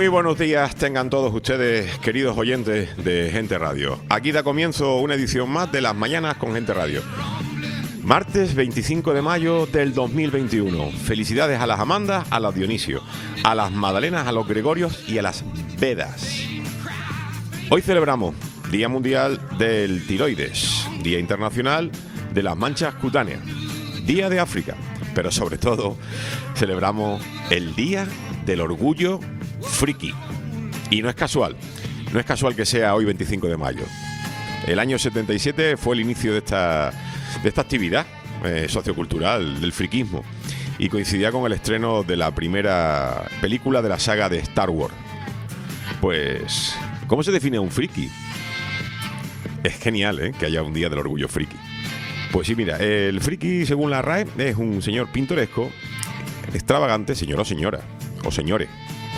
Muy buenos días tengan todos ustedes, queridos oyentes de Gente Radio. Aquí da comienzo una edición más de Las Mañanas con Gente Radio. Martes 25 de mayo del 2021. Felicidades a las Amandas, a las Dionisio, a las Magdalenas, a los Gregorios y a las Vedas. Hoy celebramos Día Mundial del Tiroides, Día Internacional de las Manchas Cutáneas, Día de África, pero sobre todo celebramos el Día del Orgullo Friki. Y no es casual que sea hoy 25 de mayo. El año 77 fue el inicio de esta actividad sociocultural del friquismo y coincidía con el estreno de la primera película de la saga de Star Wars. Pues, ¿cómo se define un friki? Es genial, que haya un Día del Orgullo Friki. Pues sí, mira, el friki, según la RAE, es un señor pintoresco, extravagante, señor o señora, o señores,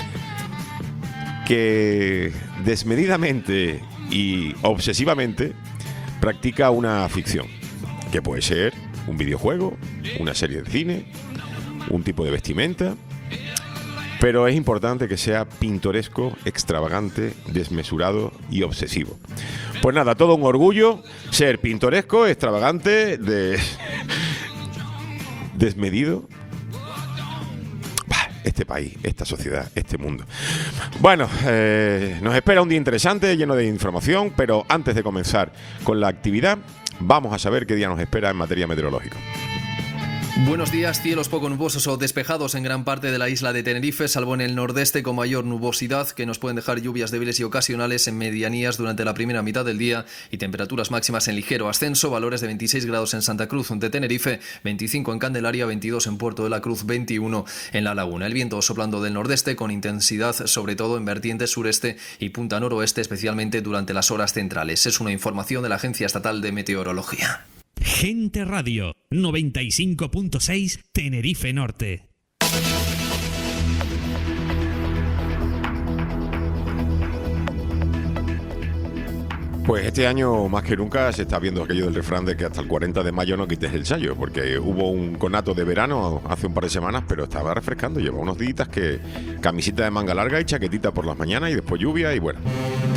que desmedidamente y obsesivamente practica una ficción, que puede ser un videojuego, una serie de cine, un tipo de vestimenta, pero es importante que sea pintoresco, extravagante, desmesurado y obsesivo. Pues nada, todo un orgullo ser pintoresco, extravagante, desmedido. Este país, esta sociedad, este mundo. Bueno, nos espera un día interesante, lleno de información, pero antes de comenzar con la actividad, vamos a saber qué día nos espera en materia meteorológica. Buenos días, cielos poco nubosos o despejados en gran parte de la isla de Tenerife, salvo en el nordeste con mayor nubosidad, que nos pueden dejar lluvias débiles y ocasionales en medianías durante la primera mitad del día y temperaturas máximas en ligero ascenso, valores de 26 grados en Santa Cruz de Tenerife, 25 en Candelaria, 22 en Puerto de la Cruz, 21 en La Laguna. El viento soplando del nordeste con intensidad sobre todo en vertiente sureste y punta noroeste, especialmente durante las horas centrales. Es una información de la Agencia Estatal de Meteorología. Gente Radio 95.6 Tenerife Norte. Pues este año más que nunca se está viendo aquello del refrán de que hasta el 40 de mayo no quites el sayo, porque hubo un conato de verano hace un par de semanas, pero estaba refrescando, lleva unos días que camisita de manga larga y chaquetita por las mañanas y después lluvia y bueno.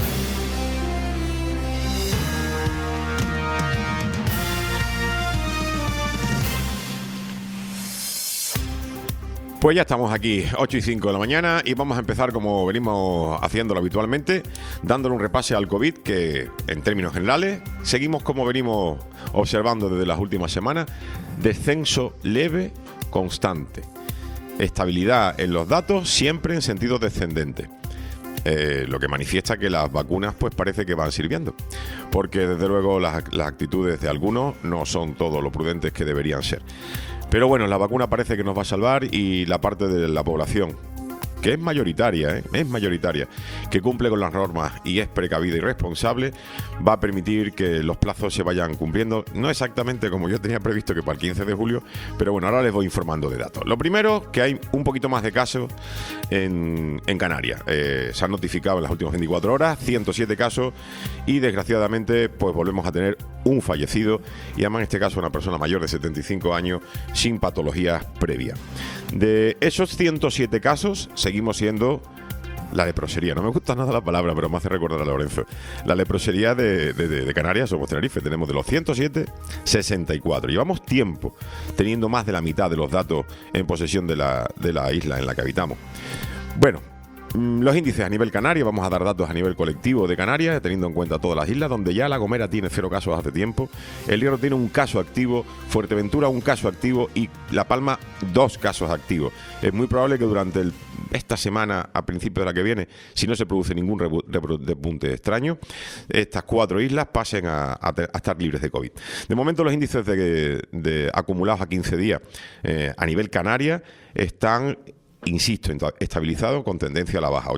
Pues ya estamos aquí, 8 y 5 de la mañana, y vamos a empezar como venimos haciéndolo habitualmente, dándole un repase al COVID, que en términos generales seguimos como venimos observando desde las últimas semanas, descenso leve, constante, estabilidad en los datos, siempre en sentido descendente. Lo que manifiesta que las vacunas pues parece que van sirviendo, porque desde luego las actitudes de algunos no son todo lo prudentes que deberían ser. Pero bueno, la vacuna parece que nos va a salvar y la parte de la población, que es mayoritaria, que cumple con las normas y es precavida y responsable, va a permitir que los plazos se vayan cumpliendo, no exactamente como yo tenía previsto que para el 15 de julio, pero bueno, ahora les voy informando de datos. Lo primero, que hay un poquito más de casos en Canarias. Se han notificado en las últimas 24 horas 107 casos y desgraciadamente pues volvemos a tener un fallecido y además en este caso una persona mayor de 75 años sin patologías previas. De esos 107 casos seguimos siendo la leprosería. No me gusta nada la palabra, pero me hace recordar a Lorenzo. La leprosería de Canarias, somos Tenerife. Tenemos de los 107, 64. Llevamos tiempo teniendo más de la mitad de los datos en posesión de la isla en la que habitamos. Bueno, los índices a nivel canario, vamos a dar datos a nivel colectivo de Canarias, teniendo en cuenta todas las islas, donde ya La Gomera tiene 0 casos hace tiempo, El Hierro tiene un caso activo, Fuerteventura un caso activo y La Palma 2 casos activos. Es muy probable que durante esta semana, a principios de la que viene, si no se produce ningún repunte extraño, estas 4 islas pasen a estar libres de COVID. De momento los índices de acumulados a 15 días a nivel Canarias están, insisto, estabilizado con tendencia a la baja,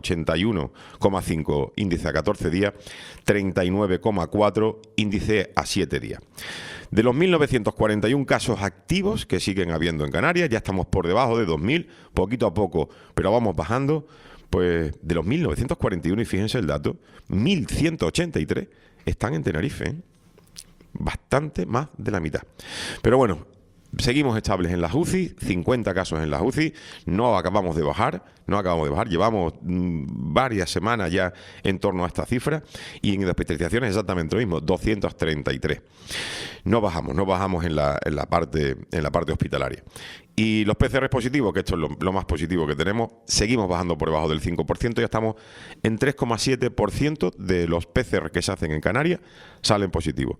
81,5 índice a 14 días, 39,4 índice a 7 días. De los 1.941 casos activos que siguen habiendo en Canarias, ya estamos por debajo de 2.000, poquito a poco, pero vamos bajando. Pues de los 1.941, y fíjense el dato, 1.183 están en Tenerife, bastante más de la mitad. Pero bueno, Seguimos estables en las UCI, 50 casos en las UCI, no acabamos de bajar, llevamos varias semanas ya en torno a esta cifra, y en hospitalizaciones exactamente lo mismo, 233. No bajamos en la parte hospitalaria. Y los PCR positivos, que esto es lo más positivo que tenemos, seguimos bajando por debajo del 5%, ya estamos en 3,7% de los PCR que se hacen en Canarias salen positivos.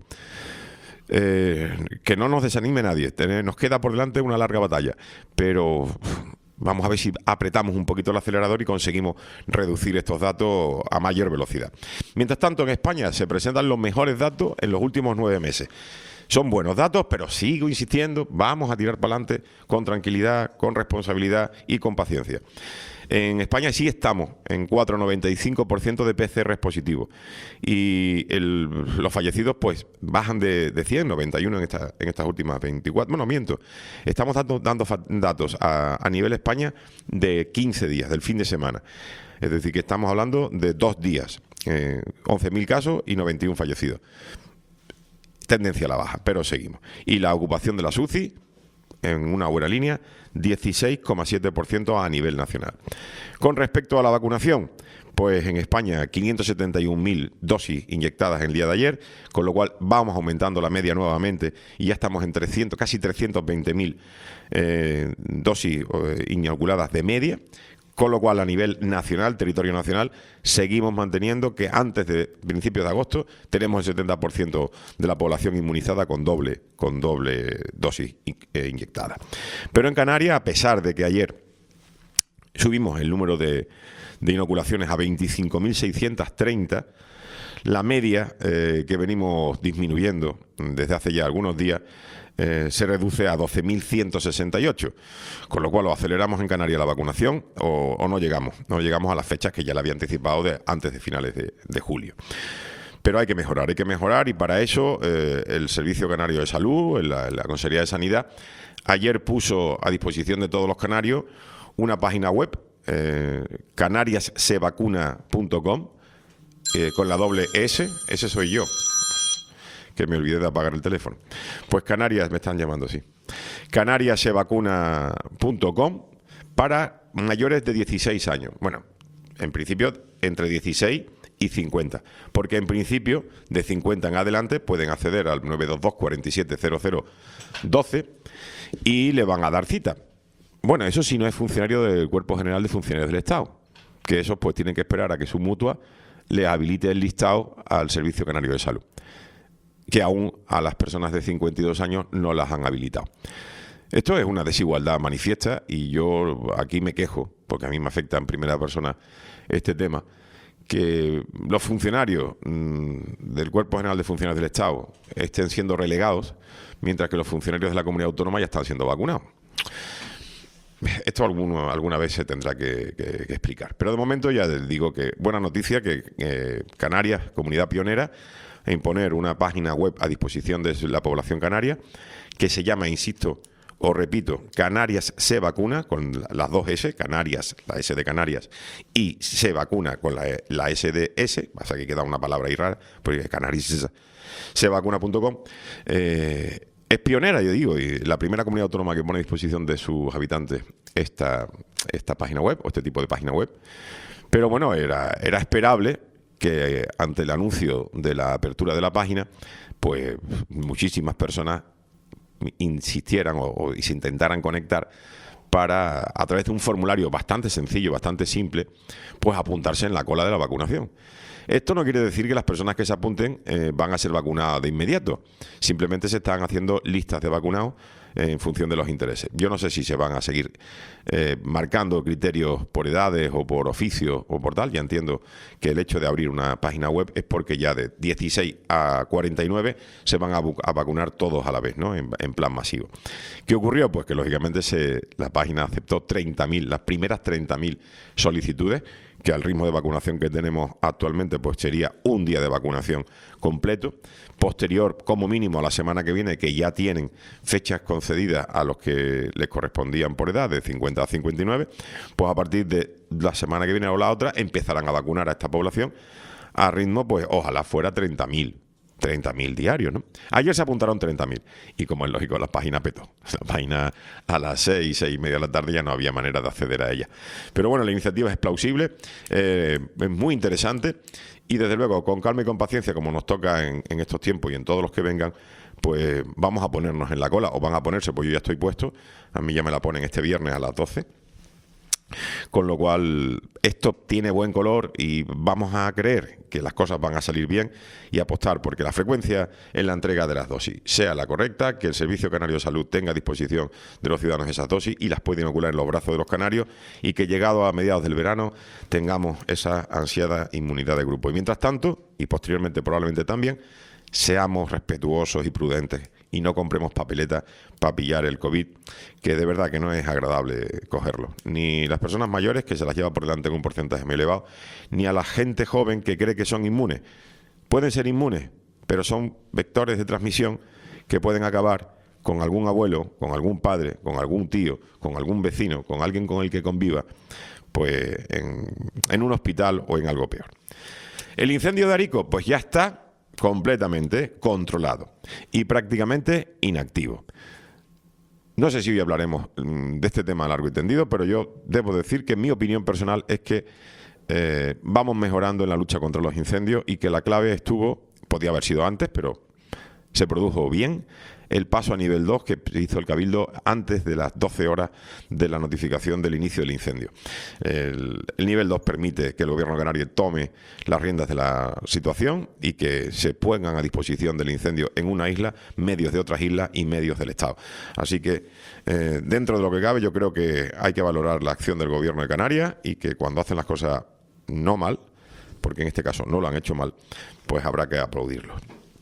Que no nos desanime nadie, nos queda por delante una larga batalla, pero vamos a ver si apretamos un poquito el acelerador y conseguimos reducir estos datos a mayor velocidad. Mientras tanto, en España se presentan los mejores datos en los últimos 9 meses. Son buenos datos, pero sigo insistiendo, vamos a tirar para adelante con tranquilidad, con responsabilidad y con paciencia. En España sí estamos en 4,95% de PCR positivos, y los fallecidos pues bajan de 100, 91 en estas últimas 24. Bueno, miento. Estamos dando datos a nivel España de 15 días, del fin de semana. Es decir, que estamos hablando de 2 días, 11.000 casos y 91 fallecidos. Tendencia a la baja, pero seguimos. Y la ocupación de las UCI en una buena línea, 16,7% a nivel nacional. Con respecto a la vacunación, pues en España 571.000 dosis inyectadas el día de ayer, con lo cual vamos aumentando la media nuevamente y ya estamos en casi 320.000 dosis inoculadas de media. Con lo cual, a nivel nacional, territorio nacional, seguimos manteniendo que antes de principios de agosto tenemos el 70% de la población inmunizada con doble dosis inyectada. Pero en Canarias, a pesar de que ayer subimos el número de inoculaciones a 25.630, la media que venimos disminuyendo desde hace ya algunos días se reduce a 12.168, con lo cual o aceleramos en Canarias la vacunación o no llegamos a las fechas que ya le había anticipado antes de finales de julio. Pero hay que mejorar, y para eso el Servicio Canario de Salud, la Consejería de Sanidad, ayer puso a disposición de todos los canarios una página web, canariassevacuna.com, con la doble S, ese soy yo, que me olvidé de apagar el teléfono. Pues Canarias, me están llamando, sí. canariassevacuna.com para mayores de 16 años. Bueno, en principio entre 16 y 50, porque en principio de 50 en adelante pueden acceder al 922 47 00 12 y le van a dar cita. Bueno, eso sí no es funcionario del Cuerpo General de Funcionarios del Estado, que esos pues tienen que esperar a que su mutua le habilite el listado al Servicio Canario de Salud, que aún a las personas de 52 años no las han habilitado. Esto es una desigualdad manifiesta, y yo aquí me quejo, porque a mí me afecta en primera persona este tema, que los funcionarios del Cuerpo General de Funcionarios del Estado estén siendo relegados, mientras que los funcionarios de la comunidad autónoma ya están siendo vacunados. Esto alguna vez se tendrá que explicar. Pero de momento ya les digo que buena noticia, que Canarias, comunidad pionera, a imponer una página web a disposición de la población canaria, que se llama, insisto, os repito, Canarias se vacuna, con las dos S, Canarias, la S de Canarias, y se vacuna con la S de S, pasa que queda una palabra ahí rara, porque canariassevacuna.com. Es pionera, yo digo, y la primera comunidad autónoma que pone a disposición de sus habitantes esta página web, o este tipo de página web. Pero bueno, era esperable que ante el anuncio de la apertura de la página, pues muchísimas personas insistieran o se intentaran conectar para, a través de un formulario bastante sencillo, bastante simple, pues apuntarse en la cola de la vacunación. Esto no quiere decir que las personas que se apunten van a ser vacunadas de inmediato. Simplemente se están haciendo listas de vacunados en función de los intereses. Yo no sé si se van a seguir marcando criterios por edades o por oficio o por tal. Ya entiendo que el hecho de abrir una página web es porque ya de 16 a 49 se van a vacunar todos a la vez, ¿no? En plan masivo. ¿Qué ocurrió? Pues que lógicamente la página aceptó 30.000, las primeras 30.000 solicitudes, que al ritmo de vacunación que tenemos actualmente pues sería un día de vacunación completo. Posterior, como mínimo, a la semana que viene, que ya tienen fechas concedidas a los que les correspondían por edad, de 50 a 59, pues a partir de la semana que viene o la otra empezarán a vacunar a esta población a ritmo, pues ojalá fuera 30.000 30.000 diarios, ¿no? Ayer se apuntaron 30.000 y, como es lógico, la página petó. La página a las 6:30 de la tarde ya no había manera de acceder a ella. Pero bueno, la iniciativa es plausible, es muy interesante y, desde luego, con calma y con paciencia, como nos toca en estos tiempos y en todos los que vengan, pues vamos a ponernos en la cola, o van a ponerse, pues yo ya estoy puesto. A mí ya me la ponen este viernes a las 12. Con lo cual, esto tiene buen color y vamos a creer que las cosas van a salir bien y apostar porque la frecuencia en la entrega de las dosis sea la correcta, que el Servicio Canario de Salud tenga a disposición de los ciudadanos esas dosis y las pueda inocular en los brazos de los canarios, y que, llegado a mediados del verano, tengamos esa ansiada inmunidad de grupo. Y mientras tanto, y posteriormente probablemente también, seamos respetuosos y prudentes y no compremos papeletas para pillar el COVID, que de verdad que no es agradable cogerlo. Ni las personas mayores, que se las lleva por delante con un porcentaje muy elevado, ni a la gente joven que cree que son inmunes. Pueden ser inmunes, pero son vectores de transmisión que pueden acabar con algún abuelo, con algún padre, con algún tío, con algún vecino, con alguien con el que conviva, pues en un hospital o en algo peor. El incendio de Arico, pues ya está completamente controlado y prácticamente inactivo. No sé si hoy hablaremos de este tema largo y tendido, pero yo debo decir que mi opinión personal es que vamos mejorando en la lucha contra los incendios y que la clave podía haber sido antes, pero se produjo bien el paso a nivel 2 que hizo el Cabildo antes de las 12 horas de la notificación del inicio del incendio. El nivel 2 permite que el Gobierno canario tome las riendas de la situación y que se pongan a disposición del incendio en una isla medios de otras islas y medios del Estado. Así que, dentro de lo que cabe, yo creo que hay que valorar la acción del Gobierno de Canarias y que, cuando hacen las cosas no mal, porque en este caso no lo han hecho mal, pues habrá que aplaudirlo.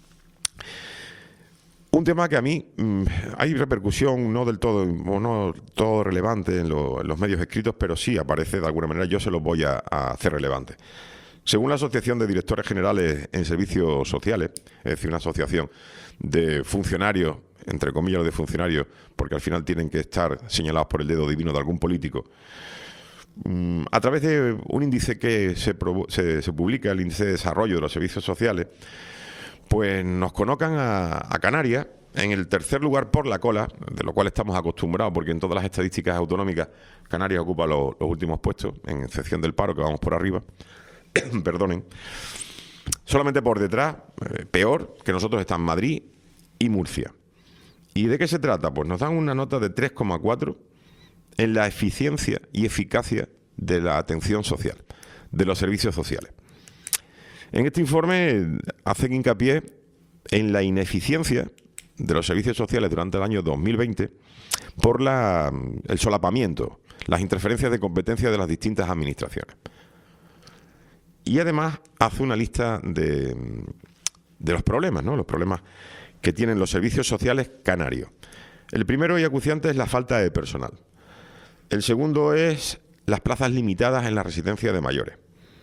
Un tema que a mí hay repercusión no del todo, o no todo relevante en los medios escritos, pero sí aparece de alguna manera. Yo se los voy a hacer relevante. Según la Asociación de Directores Generales en Servicios Sociales, es decir, una asociación de funcionarios, entre comillas de funcionarios, porque al final tienen que estar señalados por el dedo divino de algún político, a través de un índice que se publica, el índice de desarrollo de los servicios sociales, pues nos colocan a Canarias en el tercer lugar por la cola, de lo cual estamos acostumbrados, porque en todas las estadísticas autonómicas Canarias ocupa los últimos puestos, en excepción del paro, que vamos por arriba. Perdonen. Solamente por detrás, peor que nosotros, están Madrid y Murcia. ¿Y de qué se trata? Pues nos dan una nota de 3,4 en la eficiencia y eficacia de la atención social, de los servicios sociales. En este informe hacen hincapié en la ineficiencia de los servicios sociales durante el año 2020 por el solapamiento, las interferencias de competencia de las distintas administraciones. Y además hace una lista de los problemas, ¿no? Los problemas que tienen los servicios sociales canarios. El primero y acuciante es la falta de personal. El segundo es las plazas limitadas en la residencia de mayores.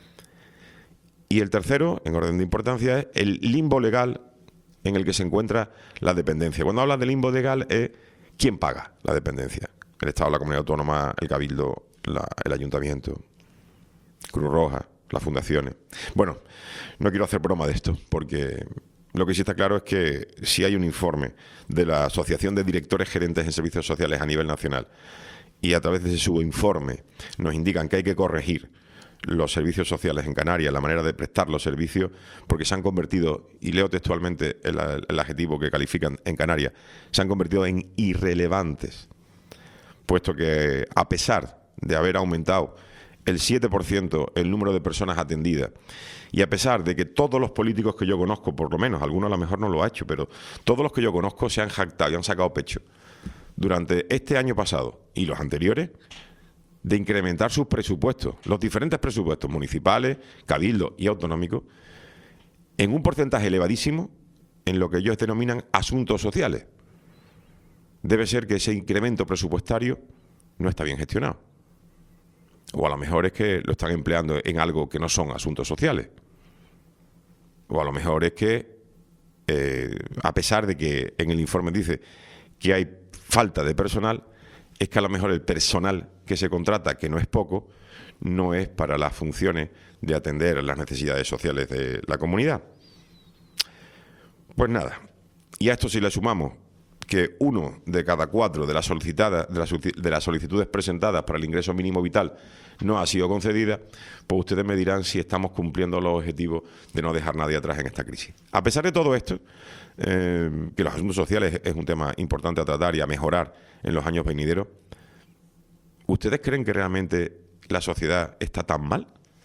Y el tercero, en orden de importancia, es el limbo legal en el que se encuentra la dependencia. Cuando habla de limbo legal, es quién paga la dependencia. El Estado, la Comunidad Autónoma, el Cabildo, el Ayuntamiento, Cruz Roja, las fundaciones. Bueno, no quiero hacer broma de esto, porque lo que sí está claro es que si hay un informe de la Asociación de Directores Gerentes en Servicios Sociales a nivel nacional, y a través de su informe nos indican que hay que corregir los servicios sociales en Canarias, la manera de prestar los servicios, porque se han convertido, y leo textualmente el adjetivo que califican en Canarias, se han convertido en irrelevantes, puesto que, a pesar de haber aumentado el 7% el número de personas atendidas, y a pesar de que todos los políticos que yo conozco, por lo menos, algunos a lo mejor no lo ha hecho, pero todos los que yo conozco se han jactado y han sacado pecho durante este año pasado y los anteriores de incrementar sus presupuestos, los diferentes presupuestos municipales, cabildo y autonómicos, en un porcentaje elevadísimo en lo que ellos denominan asuntos sociales. Debe ser que ese incremento presupuestario no está bien gestionado. O a lo mejor es que lo están empleando en algo que no son asuntos sociales. O a lo mejor es que, a pesar de que en el informe dice que hay falta de personal, es que a lo mejor el personal que se contrata, que no es poco, no es para las funciones de atender las necesidades sociales de la comunidad. Pues nada, y a esto si le sumamos que 1 de cada 4 de las solicitudes presentadas para el ingreso mínimo vital no ha sido concedida, pues ustedes me dirán si estamos cumpliendo los objetivos de no dejar nadie atrás en esta crisis. A pesar de todo esto, que los asuntos sociales es un tema importante a tratar y a mejorar en los años venideros, ¿ustedes creen que realmente la sociedad está tan mal?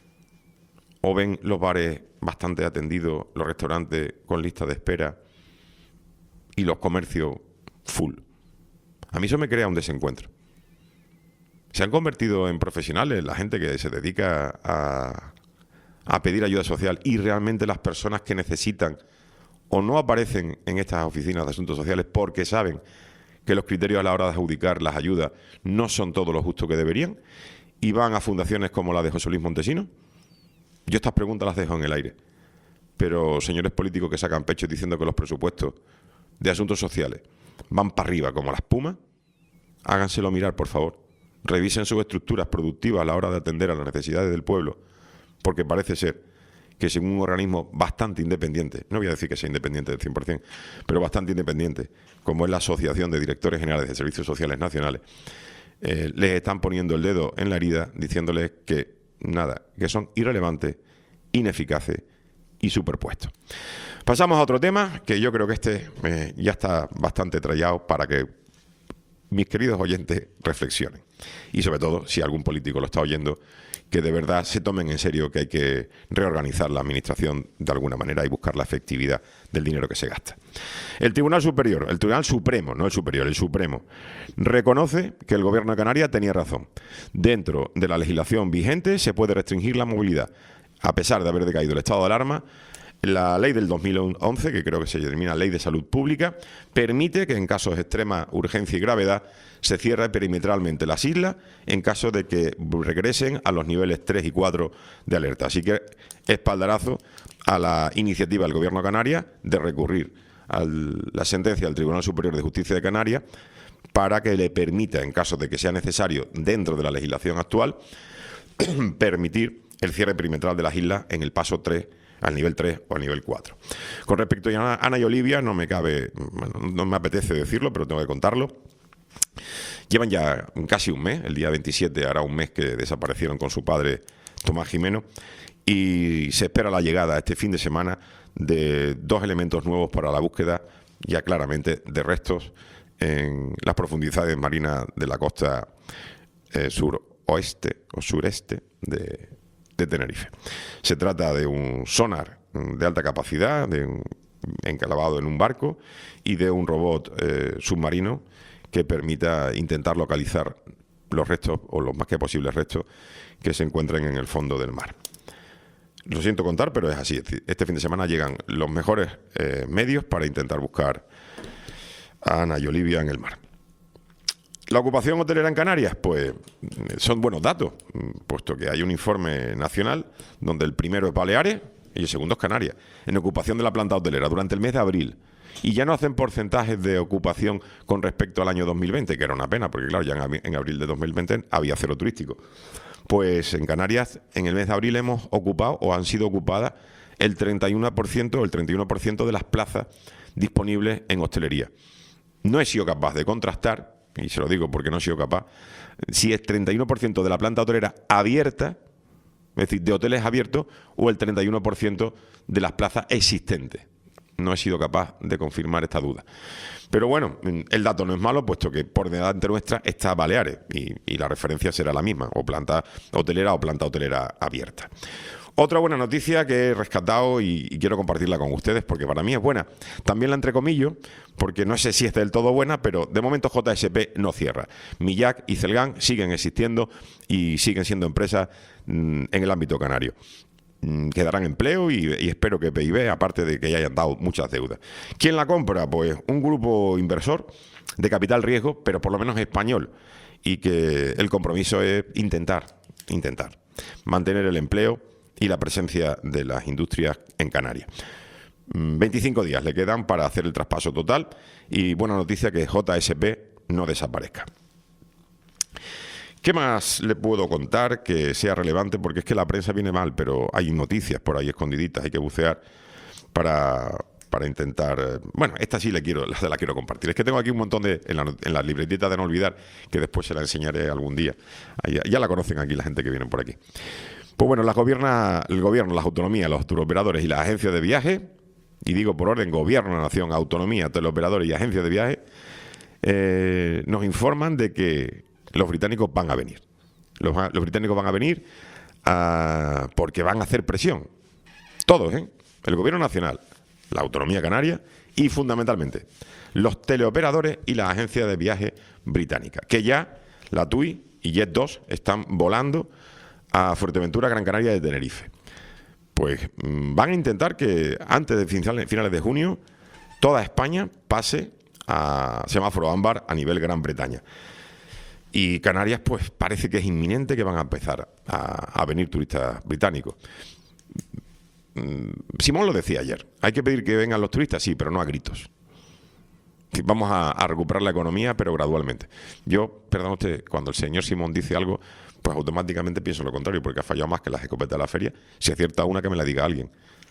¿O ven los bares bastante atendidos, los restaurantes con lista de espera y los comercios full? A mí eso me crea un desencuentro. Se han convertido en profesionales la gente que se dedica a pedir ayuda social, y realmente las personas que necesitan o no aparecen en estas oficinas de asuntos sociales porque saben que los criterios a la hora de adjudicar las ayudas no son todos los justos que deberían, y van a fundaciones como la de José Luis Montesinos. Yo estas preguntas las dejo en el aire. Pero señores políticos que sacan pecho diciendo que los presupuestos de asuntos sociales van para arriba como la espuma, háganselo mirar, por favor. Revisen sus estructuras productivas a la hora de atender a las necesidades del pueblo, porque parece ser que según un organismo bastante independiente, no voy a decir que sea independiente del 100%, pero bastante independiente, como es la Asociación de Directores Generales de Servicios Sociales Nacionales, les están poniendo el dedo en la herida diciéndoles que nada, que son irrelevantes, ineficaces y superpuestos. Pasamos a otro tema, que yo creo que ya está bastante trallado para que mis queridos oyentes reflexionen. Y sobre todo, si algún político lo está oyendo, que de verdad se tomen en serio que hay que reorganizar la administración de alguna manera y buscar la efectividad del dinero que se gasta. El Tribunal Superior, el Tribunal Supremo, no el Superior, el Supremo, reconoce que el Gobierno de Canarias tenía razón. Dentro de la legislación vigente se puede restringir la movilidad. A pesar de haber decaído el estado de alarma, la ley del 2011, que creo que se denomina Ley de Salud Pública, permite que en casos de extrema urgencia y gravedad se cierre perimetralmente las islas en caso de que regresen a los niveles 3 y 4 de alerta. Así que espaldarazo a la iniciativa del Gobierno de Canarias de recurrir a la sentencia del Tribunal Superior de Justicia de Canarias para que le permita, en caso de que sea necesario dentro de la legislación actual, permitir el cierre perimetral de las islas en el paso 3, al nivel 3 o al nivel 4. Con respecto a Ana y Olivia, no me apetece decirlo, pero tengo que contarlo. Llevan ya casi un mes, el día 27 hará un mes que desaparecieron con su padre Tomás Jimeno, y se espera la llegada este fin de semana de 2 elementos nuevos para la búsqueda, ya claramente, de restos en las profundidades marinas de la costa suroeste o sureste de Tenerife. Se trata de un sonar de alta capacidad, enclavado en un barco, y de un robot submarino que permita intentar localizar los restos, o los más que posibles restos, que se encuentren en el fondo del mar. Lo siento contar, pero es así. Este fin de semana llegan los mejores medios para intentar buscar a Ana y Olivia en el mar. La ocupación hotelera en Canarias, pues son buenos datos, puesto que hay un informe nacional donde el primero es Baleares y el segundo es Canarias, en ocupación de la planta hotelera durante el mes de abril. Y ya no hacen porcentajes de ocupación con respecto al año 2020, que era una pena, porque claro, ya en abril de 2020 había cero turístico. Pues en Canarias, en el mes de abril hemos ocupado, o han sido ocupadas, el 31% o el 31% de las plazas disponibles en hostelería. No he sido capaz de contrastar, y se lo digo porque no he sido capaz, si es 31% de la planta hotelera abierta, es decir, de hoteles abiertos, o el 31% de las plazas existentes. No he sido capaz de confirmar esta duda. Pero bueno, el dato no es malo, puesto que por delante nuestra está Baleares, y la referencia será la misma, o planta hotelera abierta. Otra buena noticia que he rescatado y quiero compartirla con ustedes porque para mí es buena. También la entrecomillo porque no sé si es del todo buena, pero de momento JSP no cierra. Millac y Celgan siguen existiendo y siguen siendo empresas en el ámbito canario. Quedarán empleo y espero que PIB, aparte de que ya hayan dado muchas deudas. ¿Quién la compra? Pues un grupo inversor de capital riesgo, pero por lo menos español, y que el compromiso es intentar mantener el empleo y la presencia de las industrias en Canarias. 25 días le quedan para hacer el traspaso total y buena noticia que JSP no desaparezca. ¿Qué más le puedo contar que sea relevante? Porque es que la prensa viene mal, pero hay noticias por ahí escondiditas, hay que bucear para para intentar... bueno, esta sí la quiero compartir. Es que tengo aquí un montón en la libretita de no olvidar, que después se la enseñaré algún día. Ya la conocen aquí la gente que viene por aquí. Pues bueno, el gobierno, las autonomías, los turoperadores y las agencias de viaje, y digo por orden, gobierno, nación, autonomía, teleoperadores y agencias de viaje, nos informan de que los británicos van a venir. Los británicos van a venir porque van a hacer presión. Todos, el gobierno nacional, la autonomía canaria y fundamentalmente los teleoperadores y las agencias de viaje británicas, que ya la TUI y Jet2 están volando a Fuerteventura, Gran Canaria de Tenerife. Pues van a intentar que antes de finales de junio toda España pase a semáforo ámbar a nivel Gran Bretaña. Y Canarias, pues parece que es inminente que van a empezar a venir turistas británicos. Simón lo decía ayer, hay que pedir que vengan los turistas, sí, pero no a gritos. Vamos a recuperar la economía, pero gradualmente. Yo, perdón usted, cuando el señor Simón dice algo, pues automáticamente pienso lo contrario, porque ha fallado más que las escopetas de la feria. Si acierta una, que me la diga alguien.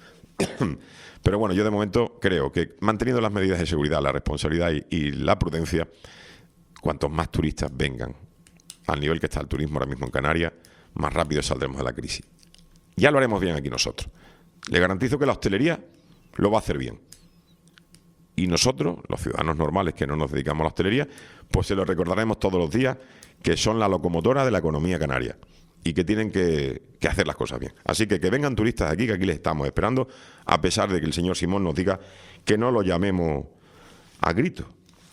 Pero bueno, yo de momento creo que manteniendo las medidas de seguridad, la responsabilidad y la prudencia, cuantos más turistas vengan al nivel que está el turismo ahora mismo en Canarias, más rápido saldremos de la crisis. Ya lo haremos bien aquí nosotros. Le garantizo que la hostelería lo va a hacer bien. Y nosotros, los ciudadanos normales que no nos dedicamos a la hostelería, pues se lo recordaremos todos los días, que son la locomotora de la economía canaria y que tienen que hacer las cosas bien. Así que vengan turistas aquí, que aquí les estamos esperando, a pesar de que el señor Simón nos diga que no lo llamemos a gritos.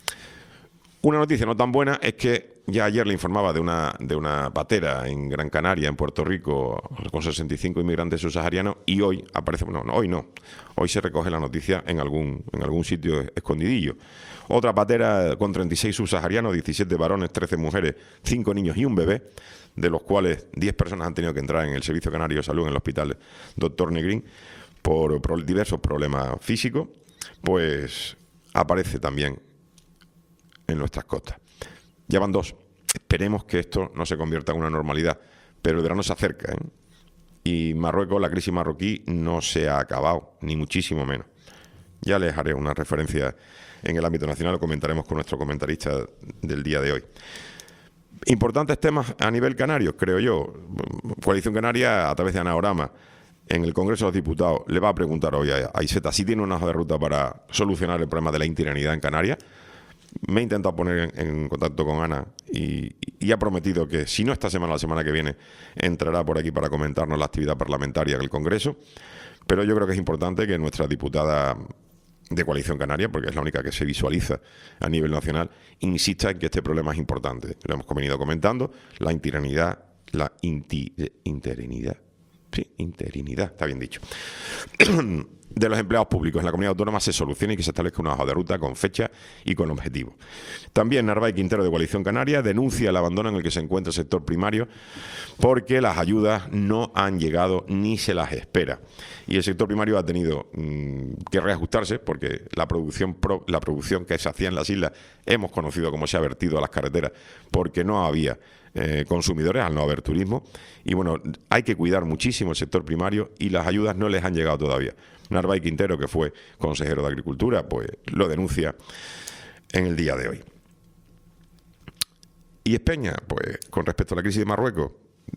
Una noticia no tan buena es que ya ayer le informaba de una patera en Gran Canaria, en Puerto Rico, con 65 inmigrantes subsaharianos, y hoy aparece, hoy se recoge la noticia en algún sitio escondidillo. Otra patera con 36 subsaharianos, 17 varones, 13 mujeres, 5 niños y un bebé, de los cuales 10 personas han tenido que entrar en el Servicio Canario de Salud en el Hospital Dr. Negrín por diversos problemas físicos, pues aparece también en nuestras costas. Ya van 2. Esperemos que esto no se convierta en una normalidad, pero el verano se acerca, y Marruecos, la crisis marroquí no se ha acabado, ni muchísimo menos. Ya les haré una referencia en el ámbito nacional, lo comentaremos con nuestro comentarista del día de hoy. Importantes temas a nivel canario, creo yo. Coalición Canaria, a través de Anaorama, en el Congreso de los Diputados, le va a preguntar hoy a Iseta si tiene una hoja de ruta para solucionar el problema de la interinidad en Canarias. Me he intentado poner en contacto con Ana y ha prometido que, si no esta semana, la semana que viene, entrará por aquí para comentarnos la actividad parlamentaria del Congreso. Pero yo creo que es importante que nuestra diputada de Coalición Canaria, porque es la única que se visualiza a nivel nacional, insista en que este problema es importante. Lo hemos venido comentando, la interinidad, interinidad, está bien dicho, de los empleados públicos en la comunidad autónoma se solucione y que se establezca una hoja de ruta con fecha y con objetivo. También Narváez Quintero, de Coalición Canaria, denuncia el abandono en el que se encuentra el sector primario porque las ayudas no han llegado ni se las espera. Y el sector primario ha tenido que reajustarse porque la producción que se hacía en las islas hemos conocido cómo se ha vertido a las carreteras porque no había consumidores al no haber turismo. Y bueno, hay que cuidar muchísimo el sector primario y las ayudas no les han llegado todavía. Narváez Quintero, que fue consejero de Agricultura, pues lo denuncia en el día de hoy. Y Espeña, pues con respecto a la crisis de Marruecos,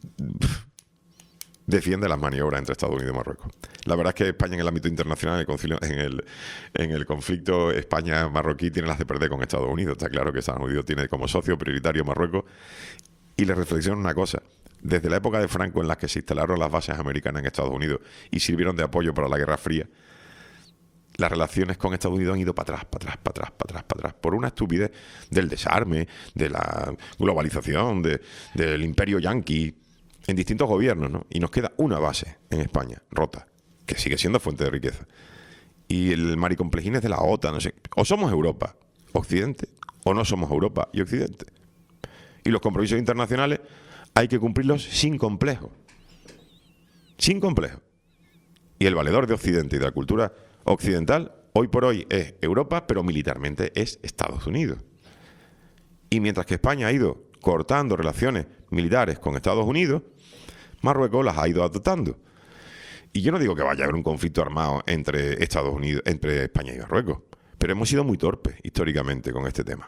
defiende las maniobras entre Estados Unidos y Marruecos. La verdad es que España, en el ámbito internacional, en el conflicto España-Marroquí, tiene las de perder con Estados Unidos. Está claro que Estados Unidos tiene como socio prioritario Marruecos. Y le reflexiono una cosa. Desde la época de Franco, en la que se instalaron las bases americanas en Estados Unidos y sirvieron de apoyo para la Guerra Fría, las relaciones con Estados Unidos han ido para atrás, por una estupidez del desarme, de la globalización, del imperio yanqui, en distintos gobiernos, ¿no? Y nos queda una base en España, rota, que sigue siendo fuente de riqueza. Y el maricomplejines de la OTAN, no sé. O somos Europa, Occidente, o no somos Europa y Occidente. Y los compromisos internacionales hay que cumplirlos sin complejo. Sin complejo. Y el valedor de Occidente y de la cultura occidental, hoy por hoy es Europa, pero militarmente es Estados Unidos. Y mientras que España ha ido cortando relaciones militares con Estados Unidos, Marruecos las ha ido adoptando. Y yo no digo que vaya a haber un conflicto armado entre Estados Unidos, entre España y Marruecos, pero hemos sido muy torpes históricamente con este tema.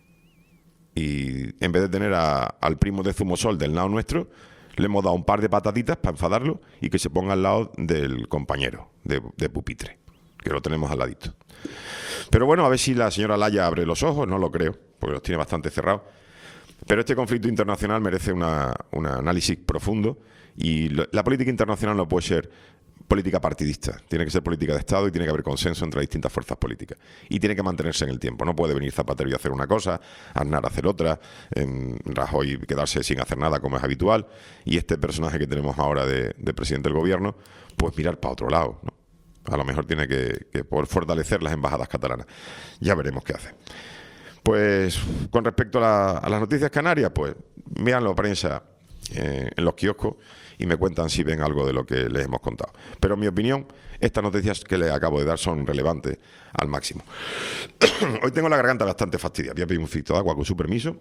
Y en vez de tener al primo de Zumosol del lado nuestro, le hemos dado un par de pataditas para enfadarlo y que se ponga al lado del compañero de pupitre, que lo tenemos al ladito. Pero bueno, a ver si la señora Laya abre los ojos, no lo creo, porque los tiene bastante cerrados. Pero este conflicto internacional merece un análisis profundo y la política internacional no puede ser política partidista, tiene que ser política de Estado y tiene que haber consenso entre distintas fuerzas políticas y tiene que mantenerse en el tiempo. No puede venir Zapatero y hacer una cosa, Aznar hacer otra, Rajoy quedarse sin hacer nada como es habitual y este personaje que tenemos ahora de presidente del gobierno pues mirar para otro lado, ¿no? A lo mejor tiene que por fortalecer las embajadas catalanas. Ya veremos qué hace. Pues con respecto a las noticias canarias, pues miran la prensa en los kioscos y me cuentan si ven algo de lo que les hemos contado. Pero en mi opinión, estas noticias que les acabo de dar son relevantes al máximo. Hoy tengo la garganta bastante fastidiada. Voy a pedir un filtro de agua con su permiso.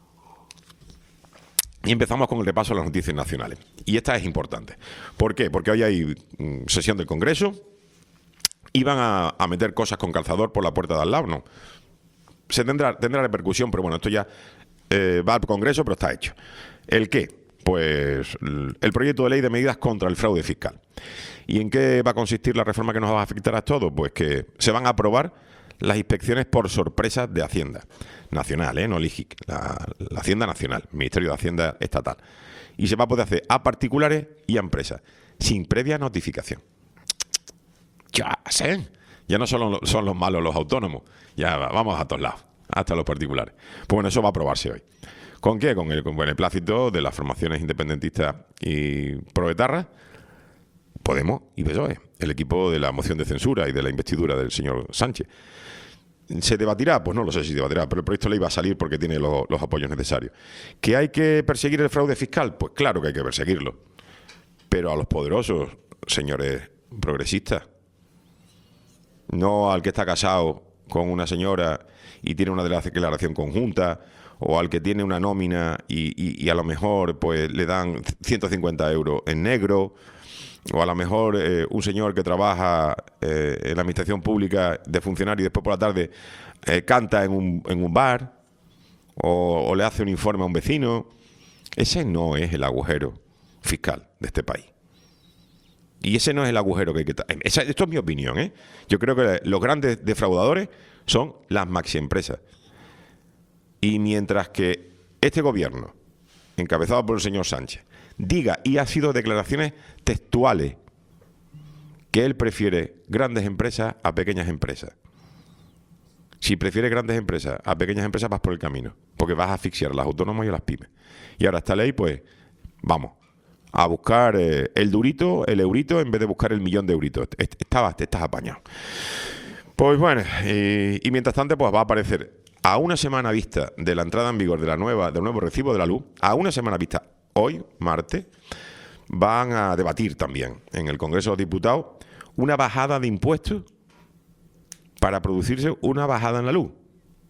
Y empezamos con el repaso de las noticias nacionales. Y esta es importante. ¿Por qué? Porque hoy hay sesión del Congreso y van a meter cosas con calzador por la puerta de al lado, ¿no? Se tendrá repercusión, pero bueno, esto ya va al Congreso, pero está hecho. ¿El qué? Pues el proyecto de ley de medidas contra el fraude fiscal. ¿Y en qué va a consistir la reforma que nos va a afectar a todos? Pues que se van a aprobar las inspecciones por sorpresa de Hacienda Nacional, no LIGIC, la Hacienda Nacional, Ministerio de Hacienda Estatal. Y se va a poder hacer a particulares y a empresas, sin previa notificación. Ya sé. Ya no solo son los malos los autónomos, ya vamos a todos lados, hasta los particulares. Pues bueno, eso va a aprobarse hoy. ¿Con qué? Con el beneplácito de las formaciones independentistas y proetarras, Podemos y PSOE, el equipo de la moción de censura y de la investidura del señor Sánchez. ¿Se debatirá? Pues no lo sé si debatirá, pero el proyecto de ley va a salir porque tiene los apoyos necesarios. ¿Que hay que perseguir el fraude fiscal? Pues claro que hay que perseguirlo. Pero a los poderosos, señores progresistas, no al que está casado con una señora y tiene una declaración conjunta, o al que tiene una nómina y a lo mejor pues le dan 150 euros en negro, o a lo mejor un señor que trabaja en la administración pública de funcionario y después por la tarde canta en un bar, o le hace un informe a un vecino. Ese no es el agujero fiscal de este país. Y ese no es el agujero que hay que... Esto es mi opinión, ¿eh? Yo creo que los grandes defraudadores son las maxiempresas. Y mientras que este gobierno, encabezado por el señor Sánchez, diga, y ha sido declaraciones textuales, que él prefiere grandes empresas a pequeñas empresas. Si prefieres grandes empresas a pequeñas empresas, vas por el camino, porque vas a asfixiar a los autónomos y a las pymes. Y ahora esta ley, pues, vamos a buscar el durito, el eurito, en vez de buscar el millón de euritos. Te estás apañado. Pues bueno, y mientras tanto, pues va a aparecer a una semana vista de la entrada en vigor del nuevo recibo de la luz, a una semana vista hoy, martes, van a debatir también en el Congreso de los Diputados una bajada de impuestos para producirse una bajada en la luz.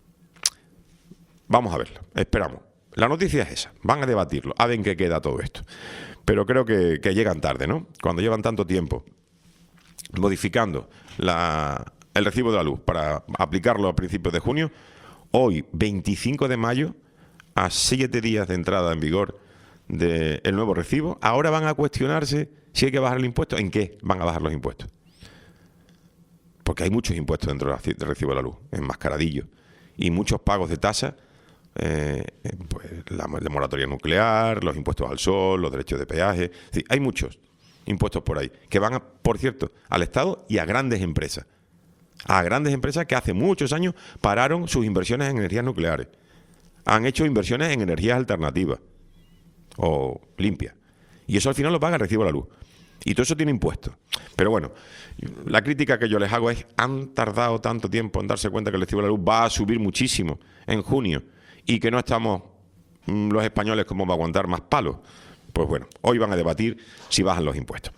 Vamos a verlo, esperamos. La noticia es esa, van a debatirlo, a ver en qué queda todo esto. Pero creo que llegan tarde, ¿no? Cuando llevan tanto tiempo modificando el recibo de la luz para aplicarlo a principios de junio, hoy, 25 de mayo, a 7 días de entrada en vigor del nuevo recibo, ahora van a cuestionarse si hay que bajar el impuesto. ¿En qué van a bajar los impuestos? Porque hay muchos impuestos dentro del recibo de la luz, enmascaradillos, y muchos pagos de tasa, pues la moratoria nuclear, los impuestos al sol, los derechos de peaje. Sí, hay muchos impuestos por ahí que van, por cierto, al Estado y a grandes empresas. A grandes empresas que hace muchos años pararon sus inversiones en energías nucleares. Han hecho inversiones en energías alternativas o limpias. Y eso al final lo paga el recibo de la luz. Y todo eso tiene impuestos. Pero bueno, la crítica que yo les hago es: han tardado tanto tiempo en darse cuenta que el recibo de la luz va a subir muchísimo en junio y que no estamos los españoles como para aguantar más palos. Pues bueno, hoy van a debatir si bajan los impuestos.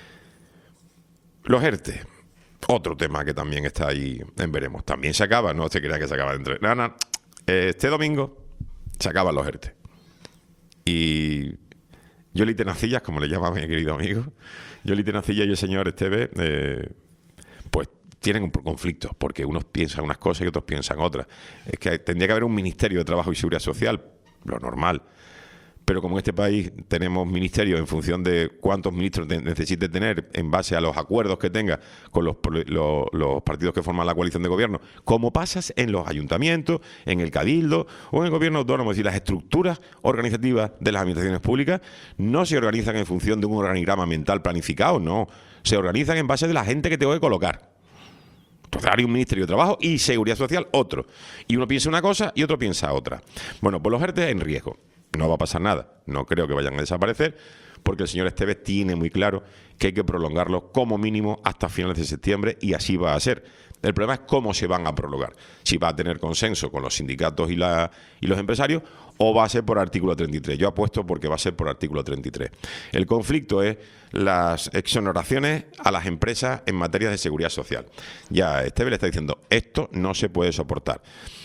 Los ERTE, otro tema que también está ahí en veremos. También se acaba, no se crea que se acaba dentro. No. Este domingo se acaban los ERTE. Y Yoli Tenacillas, como le llama mi querido amigo, Yoli Tenacillas y el señor Esteves, pues tienen un conflicto, porque unos piensan unas cosas y otros piensan otras. Es que tendría que haber un Ministerio de Trabajo y Seguridad Social, lo normal. Pero como en este país tenemos ministerios en función de cuántos ministros necesite tener en base a los acuerdos que tenga con los partidos que forman la coalición de gobierno, como pasas en los ayuntamientos, en el cabildo o en el gobierno autónomo. Es decir, las estructuras organizativas de las administraciones públicas no se organizan en función de un organigrama mental planificado, no. Se organizan en base de la gente que tengo que colocar. Entonces hay un Ministerio de Trabajo y Seguridad Social, otro. Y uno piensa una cosa y otro piensa otra. Bueno, pues los ERTE en riesgo. No va a pasar nada. No creo que vayan a desaparecer, porque el señor Esteves tiene muy claro que hay que prolongarlo como mínimo hasta finales de septiembre, y así va a ser. El problema es cómo se van a prolongar. Si va a tener consenso con los sindicatos y los empresarios, o va a ser por artículo 33. Yo apuesto porque va a ser por artículo 33. El conflicto es las exoneraciones a las empresas en materia de seguridad social. Ya Esteves le está diciendo, esto no se puede soportar,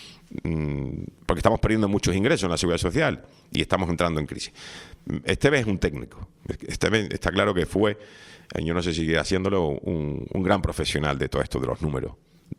porque estamos perdiendo muchos ingresos en la seguridad social y estamos entrando en crisis. Esteves es un técnico. Esteves está claro que fue, yo no sé si sigue haciéndolo, un gran profesional de todo esto de los números.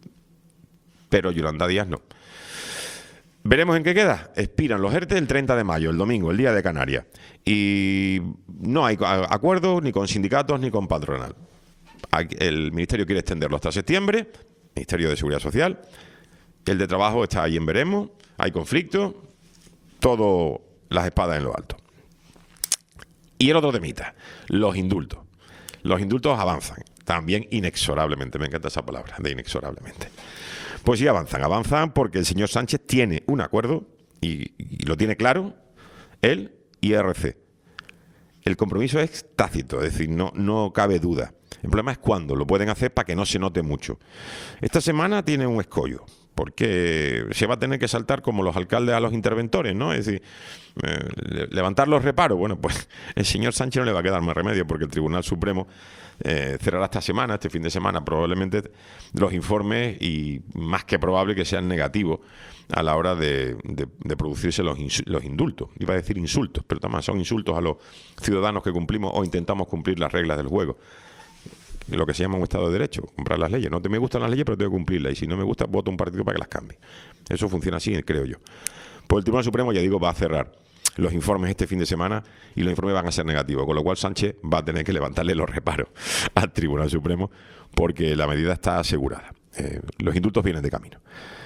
Pero Yolanda Díaz no. Veremos en qué queda. Expiran los ERTE el 30 de mayo, el domingo, el día de Canarias. Y no hay acuerdos ni con sindicatos ni con patronal. El Ministerio quiere extenderlo hasta septiembre, Ministerio de Seguridad Social. El de Trabajo está ahí en veremos, hay conflicto, todo las espadas en lo alto. Y el otro temita, los indultos. Los indultos avanzan, también inexorablemente, me encanta esa palabra, de inexorablemente. Pues sí, avanzan porque el señor Sánchez tiene un acuerdo, y lo tiene claro, él y ERC. El compromiso es tácito, es decir, no cabe duda. El problema es cuándo lo pueden hacer para que no se note mucho. Esta semana tiene un escollo, porque se va a tener que saltar como los alcaldes a los interventores, ¿no? Es decir, levantar los reparos. Bueno, pues el señor Sánchez no le va a quedar más remedio, porque el Tribunal Supremo cerrará esta semana, este fin de semana, probablemente los informes, y más que probable que sean negativos a la hora de producirse los indultos. Iba a decir insultos, pero también son insultos a los ciudadanos que cumplimos o intentamos cumplir las reglas del juego. Lo que se llama un Estado de Derecho, comprar las leyes. No me gustan las leyes, pero tengo que cumplirlas. Y si no me gusta, voto un partido para que las cambie. Eso funciona así, creo yo. Pues el Tribunal Supremo, ya digo, va a cerrar los informes este fin de semana, y los informes van a ser negativos, con lo cual Sánchez va a tener que levantarle los reparos al Tribunal Supremo, porque la medida está asegurada. Los indultos vienen de camino.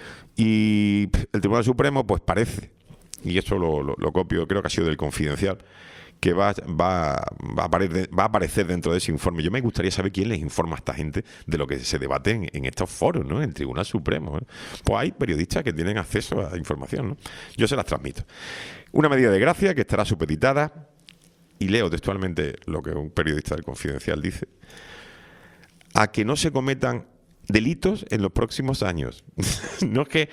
Y el Tribunal Supremo, pues parece, y esto lo copio, creo que ha sido del Confidencial, que va a aparecer dentro de ese informe. Yo me gustaría saber quién les informa a esta gente de lo que se debate en estos foros, ¿no? En el Tribunal Supremo, ¿eh? Pues hay periodistas que tienen acceso a información, ¿no? Yo se las transmito. Una medida de gracia que estará supeditada, y leo textualmente lo que un periodista del Confidencial dice, a que no se cometan delitos en los próximos años. No es que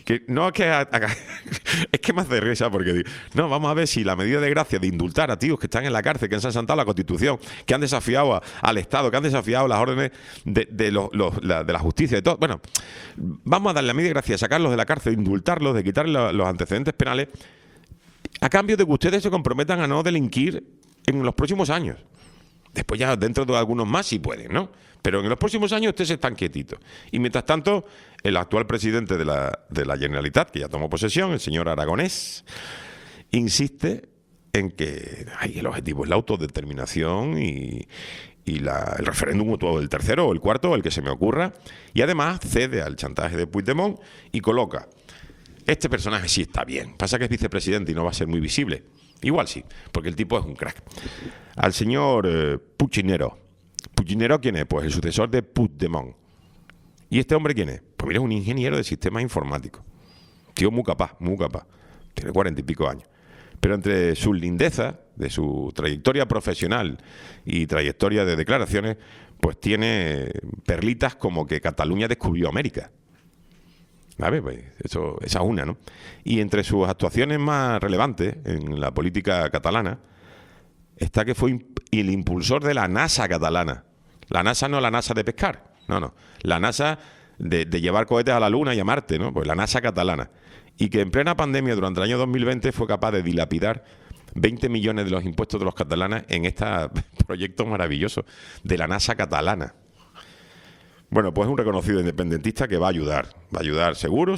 es que me hace risa, porque digo, no, vamos a ver si la medida de gracia de indultar a tíos que están en la cárcel, que han saltado la Constitución, que han desafiado al Estado, que han desafiado las órdenes de la justicia, de todo. Bueno, vamos a darle la medida de gracia, sacarlos de la cárcel, indultarlos, de quitarles los antecedentes penales, a cambio de que ustedes se comprometan a no delinquir en los próximos años. Después ya dentro de algunos más sí pueden, ¿no? Pero en los próximos años ustedes están quietitos. Y mientras tanto, el actual presidente de la Generalitat, que ya tomó posesión, el señor Aragonés, insiste en que el objetivo es la autodeterminación y el referéndum o el tercero o el cuarto o el que se me ocurra. Y además cede al chantaje de Puigdemont y coloca: este personaje sí está bien. Pasa que es vicepresidente y no va a ser muy visible. Igual sí, porque el tipo es un crack. Al señor Puigneró. ¿Puigneró quién es? Pues el sucesor de Puigdemont. ¿Y este hombre quién es? Pues mira, es un ingeniero de sistemas informáticos. Tío muy capaz, muy capaz. Tiene 40 y pico años. Pero entre sus lindezas, de su trayectoria profesional y trayectoria de declaraciones, pues tiene perlitas como que Cataluña descubrió América. ¿Sabes? Pues esa es una, ¿no? Y entre sus actuaciones más relevantes en la política catalana está que fue el impulsor de la NASA catalana. La NASA no la NASA de pescar, no. La NASA de llevar cohetes a la Luna y a Marte, ¿no? Pues la NASA catalana. Y que en plena pandemia, durante el año 2020, fue capaz de dilapidar 20 millones de los impuestos de los catalanes en este proyecto maravilloso de la NASA catalana. Bueno, pues es un reconocido independentista que va a ayudar seguro,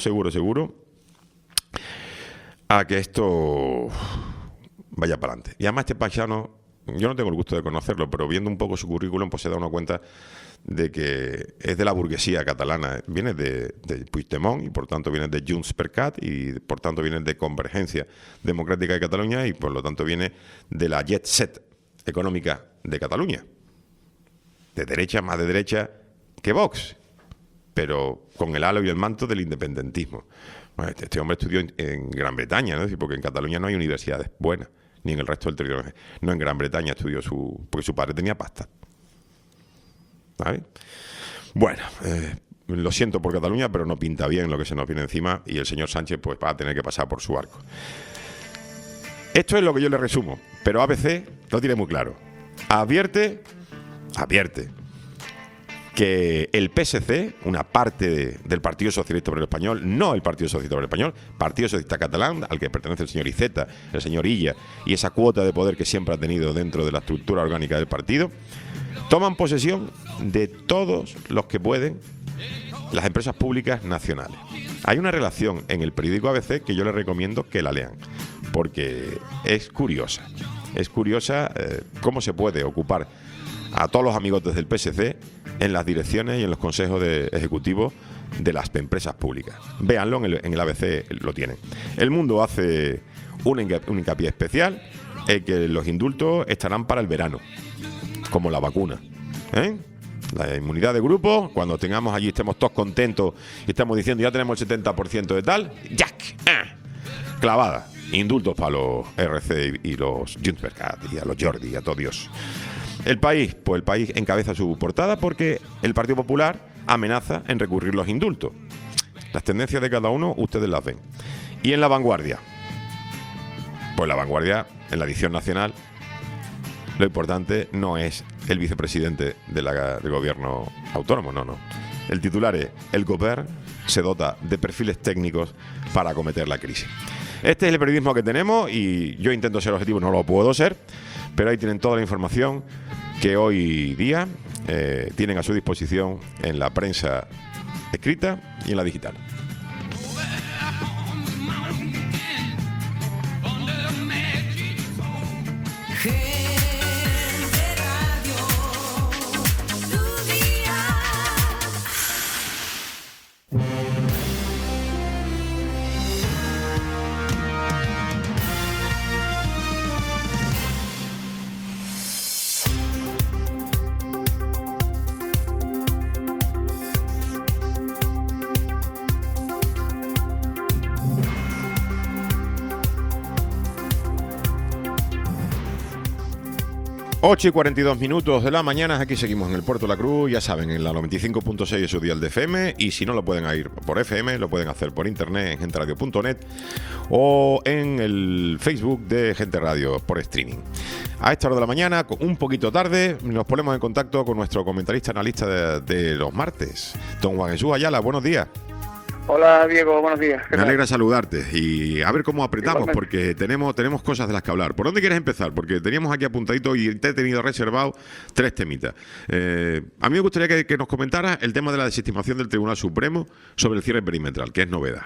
a que esto vaya para adelante. Y además este paisano, yo no tengo el gusto de conocerlo, pero viendo un poco su currículum, pues se da una cuenta de que es de la burguesía catalana. Viene de Puigdemont y por tanto viene de Junts per Cat y por tanto viene de Convergencia Democrática de Cataluña y por lo tanto viene de la jet set económica de Cataluña. De derecha, más de derecha que Vox, pero con el halo y el manto del independentismo. Bueno, este hombre estudió en Gran Bretaña, ¿no? Porque en Cataluña no hay universidades buenas, ni en el resto del territorio. No, en Gran Bretaña estudió porque su padre tenía pasta. ¿Vale? Bueno, lo siento por Cataluña, pero no pinta bien lo que se nos viene encima y el señor Sánchez pues va a tener que pasar por su arco. Esto es lo que yo le resumo, pero ABC lo tiene muy claro. Advierte que el PSC, una parte del Partido Socialista Obrero Español, no el Partido Socialista Obrero Español, Partido Socialista Catalán, al que pertenece el señor Iceta, el señor Illa, y esa cuota de poder que siempre ha tenido dentro de la estructura orgánica del partido, toman posesión de todos los que pueden las empresas públicas nacionales. Hay una relación en el periódico ABC que yo les recomiendo que la lean, porque es curiosa. Es curiosa cómo se puede ocupar a todos los amigotes del PSC en las direcciones y en los consejos ejecutivos de las empresas públicas. Véanlo, en el ABC lo tienen. El Mundo hace un hincapié especial en que los indultos estarán para el verano, como la vacuna. La inmunidad de grupo, cuando tengamos allí, estemos todos contentos y estamos diciendo ya tenemos el 70% de tal, ¡yac! Clavada. Indultos para los RC y los Junts per Cat y a los Jordi y a todo Dios. El País, pues el País encabeza su portada porque el Partido Popular amenaza en recurrir los indultos. Las tendencias de cada uno ustedes las ven. Y en La Vanguardia, pues La Vanguardia, en la edición nacional, lo importante no es el vicepresidente del gobierno autónomo, no. El titular es: el Govern se dota de perfiles técnicos para acometer la crisis. Este es el periodismo que tenemos y yo intento ser objetivo, no lo puedo ser, pero ahí tienen toda la información que hoy día tienen a su disposición en la prensa escrita y en la digital. Ocho y 42 minutos de la mañana, aquí seguimos en el Puerto de la Cruz, ya saben, en la 95.6 es su dial de FM, y si no lo pueden ir por FM, lo pueden hacer por internet en genteradio.net o en el Facebook de Gente Radio por streaming. A esta hora de la mañana, un poquito tarde, nos ponemos en contacto con nuestro comentarista analista de los martes, don Juan Jesús Ayala. Buenos días. Hola Diego, buenos días. Me alegra saludarte y a ver cómo apretamos, porque tenemos cosas de las que hablar. ¿Por dónde quieres empezar? Porque teníamos aquí apuntadito y te he tenido reservado 3 temitas. A mí me gustaría que nos comentaras el tema de la desestimación del Tribunal Supremo sobre el cierre perimetral, que es novedad.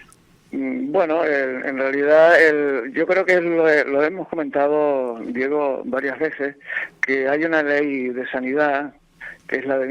Bueno, en realidad yo creo que lo hemos comentado, Diego, varias veces, que hay una ley de sanidad, que es la de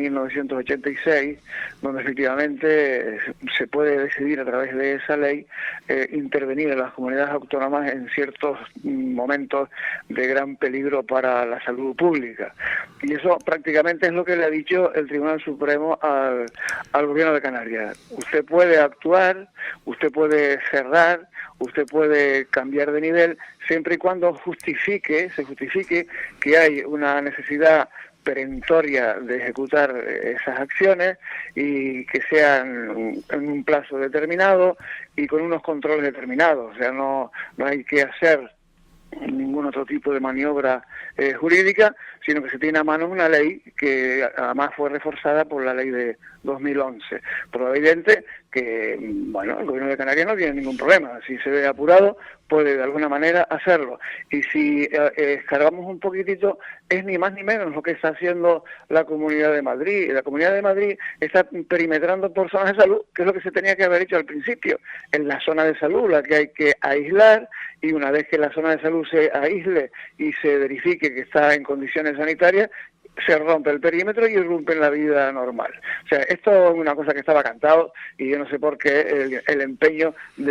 1986, donde efectivamente se puede decidir a través de esa ley intervenir en las comunidades autónomas en ciertos momentos de gran peligro para la salud pública. Y eso prácticamente es lo que le ha dicho el Tribunal Supremo al Gobierno de Canarias. Usted puede actuar, usted puede cerrar, usted puede cambiar de nivel, siempre y cuando se justifique que hay una necesidad perentoria de ejecutar esas acciones y que sean en un plazo determinado y con unos controles determinados. O sea, no hay que hacer ningún otro tipo de maniobra jurídica, sino que se tiene a mano una ley que además fue reforzada por la ley de 2011. Pero es evidente que, bueno, el gobierno de Canarias no tiene ningún problema. Si se ve apurado, puede de alguna manera hacerlo. Y si escarbamos un poquitito, es ni más ni menos lo que está haciendo la Comunidad de Madrid. La Comunidad de Madrid está perimetrando por zonas de salud, que es lo que se tenía que haber hecho al principio. En la zona de salud, la que hay que aislar, y una vez que la zona de salud se aísle y se verifique que está en condiciones sanitarias, se rompe el perímetro y irrumpe la vida normal. O sea, esto es una cosa que estaba cantado y yo no sé por qué el empeño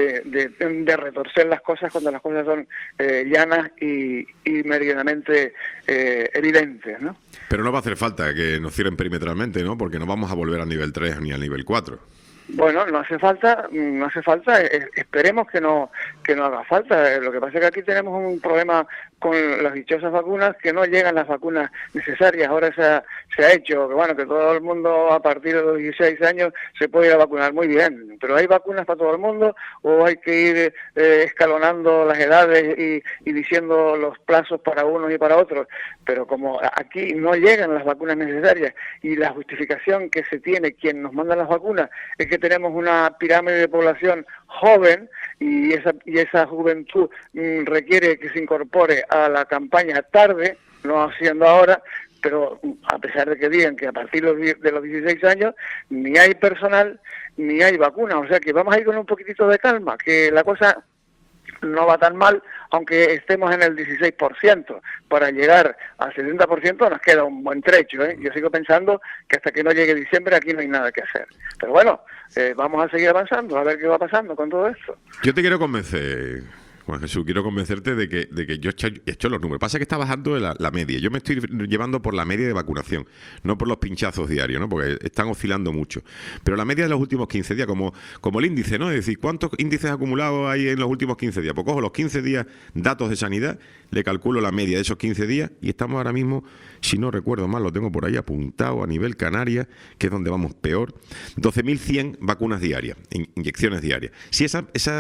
de retorcer las cosas cuando las cosas son llanas y meridianamente evidentes, ¿no? Pero no va a hacer falta que nos cierren perimetralmente, ¿no? Porque no vamos a volver al nivel 3 ni al nivel 4. Bueno, no hace falta, esperemos que no haga falta. Lo que pasa es que aquí tenemos un problema con las dichosas vacunas, que no llegan las vacunas necesarias. Ahora se ha hecho que, bueno, que todo el mundo a partir de los 16 años se puede ir a vacunar, muy bien, pero ¿hay vacunas para todo el mundo o hay que ir escalonando las edades y diciendo los plazos para unos y para otros? Pero como aquí no llegan las vacunas necesarias y la justificación que se tiene quien nos manda las vacunas es que tenemos una pirámide de población joven y esa juventud requiere que se incorpore a la campaña tarde, no haciendo ahora, pero a pesar de que digan que a partir de los 16 años ni hay personal ni hay vacuna, o sea que vamos a ir con un poquitito de calma, que la cosa no va tan mal, aunque estemos en el 16%. Para llegar al 70% nos queda un buen trecho, ¿eh? Yo sigo pensando que hasta que no llegue diciembre aquí no hay nada que hacer. Pero bueno, vamos a seguir avanzando, a ver qué va pasando con todo esto. Yo te quiero convencer, Juan Jesús, quiero convencerte de que yo he hecho los números. Pasa que está bajando la media. Yo me estoy llevando por la media de vacunación, no por los pinchazos diarios, ¿no? Porque están oscilando mucho. Pero la media de los últimos 15 días, como el índice, ¿no? Es decir, ¿cuántos índices acumulados hay en los últimos 15 días? Pues cojo los 15 días datos de sanidad, le calculo la media de esos 15 días y estamos ahora mismo, si no recuerdo mal, lo tengo por ahí apuntado a nivel Canarias, que es donde vamos peor, 12.100 vacunas diarias, inyecciones diarias. Si esa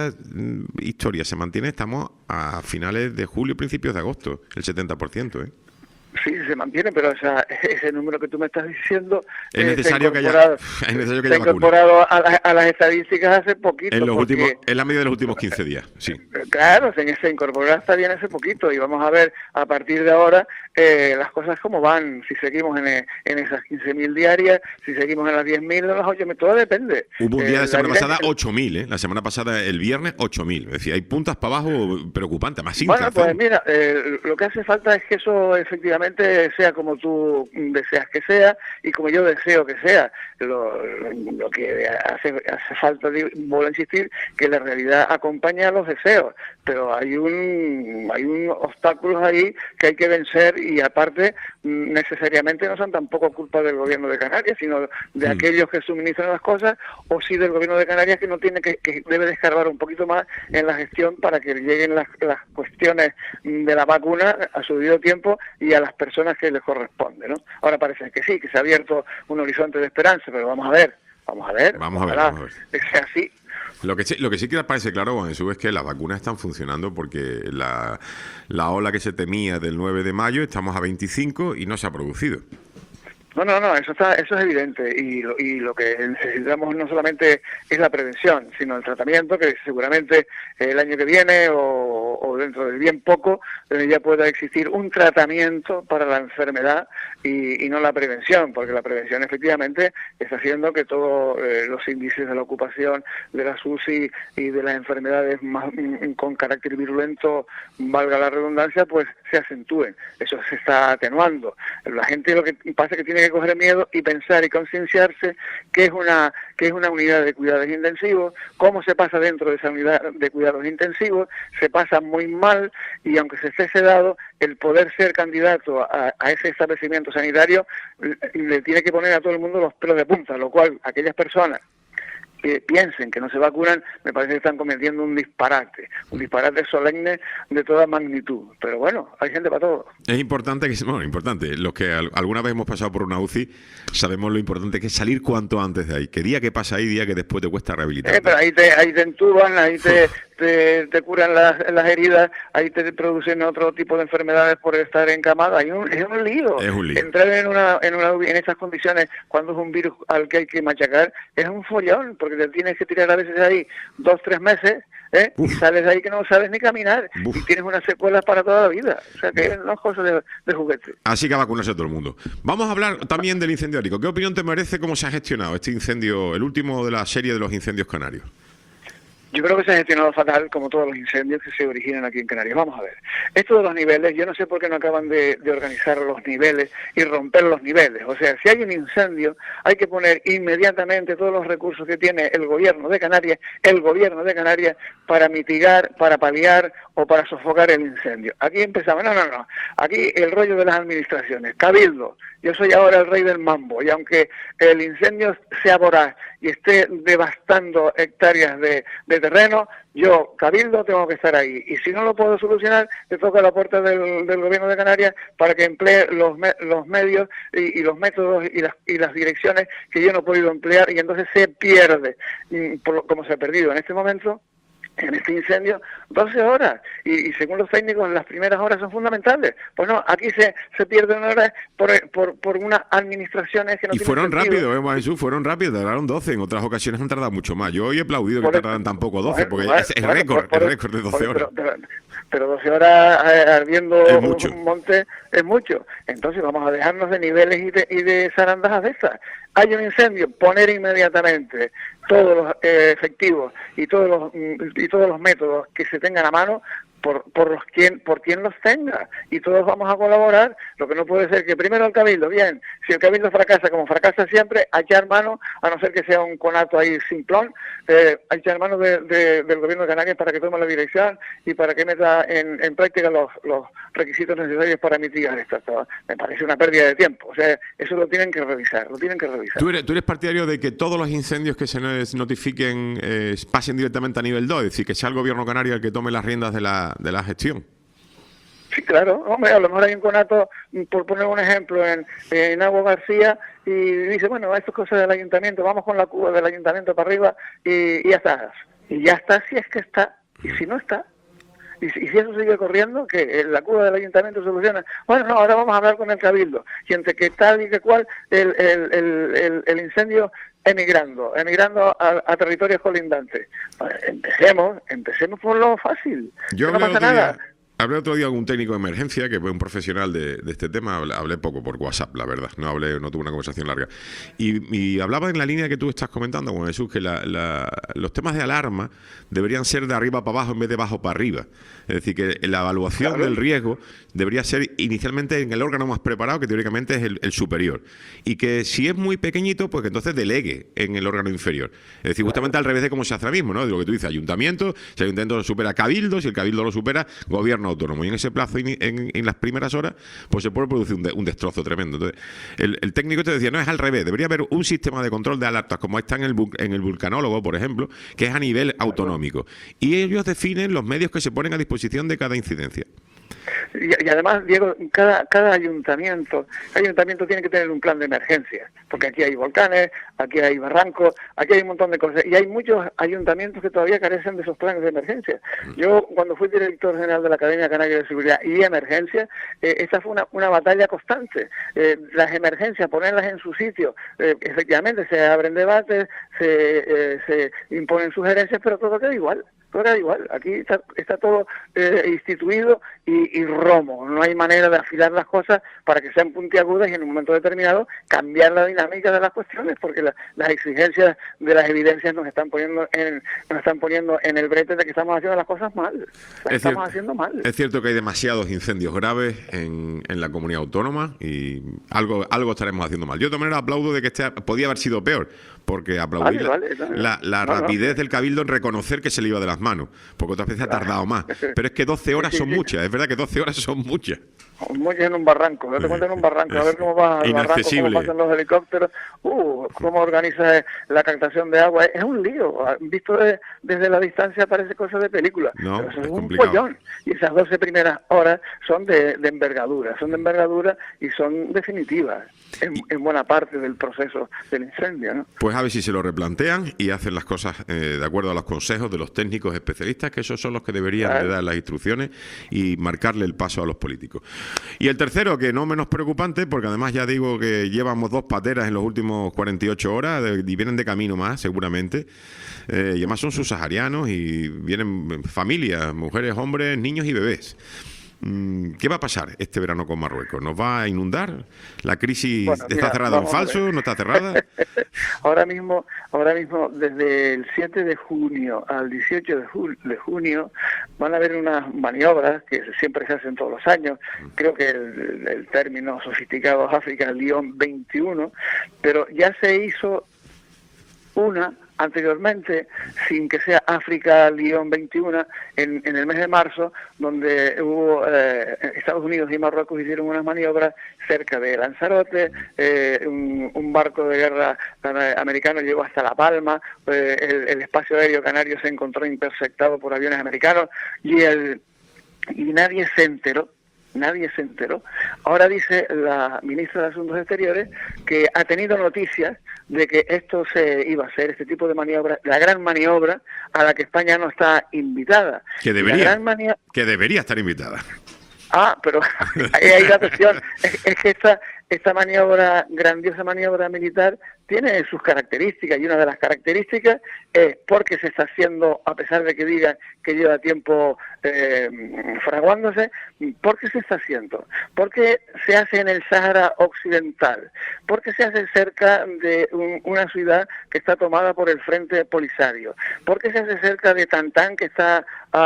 historia se mantiene, estamos a finales de julio, principios de agosto, el 70%, ¿eh? Sí, se mantiene, pero ese número que tú me estás diciendo es necesario que haya vacuna. Incorporado a las estadísticas hace poquito. En la media de los últimos 15 días, sí. Claro, se incorporó hasta bien hace poquito y vamos a ver a partir de ahora las cosas cómo van, si seguimos en esas 15.000 diarias, si seguimos en las 10.000, en las 8.000, todo depende. Hubo un día la semana pasada 8.000, ¿eh? La semana pasada, el viernes, 8.000. Es decir, hay puntas para abajo preocupantes, más sin Bueno, pues mira, lo que hace falta es que eso efectivamente sea como tú deseas que sea y como yo deseo que sea. Lo que hace falta, vuelvo a insistir, que la realidad acompaña a los deseos, pero hay un obstáculos ahí que hay que vencer y aparte necesariamente no son tampoco culpa del gobierno de Canarias, sino de aquellos que suministran las cosas, o sí del gobierno de Canarias, que no tiene que debe de escarbar un poquito más en la gestión para que lleguen las cuestiones de la vacuna a su debido tiempo y a las personas que les corresponde, ¿no? Ahora parece que sí, que se ha abierto un horizonte de esperanza, pero vamos a ver. Que sea así. Lo que sí que parece claro, Juan Jesús, es que las vacunas están funcionando porque la ola que se temía del 9 de mayo, estamos a 25 y no se ha producido. No, eso es evidente y lo que necesitamos no solamente es la prevención, sino el tratamiento, que seguramente el año que viene o dentro de bien poco ya pueda existir un tratamiento para la enfermedad y no la prevención, porque la prevención efectivamente está haciendo que todos los índices de la ocupación de las UCI y de las enfermedades más con carácter virulento, valga la redundancia, pues se acentúen. Eso se está atenuando. La gente lo que pasa es que tiene que coger miedo y pensar y concienciarse que es una unidad de cuidados intensivos, cómo se pasa dentro de esa unidad de cuidados intensivos, se pasa muy mal y aunque se esté sedado, el poder ser candidato a ese establecimiento sanitario le tiene que poner a todo el mundo los pelos de punta, lo cual aquellas personas que piensen que no se vacunan, me parece que están cometiendo un disparate solemne de toda magnitud. Pero bueno, hay gente para todo. Es importante los que alguna vez hemos pasado por una UCI, sabemos lo importante que es salir cuanto antes de ahí. Que día que pasa ahí, día que después te cuesta rehabilitar. Pero ahí te entuban, ahí te te curan las heridas, ahí te producen otro tipo de enfermedades por estar encamado. Es un lío. Es un lío. Entrar en esas condiciones cuando es un virus al que hay que machacar es un follón, porque te tienes que tirar a veces ahí 2-3 meses, y sales de ahí que no sabes ni caminar. Uf. Y tienes unas secuelas para toda la vida. O sea que no es cosa de juguete. Así que a vacunarse todo el mundo. Vamos a hablar también del incendio árico. ¿Qué opinión te merece cómo se ha gestionado este incendio, el último de la serie de los incendios canarios? Yo creo que se ha gestionado fatal, como todos los incendios que se originan aquí en Canarias. Vamos a ver, esto de los niveles, yo no sé por qué no acaban de organizar los niveles y romper los niveles. O sea, si hay un incendio, hay que poner inmediatamente todos los recursos que tiene el gobierno de Canarias, para mitigar, para paliar o para sofocar el incendio. Aquí empezamos, no. Aquí el rollo de las administraciones, Cabildo. Yo soy ahora el rey del mambo, y aunque el incendio sea voraz y esté devastando hectáreas de terreno, yo, Cabildo, tengo que estar ahí. Y si no lo puedo solucionar, le toco a la puerta del gobierno de Canarias para que emplee los medios y los métodos y las direcciones que yo no he podido emplear, y entonces se pierde, como se ha perdido en este momento, en este incendio, 12 horas. Y según los técnicos, las primeras horas son fundamentales. Pues no, aquí se pierden horas por unas administraciones que no y tienen fueron sentido. rápidos, Jesús, fueron rápidos, tardaron 12. En otras ocasiones han tardado mucho más. Yo hoy he aplaudido que tardaran tan poco 12, porque es el récord de 12 horas. Pero 12 horas ardiendo Es mucho. un monte es mucho. Entonces vamos a dejarnos de niveles y de zarandajas de esas. Hay un incendio, poner inmediatamente todos los efectivos y todos los métodos que se tengan a mano por quien los tenga, y todos vamos a colaborar. Lo que no puede ser que primero el Cabildo, bien, si el Cabildo fracasa como fracasa siempre, a echar mano, a no ser que sea un conato ahí simplón, a echar mano del gobierno de Canarias para que tome la dirección y para que meta en práctica los requisitos necesarios para mitigar esto. Me parece una pérdida de tiempo. O sea, eso lo tienen que revisar. ¿Tú eres partidario de que todos los incendios que se nos notifiquen pasen directamente a nivel 2? Es decir, que sea el gobierno canario el que tome las riendas de la gestión. Sí, claro. Hombre, a lo mejor hay un conato, por poner un ejemplo, en Agua García, y dice, bueno, esto es cosa del ayuntamiento, vamos con la cuba del ayuntamiento para arriba y ya está. Y ya está si es que está. Y si no está, y si eso sigue corriendo, que la cuba del ayuntamiento soluciona. Bueno, no, ahora vamos a hablar con el Cabildo. Y entre que tal y que cual, el incendio emigrando a territorios colindantes. Empecemos por lo fácil. Yo no pasa nada. Hablé otro día con un técnico de emergencia, que fue un profesional de este tema. Hablé poco por WhatsApp, la verdad. No tuve una conversación larga. Y hablaba en la línea que tú estás comentando, Juan Jesús, que los temas de alarma deberían ser de arriba para abajo en vez de abajo para arriba. Es decir, que la evaluación del riesgo debería ser inicialmente en el órgano más preparado, que teóricamente es el superior. Y que si es muy pequeñito, pues que entonces delegue en el órgano inferior. Es decir, justamente al revés de cómo se hace ahora mismo, ¿no? De lo que tú dices, ayuntamiento, si el ayuntamiento lo supera Cabildo, si el Cabildo lo supera, gobierno autónomo. Y en ese plazo, en las primeras horas, pues se puede producir un destrozo tremendo. Entonces, el técnico te decía, no, es al revés. Debería haber un sistema de control de alertas, como está en el vulcanólogo, por ejemplo, que es a nivel autonómico. Y ellos definen los medios que se ponen a disposición de cada incidencia. Y además, Diego, cada ayuntamiento tiene que tener un plan de emergencia, porque aquí hay volcanes, aquí hay barrancos, aquí hay un montón de cosas, y hay muchos ayuntamientos que todavía carecen de esos planes de emergencia. Yo, cuando fui director general de la Academia Canaria de Seguridad y Emergencia, esta fue una batalla constante. Las emergencias, ponerlas en su sitio, efectivamente se abren debates, se imponen sugerencias, pero todo queda igual. Aquí está todo instituido y romo. No hay manera de afilar las cosas para que sean puntiagudas y en un momento determinado cambiar la dinámica de las cuestiones, porque las exigencias de las evidencias nos están poniendo en el brete de que estamos haciendo las cosas mal. Haciendo mal. Es cierto que hay demasiados incendios graves en la comunidad autónoma y algo estaremos haciendo mal. Yo de todas maneras aplaudo de que podía haber sido peor, porque aplaudí la rapidez del Cabildo en reconocer que se le iba de las manos, porque otras veces ha tardado más. Pero es que 12 horas son muchas, es verdad que 12 horas son muchas. muelles en un barranco, date cuenta en un barranco, a ver cómo vas al barranco, cómo pasan los helicópteros, cómo organizas la captación de agua, es un lío, visto desde la distancia parece cosa de película, No, pero eso es un complicado. pollón, y esas 12 primeras horas son de envergadura, y son definitivas en buena parte del proceso del incendio, ¿no? Pues a ver si se lo replantean y hacen las cosas de acuerdo a los consejos de los técnicos especialistas, que esos son los que deberían de dar las instrucciones y marcarle el paso a los políticos. Y el tercero, que no menos preocupante, porque además ya digo que llevamos 2 pateras en los últimos 48 horas y vienen de camino más, seguramente. Y además son subsaharianos y vienen familias, mujeres, hombres, niños y bebés. ¿Qué va a pasar este verano con Marruecos? ¿Nos va a inundar? ¿La crisis está cerrada en falso? ¿No está cerrada? Ahora mismo, desde el 7 de junio al 18 de junio, van a haber unas maniobras que siempre se hacen todos los años. Creo que el término sofisticado es África-Lyon 21, pero ya se hizo una anteriormente, sin que sea África-Lyon 21, en el mes de marzo, donde hubo Estados Unidos y Marruecos hicieron unas maniobras cerca de Lanzarote, un barco de guerra americano llegó hasta La Palma, el espacio aéreo canario se encontró interceptado por aviones americanos y nadie se enteró. Ahora dice la ministra de Asuntos Exteriores que ha tenido noticias de que esto se iba a hacer, este tipo de maniobra, la gran maniobra a la que España no está invitada. Que debería estar invitada. Pero ahí hay la cuestión. Es que esta maniobra, grandiosa maniobra militar, tiene sus características, y una de las características es porque se está haciendo, a pesar de que digan que lleva tiempo fraguándose, porque se está haciendo, porque se hace en el Sáhara Occidental, porque se hace cerca de una ciudad que está tomada por el Frente Polisario, porque se hace cerca de Tantán, que está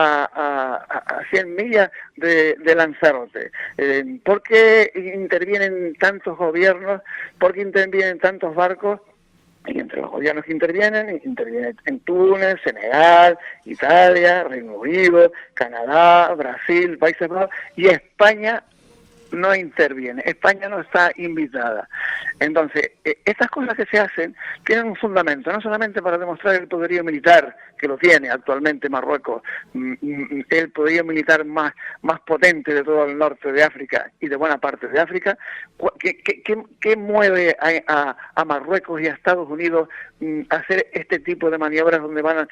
a 100 millas de Lanzarote, porque intervienen tantos gobiernos, porque intervienen tantos barcos. Y entre los gobiernos que intervienen en Túnez, Senegal, Italia, Reino Unido, Canadá, Brasil, Países Bajos, y España no interviene, España no está invitada. Entonces, estas cosas que se hacen tienen un fundamento, no solamente para demostrar el poderío militar, que lo tiene actualmente Marruecos, el poderío militar más potente de todo el norte de África y de buena parte de África. ¿Qué mueve a Marruecos y a Estados Unidos a hacer este tipo de maniobras donde van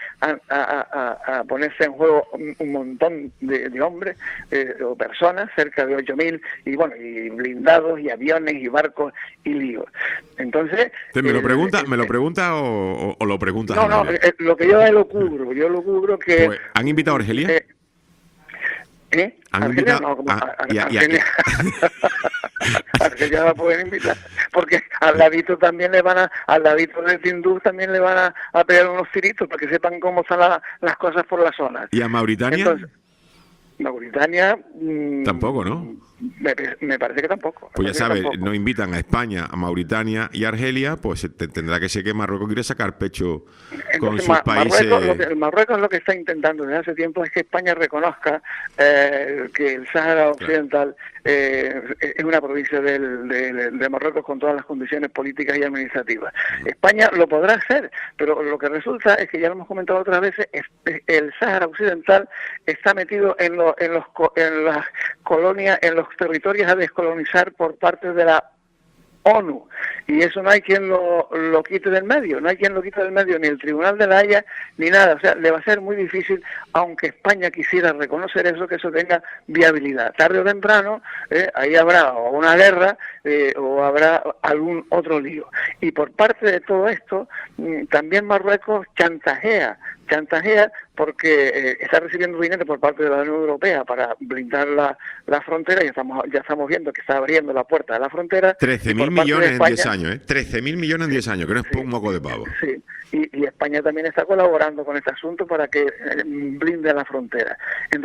a ponerse en juego un montón de hombres o personas, cerca de 8.000, y blindados y aviones y barcos y líos? Entonces, ¿Me lo pregunta o lo preguntas? No, lo que yo lo cubro que... Pues, ¿han invitado a Argelia? ¿Han Argelia invitado? no, como Argelia Argelia la pueden invitar, porque al ladito también al ladito de Tinduf también le van a pegar unos tiritos para que sepan cómo están las cosas por la zona. ¿Y a Mauritania? Entonces, Mauritania... tampoco, ¿no? Me parece que tampoco. Pues ya sabes, no invitan a España, a Mauritania y a Argelia, pues tendrá que ser que Marruecos quiere sacar pecho con sus países. Marruecos lo que está intentando desde hace tiempo es que España reconozca que el Sáhara Occidental es una provincia de Marruecos con todas las condiciones políticas y administrativas. España lo podrá hacer, pero lo que resulta es que, ya lo hemos comentado otras veces, el Sáhara Occidental está metido en las colonias, en los territorios a descolonizar por parte de la ONU, y eso no hay quien lo quite del medio, ni el Tribunal de la Haya, ni nada. O sea, le va a ser muy difícil, aunque España quisiera reconocer eso, que eso tenga viabilidad. Tarde o temprano, ahí habrá o una guerra o habrá algún otro lío. Y por parte de todo esto, también Marruecos chantajea porque está recibiendo dinero por parte de la Unión Europea para blindar la frontera, y ya estamos viendo que está abriendo la puerta de la frontera. 13.000 millones en 10 años, 13.000 millones en 10 años, que no es un moco de pavo. Sí, y España también está colaborando con este asunto para que blinde la frontera. Entonces,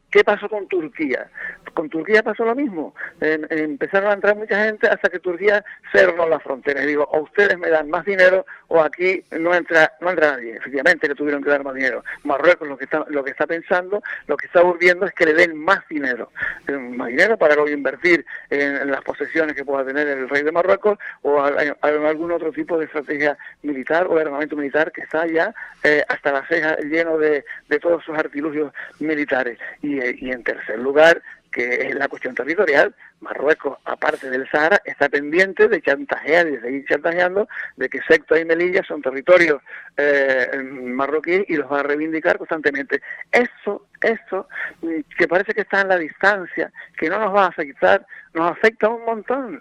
¿Qué pasó con Turquía? Con Turquía pasó lo mismo. Empezaron a entrar mucha gente hasta que Turquía cerró las fronteras. Y digo, o ustedes me dan más dinero o aquí no entra nadie. Efectivamente le tuvieron que dar más dinero. Marruecos lo que está pensando, lo que está urgiendo es que le den más dinero. Más dinero para luego invertir en las posesiones que pueda tener el rey de Marruecos o en algún otro tipo de estrategia militar o de armamento militar que está ya hasta las cejas lleno de todos sus artilugios militares. Y en tercer lugar, que es la cuestión territorial, Marruecos, aparte del Sahara, está pendiente de chantajear y de seguir chantajeando de que Ceuta y Melilla son territorios marroquíes y los va a reivindicar constantemente. Eso que parece que está en la distancia, que no nos va a afectar, nos afecta un montón,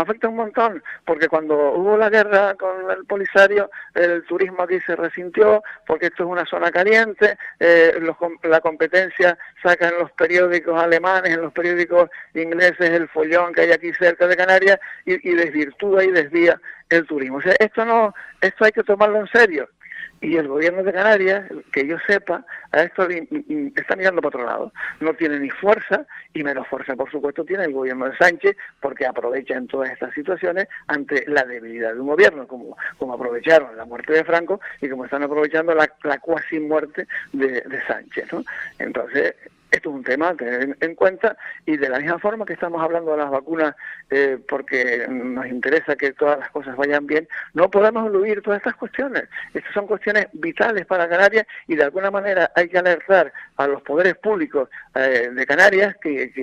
porque cuando hubo la guerra con el Polisario, el turismo aquí se resintió, porque esto es una zona caliente, la competencia saca en los periódicos alemanes, en los periódicos ingleses el follón que hay aquí cerca de Canarias y desvirtúa y desvía el turismo. O sea, esto hay que tomarlo en serio. Y el gobierno de Canarias, que yo sepa, a esto está mirando para otro lado. No tiene ni fuerza, y menos fuerza, por supuesto, tiene el gobierno de Sánchez, porque aprovecha en todas estas situaciones ante la debilidad de un gobierno, como aprovecharon la muerte de Franco y como están aprovechando la cuasi muerte de Sánchez, ¿no? Entonces, esto es un tema a tener en cuenta, y de la misma forma que estamos hablando de las vacunas porque nos interesa que todas las cosas vayan bien, no podemos eludir todas estas cuestiones. Estas son cuestiones vitales para Canarias y de alguna manera hay que alertar a los poderes públicos de Canarias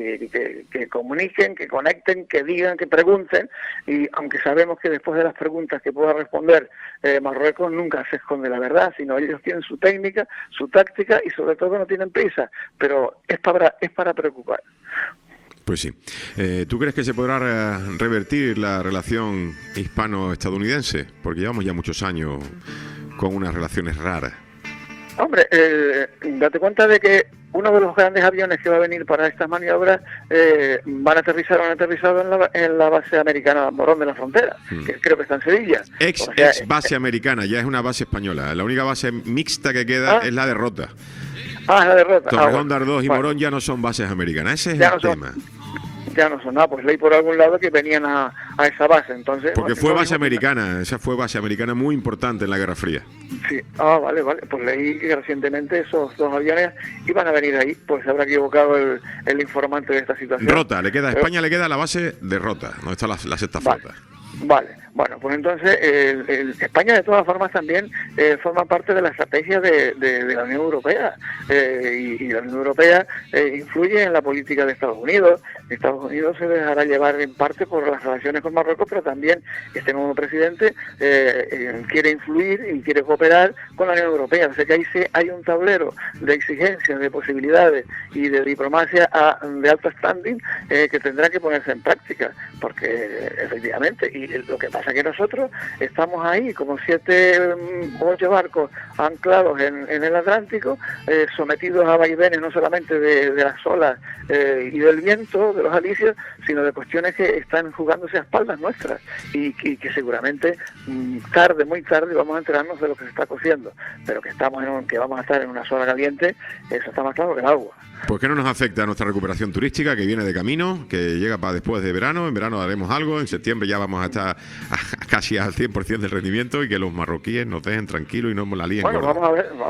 que comuniquen, que conecten, que digan, que pregunten, y aunque sabemos que después de las preguntas que pueda responder Marruecos nunca se esconde la verdad, sino ellos tienen su técnica, su táctica y sobre todo no tienen prisa, pero es para preocupar. Pues sí. ¿Tú crees que se podrá revertir la relación hispano-estadounidense? Porque llevamos ya muchos años con unas relaciones raras. Hombre, date cuenta de que uno de los grandes aviones que va a venir para estas maniobras han aterrizado en la base americana Morón de la Frontera, que creo que está en Sevilla. Ex base americana, ya es una base española. La única base mixta que queda es la de Rota. La de Rota. Torrejón, Ardós y Morón ya no son bases americanas. Ese es el tema. Ya no son nada, pues leí por algún lado que venían a esa base, entonces... Porque fue base americana, esa fue base americana muy importante en la Guerra Fría. Sí, vale, pues leí que recientemente esos dos aviones iban a venir ahí, pues se habrá equivocado el informante de esta situación. Rota, España le queda la base de Rota, donde está la sexta flota. Vale, bueno, pues entonces España de todas formas también forma parte de la estrategia de la Unión Europea y la Unión Europea influye en la política de Estados Unidos. Estados Unidos se dejará llevar en parte por las relaciones con Marruecos, pero también este nuevo presidente quiere influir y quiere cooperar con la Unión Europea. O sea que ahí sí hay un tablero de exigencias, de posibilidades y de diplomacia de alto standing que tendrá que ponerse en práctica, porque efectivamente, y lo que pasa es que nosotros estamos ahí como 7 u 8 barcos anclados en el Atlántico, sometidos a vaivenes no solamente de las olas y del viento, de los alisios, sino de cuestiones que están jugándose a espaldas nuestras y que seguramente muy tarde vamos a enterarnos de lo que se está cociendo, pero que vamos a estar en una zona caliente, eso está más claro que el agua. ¿Por qué no nos afecta a nuestra recuperación turística, que viene de camino, que llega para después de verano? En verano haremos algo, en septiembre ya vamos a estar casi al 100% del rendimiento, y que los marroquíes nos dejen tranquilos y no la líen. Bueno, vamos a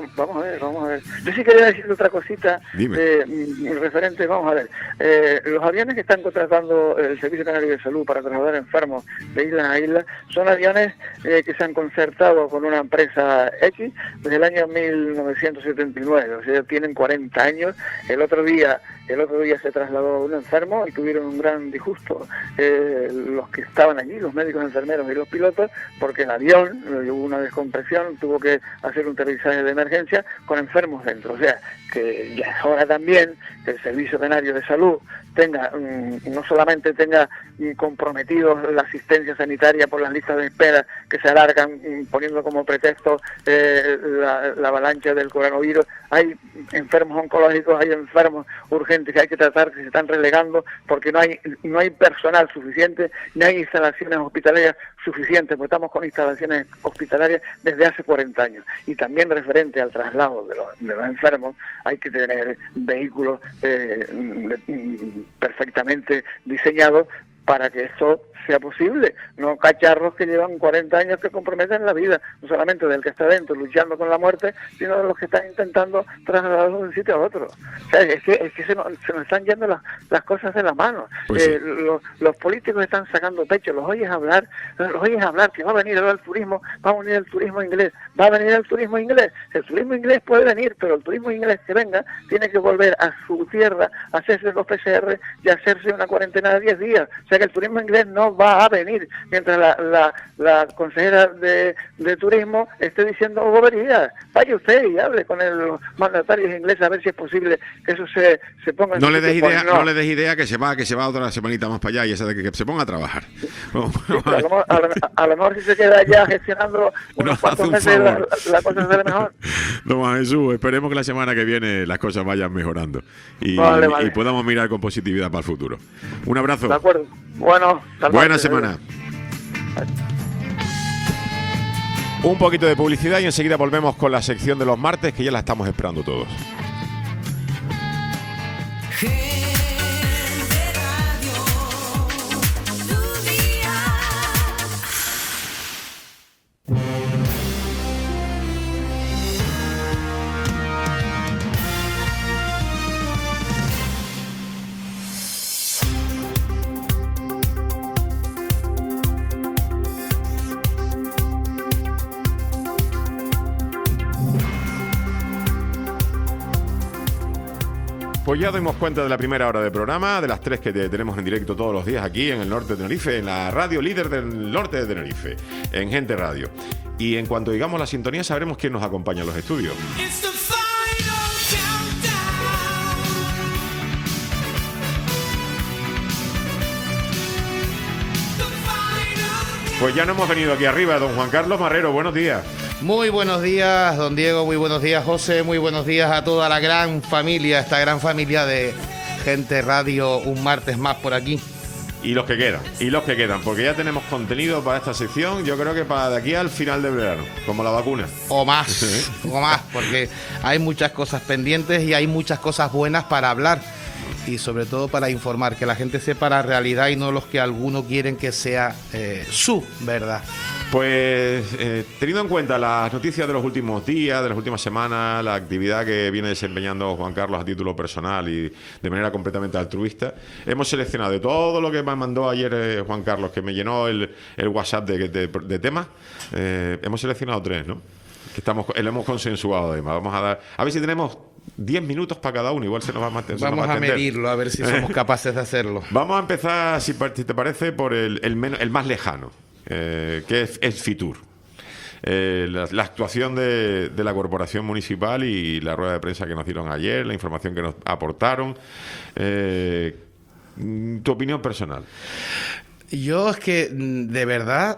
ver. Yo sí quería decir otra cosita. Dime. Referente, vamos a ver. Los aviones que están contratando el Servicio Canario de Salud para trasladar enfermos de isla a isla son aviones que se han concertado con una empresa X desde el año 1979, o sea, tienen 40 años. El otro día se trasladó un enfermo y tuvieron un gran disgusto los que estaban allí, los médicos, enfermeros y los pilotos, porque el avión hubo una descompresión, tuvo que hacer un aterrizaje de emergencia con enfermos dentro. O sea, que ya es hora también que el Servicio Canario de Salud no solamente tenga comprometidos la asistencia sanitaria por las listas de espera que se alargan, poniendo como pretexto la avalancha del coronavirus. Hay enfermos oncológicos, hay enfermos urgentes gente que hay que tratar, que se están relegando porque no hay personal suficiente, ni hay instalaciones hospitalarias suficientes, porque estamos con instalaciones hospitalarias desde hace 40 años. Y también referente al traslado de los enfermos, hay que tener vehículos perfectamente diseñados para que esto sea posible, no cacharros que llevan 40 años que comprometen la vida, no solamente del que está dentro luchando con la muerte, sino de los que están intentando trasladarlos de un sitio a otro. O sea, es que se nos están yendo las cosas de la mano. Pues sí. Los políticos están sacando pecho, los oyes hablar que va a venir ahora el turismo, va a venir el turismo inglés, va a venir el turismo inglés. El turismo inglés puede venir, pero el turismo inglés que venga tiene que volver a su tierra, a hacerse los PCR y hacerse una cuarentena de 10 días. O sea que el turismo inglés no va a venir mientras la consejera de turismo esté diciendo boberías. Vaya usted y hable con los mandatarios ingleses a ver si es posible que eso se ponga en No su le des sitio. idea, Pues no le des idea que se va otra semanita más para allá y esa de que se ponga a trabajar. Sí, pero a lo mejor si se queda ya gestionando unos cuantos meses la cosa será mejor. Don Jesús, esperemos que la semana que viene las cosas vayan mejorando y podamos mirar con positividad para el futuro. Un abrazo. De acuerdo. Bueno, buena semana. Un poquito de publicidad y enseguida volvemos con la sección de los martes, que ya la estamos esperando todos. Pues ya dimos cuenta de la primera hora de programa, de las 3 que tenemos en directo todos los días aquí en el norte de Tenerife, en la radio líder del norte de Tenerife, en Gente Radio. Y en cuanto digamos la sintonía sabremos quién nos acompaña en los estudios. Pues ya no hemos venido aquí arriba, don Juan Carlos Marrero, buenos días. Muy buenos días, don Diego, muy buenos días, José, muy buenos días a toda la gran familia, esta gran familia de Gente Radio, un martes más por aquí. Y los que quedan, porque ya tenemos contenido para esta sección, yo creo que para de aquí al final de verano, como la vacuna. O más, porque hay muchas cosas pendientes y hay muchas cosas buenas para hablar. Y sobre todo para informar, que la gente sepa la realidad y no los que algunos quieren que sea su verdad. Pues teniendo en cuenta las noticias de los últimos días, de las últimas semanas, la actividad que viene desempeñando Juan Carlos a título personal y de manera completamente altruista, hemos seleccionado de todo lo que me mandó ayer Juan Carlos, que me llenó el WhatsApp de temas, hemos seleccionado 3, ¿no? Que lo hemos consensuado además. Vamos a dar, a ver si tenemos 10 minutos para cada uno, igual se nos va a mantener. Vamos a medirlo, a ver si somos capaces de hacerlo. Vamos a empezar, si te parece, por el más lejano, que es Fitur. La actuación de la Corporación Municipal y la rueda de prensa que nos dieron ayer, la información que nos aportaron. Tu opinión personal. Yo es que de verdad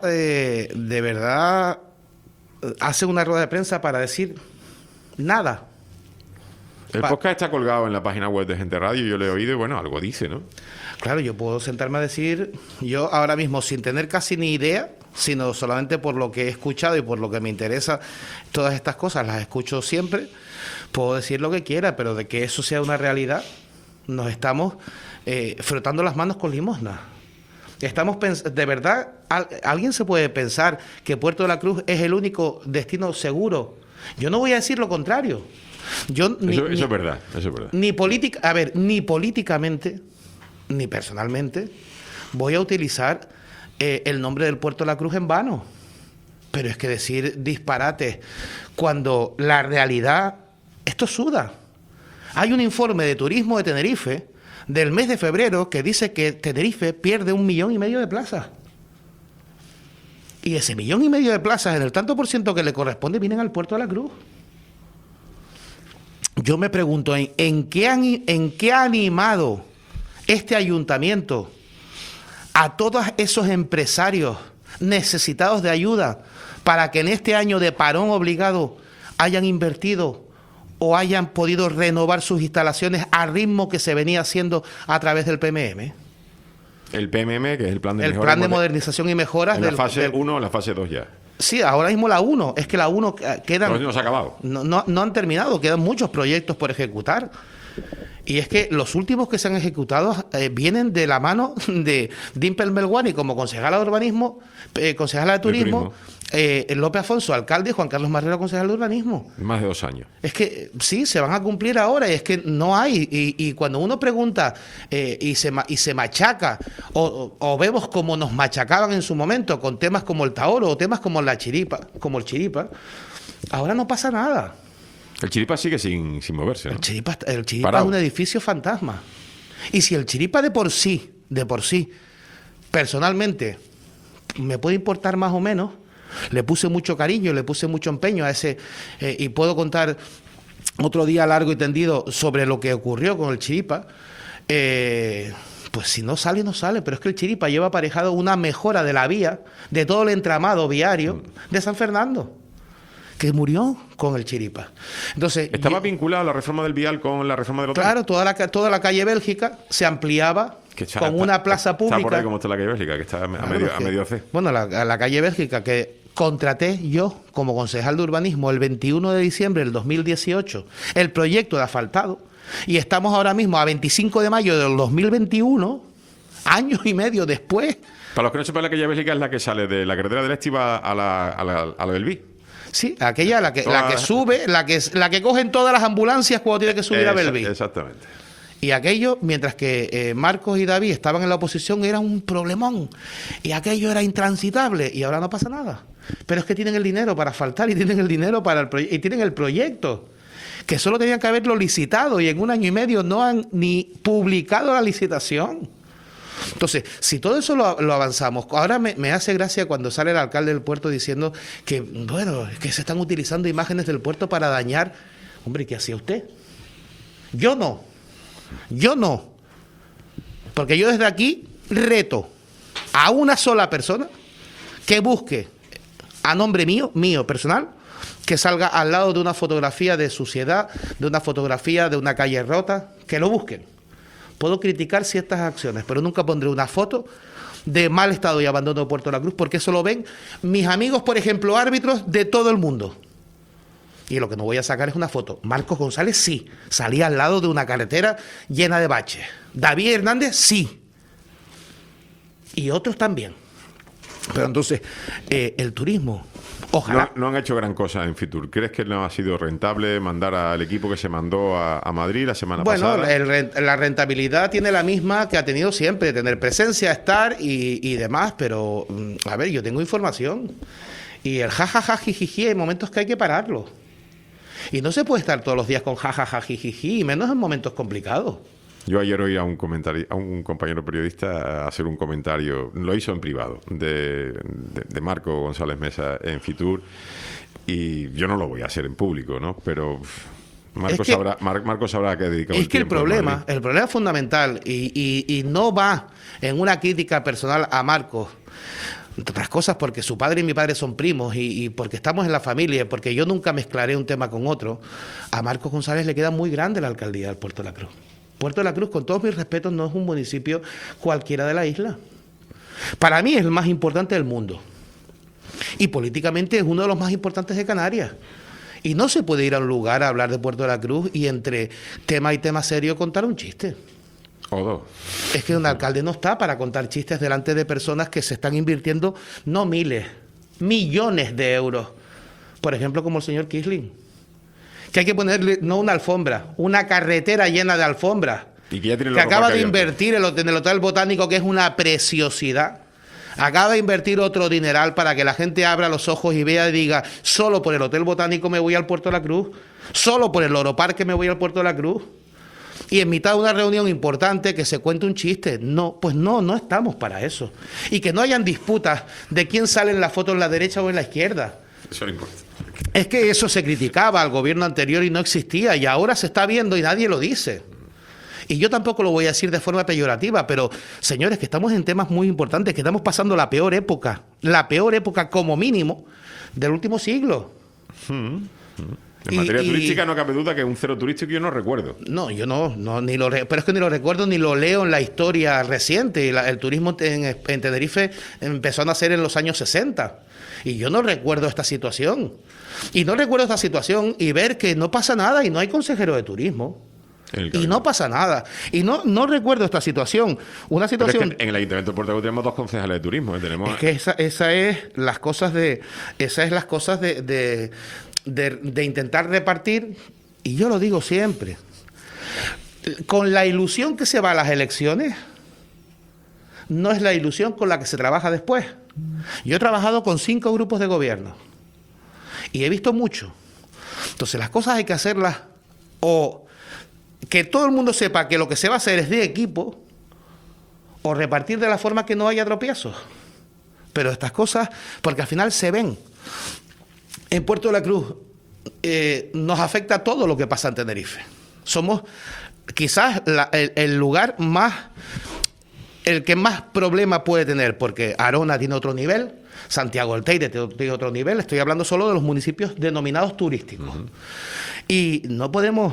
hace una rueda de prensa para decir nada. El podcast está colgado en la página web de Gente Radio, yo le he oído y bueno, algo dice, ¿no? Claro, yo puedo sentarme a decir, yo ahora mismo sin tener casi ni idea, sino solamente por lo que he escuchado y por lo que me interesa, todas estas cosas las escucho siempre, puedo decir lo que quiera, pero de que eso sea una realidad, nos estamos frotando las manos con limosna. Estamos de verdad, ¿alguien se puede pensar que Puerto de la Cruz es el único destino seguro? Yo no voy a decir lo contrario. Eso es verdad. Ni políticamente, ni personalmente, voy a utilizar el nombre del Puerto de la Cruz en vano. Pero es que decir disparates cuando la realidad, esto suda. Hay un informe de turismo de Tenerife del mes de febrero que dice que Tenerife pierde 1,5 millones de plazas. Y ese 1,5 millones de plazas, en el tanto por ciento que le corresponde, vienen al Puerto de la Cruz. Yo me pregunto, ¿en qué ha animado este ayuntamiento a todos esos empresarios necesitados de ayuda para que en este año de parón obligado hayan invertido o hayan podido renovar sus instalaciones al ritmo que se venía haciendo a través del PMM. El PMM, que es el plan de El plan de modernización y mejoras en la fase 1 o en la fase 2 ya. Sí, ahora mismo la 1. Es que la 1 quedan... Pero no se ha acabado. No han terminado, quedan muchos proyectos por ejecutar. Y es que los últimos que se han ejecutado vienen de la mano de Dimpel Melguani como concejala de urbanismo, concejala de turismo. López Afonso, alcalde, y Juan Carlos Marrero, concejal de urbanismo. Más de 2 años. Es que sí, se van a cumplir ahora, y es que no hay. Y cuando uno pregunta y se machaca, o vemos como nos machacaban en su momento con temas como el Taoro o temas como el Chiripa, ahora no pasa nada. El Chiripa sigue sin moverse, ¿no? El Chiripa es un edificio fantasma. Y si el Chiripa de por sí, personalmente, me puede importar más o menos, le puse mucho cariño, le puse mucho empeño a ese, y puedo contar otro día largo y tendido sobre lo que ocurrió con el Chiripa, pues si no sale, no sale. Pero es que el Chiripa lleva aparejado una mejora de la vía, de todo el entramado viario de San Fernando, que murió con el Chiripa. Entonces, ¿estaba vinculada la reforma del vial con la reforma del hotel? Claro, toda la calle Bélgica se ampliaba con una plaza pública. Está por ahí como está la calle Bélgica, que está a medio hacer. Bueno, la calle Bélgica, que contraté yo como concejal de urbanismo el 21 de diciembre del 2018 el proyecto de asfaltado, y estamos ahora mismo a 25 de mayo del 2021, año y medio después. Para los que no sepan, la calle Bélgica es la que sale de la carretera del Este y va a la Belví. Sí, aquella, la que sube, la que cogen todas las ambulancias cuando tiene que subir a Belví. Exactamente. Y aquello, mientras que Marcos y David estaban en la oposición, era un problemón. Y aquello era intransitable. Y ahora no pasa nada. Pero es que tienen el dinero para asfaltar, y tienen el dinero para y tienen el proyecto, que solo tenían que haberlo licitado, y en 1 año y medio no han ni publicado la licitación. Entonces, si todo eso lo avanzamos, ahora me hace gracia cuando sale el alcalde del puerto diciendo que, bueno, es que se están utilizando imágenes del puerto para dañar. Hombre, ¿qué hacía usted? Yo no. Porque yo desde aquí reto a una sola persona que busque a nombre mío personal, que salga al lado de una fotografía de suciedad, de una fotografía de una calle rota, que lo busquen. Puedo criticar ciertas acciones, pero nunca pondré una foto de mal estado y abandono de Puerto de la Cruz, porque eso lo ven mis amigos, por ejemplo, árbitros de todo el mundo. Y lo que no voy a sacar es una foto. Marcos González, sí, salía al lado de una carretera llena de baches. David Hernández, sí. Y otros también. Pero entonces, el turismo, ojalá. No han hecho gran cosa en Fitur. ¿Crees que no ha sido rentable mandar al equipo que se mandó a Madrid la semana pasada? Bueno, la rentabilidad tiene la misma que ha tenido siempre, tener presencia, estar y demás, pero, a ver, yo tengo información. Y el jajaja, jijiji, hay momentos que hay que pararlo. Y no se puede estar todos los días con jajaja, jijiji, y menos en momentos complicados. Yo ayer oí a un compañero periodista a hacer un comentario, lo hizo en privado, de Marco González Mesa en Fitur, y yo no lo voy a hacer en público, ¿no? Pero Marco sabrá que dedicar es que el problema fundamental, y no va en una crítica personal a Marcos, entre otras cosas porque su padre y mi padre son primos, y porque estamos en la familia, porque yo nunca mezclaré un tema con otro. A Marcos González le queda muy grande la alcaldía del Puerto de la Cruz. Puerto de la Cruz, con todos mis respetos, no es un municipio cualquiera de la isla. Para mí es el más importante del mundo. Y políticamente es uno de los más importantes de Canarias. Y no se puede ir a un lugar a hablar de Puerto de la Cruz y entre tema y tema serio contar un chiste. O dos. Es que un alcalde no está para contar chistes delante de personas que se están invirtiendo no miles, millones de euros. Por ejemplo, como el señor Quisling. Que hay que ponerle, no una alfombra, una carretera llena de alfombras. Y que ya tiene que acaba de invertir en el Hotel Botánico, que es una preciosidad. Acaba de invertir otro dineral para que la gente abra los ojos y vea y diga, solo por el Hotel Botánico me voy al Puerto de la Cruz, solo por el Oroparque me voy al Puerto de la Cruz. Y en mitad de una reunión importante que se cuente un chiste. No, pues no estamos para eso. Y que no hayan disputas de quién sale en la foto en la derecha o en la izquierda. Eso no importa. Es que eso se criticaba al gobierno anterior y no existía, y ahora se está viendo y nadie lo dice. Y yo tampoco lo voy a decir de forma peyorativa, pero, señores, que estamos en temas muy importantes, que estamos pasando la peor época como mínimo, del último siglo. En materia turística no cabe duda que un cero turístico yo no recuerdo. No, yo no ni lo pero es que ni lo recuerdo ni lo leo en la historia reciente. El turismo en Tenerife empezó a nacer en los años 60 y yo no recuerdo esta situación. Y no recuerdo esta situación y ver que no pasa nada y no hay consejero de turismo. Y no pasa nada. Y no recuerdo esta situación. Una situación. Pero es que en el Ayuntamiento de Puerto Agudo tenemos 2 concejales de turismo. Tenemos... Es que esa es las cosas de intentar repartir, y yo lo digo siempre, con la ilusión que se va a las elecciones, no es la ilusión con la que se trabaja después. Yo he trabajado con 5 grupos de gobierno y he visto mucho. Entonces las cosas hay que hacerlas, o que todo el mundo sepa que lo que se va a hacer es de equipo, o repartir de la forma que no haya tropiezos. Pero estas cosas, porque al final se ven. En Puerto de la Cruz nos afecta todo lo que pasa en Tenerife. Somos quizás el lugar el que más problema puede tener, porque Arona tiene otro nivel, Santiago del Teide tiene otro nivel. Estoy hablando solo de los municipios denominados turísticos. Y no podemos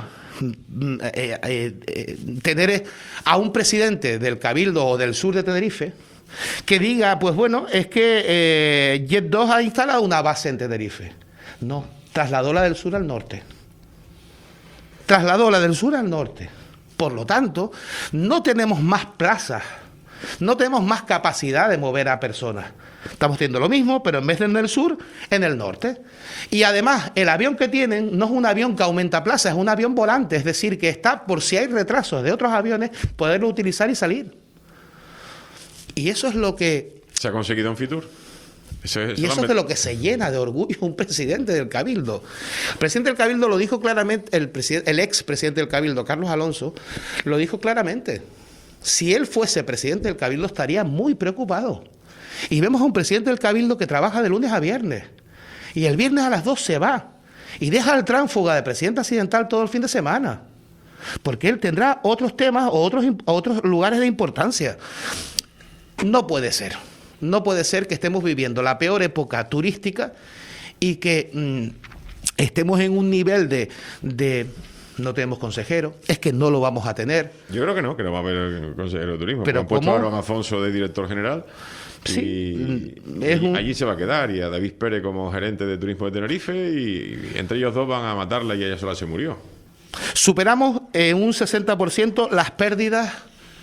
tener a un presidente del Cabildo o del sur de Tenerife que diga, pues bueno, es que Jet 2 ha instalado una base en Tenerife. No, trasladó la del sur al norte. Trasladó la del sur al norte. Por lo tanto, no tenemos más plazas, no tenemos más capacidad de mover a personas. Estamos teniendo lo mismo, pero en vez de en el sur, en el norte. Y además, el avión que tienen no es un avión que aumenta plazas, es un avión volante, es decir, que está, por si hay retrasos de otros aviones, poderlo utilizar y salir. Y eso es lo que... ¿Se ha conseguido en Fitur? Y eso es de lo que se llena de orgullo un presidente del Cabildo. El presidente del Cabildo lo dijo claramente, el ex presidente del Cabildo, Carlos Alonso, lo dijo claramente. Si él fuese presidente del Cabildo estaría muy preocupado. Y vemos a un presidente del Cabildo que trabaja de lunes a viernes. Y el viernes a las 2 se va. Y deja al tránsfuga de presidente accidental todo el fin de semana. Porque él tendrá otros temas o otros lugares de importancia. No puede ser. No puede ser que estemos viviendo la peor época turística y que estemos en un nivel de no tenemos consejero. Es que no lo vamos a tener. Yo creo que no va a haber consejero de turismo. Pero han puesto a Aaron Afonso de director general. Sí, y allí se va a quedar, y a David Pérez como gerente de turismo de Tenerife, y entre ellos dos van a matarla y ella sola se murió. Superamos en un 60% las pérdidas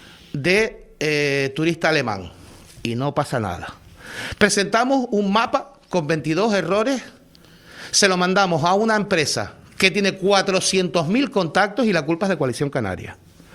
de turista alemán y no pasa nada. Presentamos un mapa con 22 errores, se lo mandamos a una empresa que tiene 400.000 contactos y la culpa es de Coalición Canaria.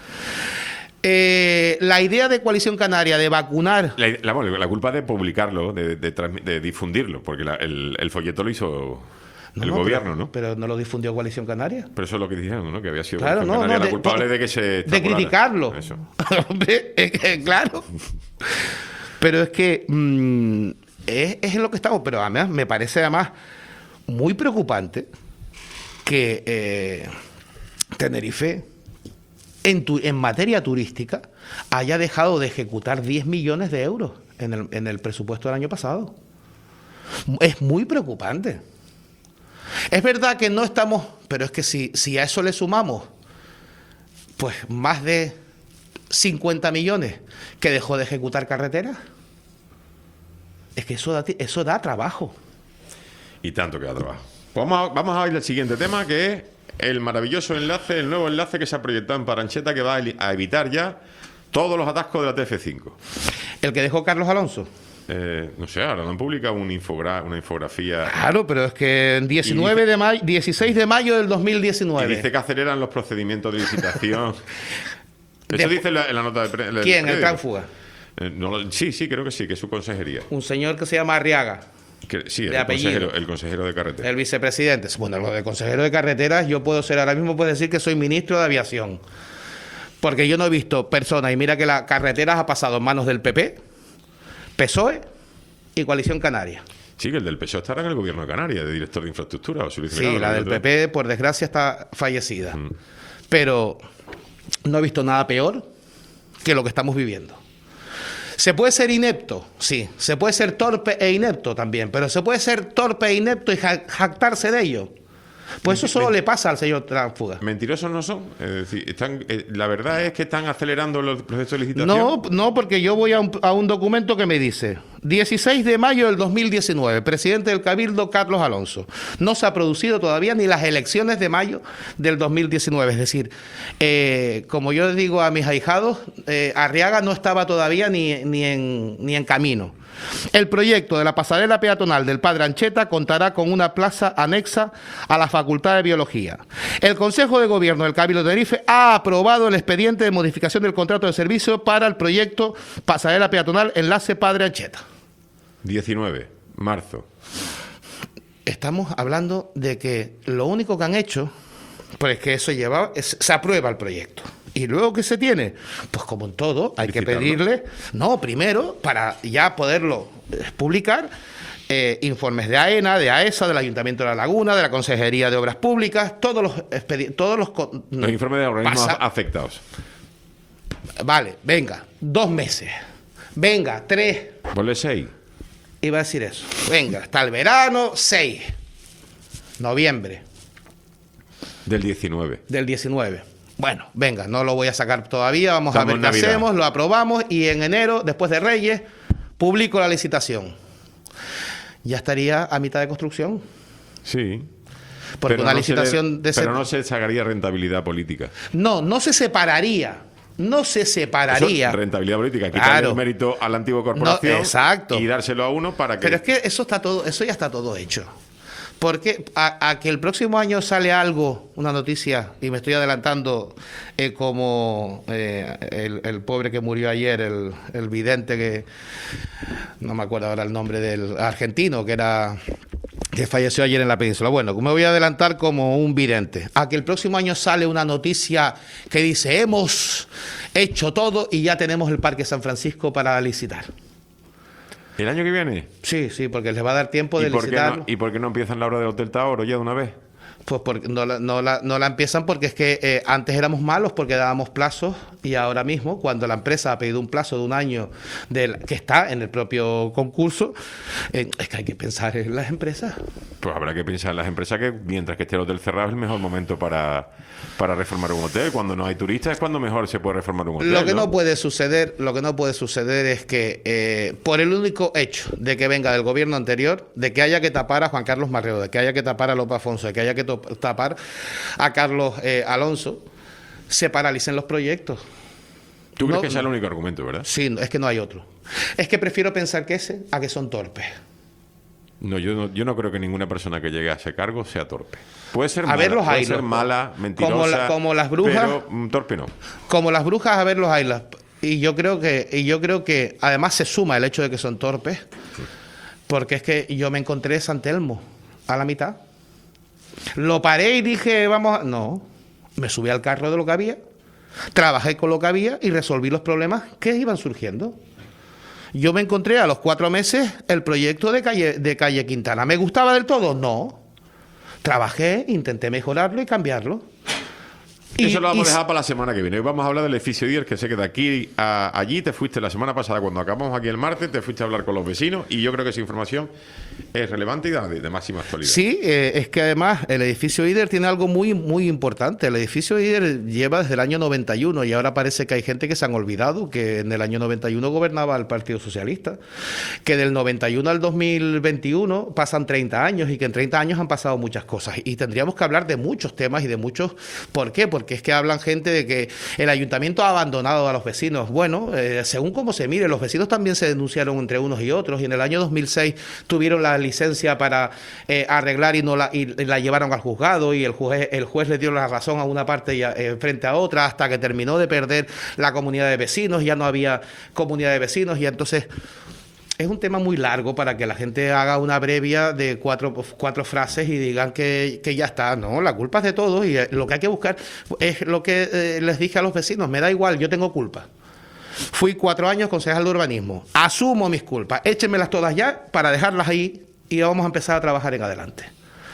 La idea de Coalición Canaria de vacunar... La culpa es de publicarlo, de difundirlo, porque el folleto lo hizo el gobierno, ¿no? Pero no lo difundió Coalición Canaria. Pero eso es lo que dijeron, ¿no? Que había sido Coalición Canaria la culpable de que se... De criticarlo. Eso. Claro. Pero es que es en lo que estamos. Pero además me parece además muy preocupante que Tenerife... En materia turística, haya dejado de ejecutar 10 millones de euros en el presupuesto del año pasado. Es muy preocupante. Es verdad que no estamos, pero es que si a eso le sumamos pues más de 50 millones que dejó de ejecutar carreteras, es que eso da trabajo. Y tanto que da trabajo. Vamos a ir al siguiente tema, que es el maravilloso enlace, el nuevo enlace que se ha proyectado en Parancheta, que va a evitar ya todos los atascos de la TF5. ¿El que dejó Carlos Alonso? No sé, ahora no han publicado una infografía. Claro, pero es que en 16 de mayo del 2019. Y dice que aceleran los procedimientos de licitación. Eso dice en la nota de prensa. ¿Quién? ¿El tránsfuga? Sí, creo que sí, que es su consejería. Un señor que se llama Arriaga. Sí, el consejero de carreteras. El vicepresidente. Bueno, lo de consejero de carreteras, yo puedo ser, ahora mismo puedo decir que soy ministro de aviación. Porque yo no he visto personas, y mira que las carreteras ha pasado en manos del PP, PSOE y Coalición Canaria. Sí, que el del PSOE estará en el gobierno de Canarias, de director de infraestructura. Sí, la del PP, por desgracia, está fallecida. Pero no he visto nada peor que lo que estamos viviendo. ¿Se puede ser inepto? Sí. ¿Se puede ser torpe e inepto también? Pero se puede ser torpe e inepto y jactarse de ello. Pues eso solo le pasa al señor Tránsfuga. Mentirosos no son. Es decir, la verdad es que están acelerando los procesos de licitación. No, porque yo voy a un documento que me dice 16 de mayo del 2019, presidente del Cabildo Carlos Alonso. No se ha producido todavía ni las elecciones de mayo del 2019. Es decir, como yo les digo a mis ahijados, Arriaga no estaba todavía ni en camino. El proyecto de la pasarela peatonal del Padre Ancheta contará con una plaza anexa a la Facultad de Biología. El Consejo de Gobierno del Cabildo de Tenerife ha aprobado el expediente de modificación del contrato de servicio para el proyecto pasarela peatonal enlace Padre Ancheta. 19, marzo. Estamos hablando de que lo único que han hecho, pues que eso se aprueba el proyecto. ¿Y luego qué se tiene? Pues como en todo, hay que pedirle, primero, para ya poderlo publicar, informes de AENA, de AESA, del Ayuntamiento de La Laguna, de la Consejería de Obras Públicas, todos los informes de organismos afectados. Vale, venga, 2 meses. Venga, 3. Ponle 6. Iba a decir eso. Venga, hasta el verano, 6. Noviembre. Del 19. Del 19. Bueno, venga, no lo voy a sacar todavía, vamos a ver qué hacemos, lo aprobamos y en enero, después de Reyes, publico la licitación. Ya estaría a mitad de construcción. Sí. Porque una licitación de ese... Pero no se sacaría rentabilidad política. No se separaría. No se separaría. Eso, rentabilidad política, quitarle el mérito a la antigua corporación exacto. Y dárselo a uno para que... Pero es que eso ya está todo hecho. Porque a que el próximo año sale algo, una noticia, y me estoy adelantando como el pobre que murió ayer, el vidente que no me acuerdo ahora el nombre del argentino, que falleció ayer en la península. Bueno, me voy a adelantar como un vidente. A que el próximo año sale una noticia que dice, hemos hecho todo y ya tenemos el Parque San Francisco para licitar. ¿El año que viene? Sí, porque les va a dar tiempo de licitar. ¿Y por qué no empiezan la obra del Hotel Taoro ya de una vez? Pues porque no la empiezan porque es que antes éramos malos porque dábamos plazos y ahora mismo, cuando la empresa ha pedido un plazo de un año que está en el propio concurso, es que hay que pensar en las empresas. Pues habrá que pensar en las empresas que mientras que esté el hotel cerrado es el mejor momento para reformar un hotel. Cuando no hay turistas es cuando mejor se puede reformar un hotel. Lo que no puede suceder es que por el único hecho de que venga del gobierno anterior, de que haya que tapar a Juan Carlos Marrero, de que haya que tapar a López Afonso, de que haya que tapar a Carlos Alonso, se paralicen los proyectos. ¿Tú crees que ese es el único argumento, verdad? Sí, es que no hay otro. Es que prefiero pensar que ese a que son torpes. No, yo no creo que ninguna persona que llegue a ese cargo sea torpe. Puede ser mala, mentirosa, como las brujas, pero torpe no. Como las brujas, a ver los haylas. Y yo creo que además se suma el hecho de que son torpes, porque es que yo me encontré San Telmo a la mitad. Lo paré y dije, no, me subí al carro de lo que había, trabajé con lo que había y resolví los problemas que iban surgiendo. Yo me encontré a los 4 meses el proyecto de calle Quintana. ¿Me gustaba del todo? No. Trabajé, intenté mejorarlo y cambiarlo. Eso lo vamos a dejar para la semana que viene. Hoy vamos a hablar del edificio Díaz, que sé que de aquí a allí te fuiste la semana pasada, cuando acabamos aquí el martes, te fuiste a hablar con los vecinos y yo creo que esa información es relevante y de máxima actualidad. Sí, es que además el edificio IDER tiene algo muy, muy importante. El edificio IDER lleva desde el año 91 y ahora parece que hay gente que se han olvidado que en el año 91 gobernaba el Partido Socialista, que del 91 al 2021 pasan 30 años y que en 30 años han pasado muchas cosas y tendríamos que hablar de muchos temas y de muchos... ¿Por qué? Porque es que hablan gente de que el ayuntamiento ha abandonado a los vecinos. Bueno, según cómo se mire, los vecinos también se denunciaron entre unos y otros y en el año 2006 tuvieron la licencia para arreglar y la llevaron al juzgado y el juez le dio la razón a una parte y frente a otra hasta que terminó de perder la comunidad de vecinos, ya no había comunidad de vecinos y entonces... Es un tema muy largo para que la gente haga una abrevia de cuatro frases y digan que ya está. No, la culpa es de todos y lo que hay que buscar es lo que les dije a los vecinos. Me da igual, yo tengo culpa. Fui 4 años concejal de urbanismo. Asumo mis culpas. Échenmelas todas ya para dejarlas ahí y vamos a empezar a trabajar en adelante.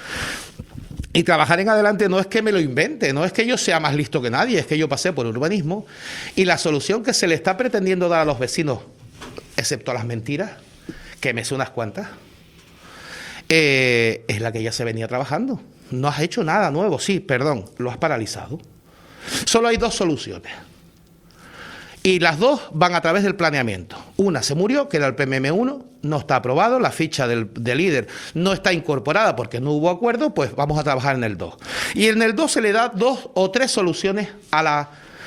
Y trabajar en adelante no es que me lo invente, no es que yo sea más listo que nadie, es que yo pasé por urbanismo y la solución que se le está pretendiendo dar a los vecinos, excepto las mentiras, que me sé unas cuantas, es la que ya se venía trabajando. no has hecho nada nuevo. Sí, perdón, lo has paralizado. Solo hay 2 soluciones. Y las 2 van a través del planeamiento. Una se murió, que era el PMM1, no está aprobado, la ficha del líder no está incorporada porque no hubo acuerdo, pues vamos a trabajar en el 2. Y en el 2 se le da 2 o 3 soluciones a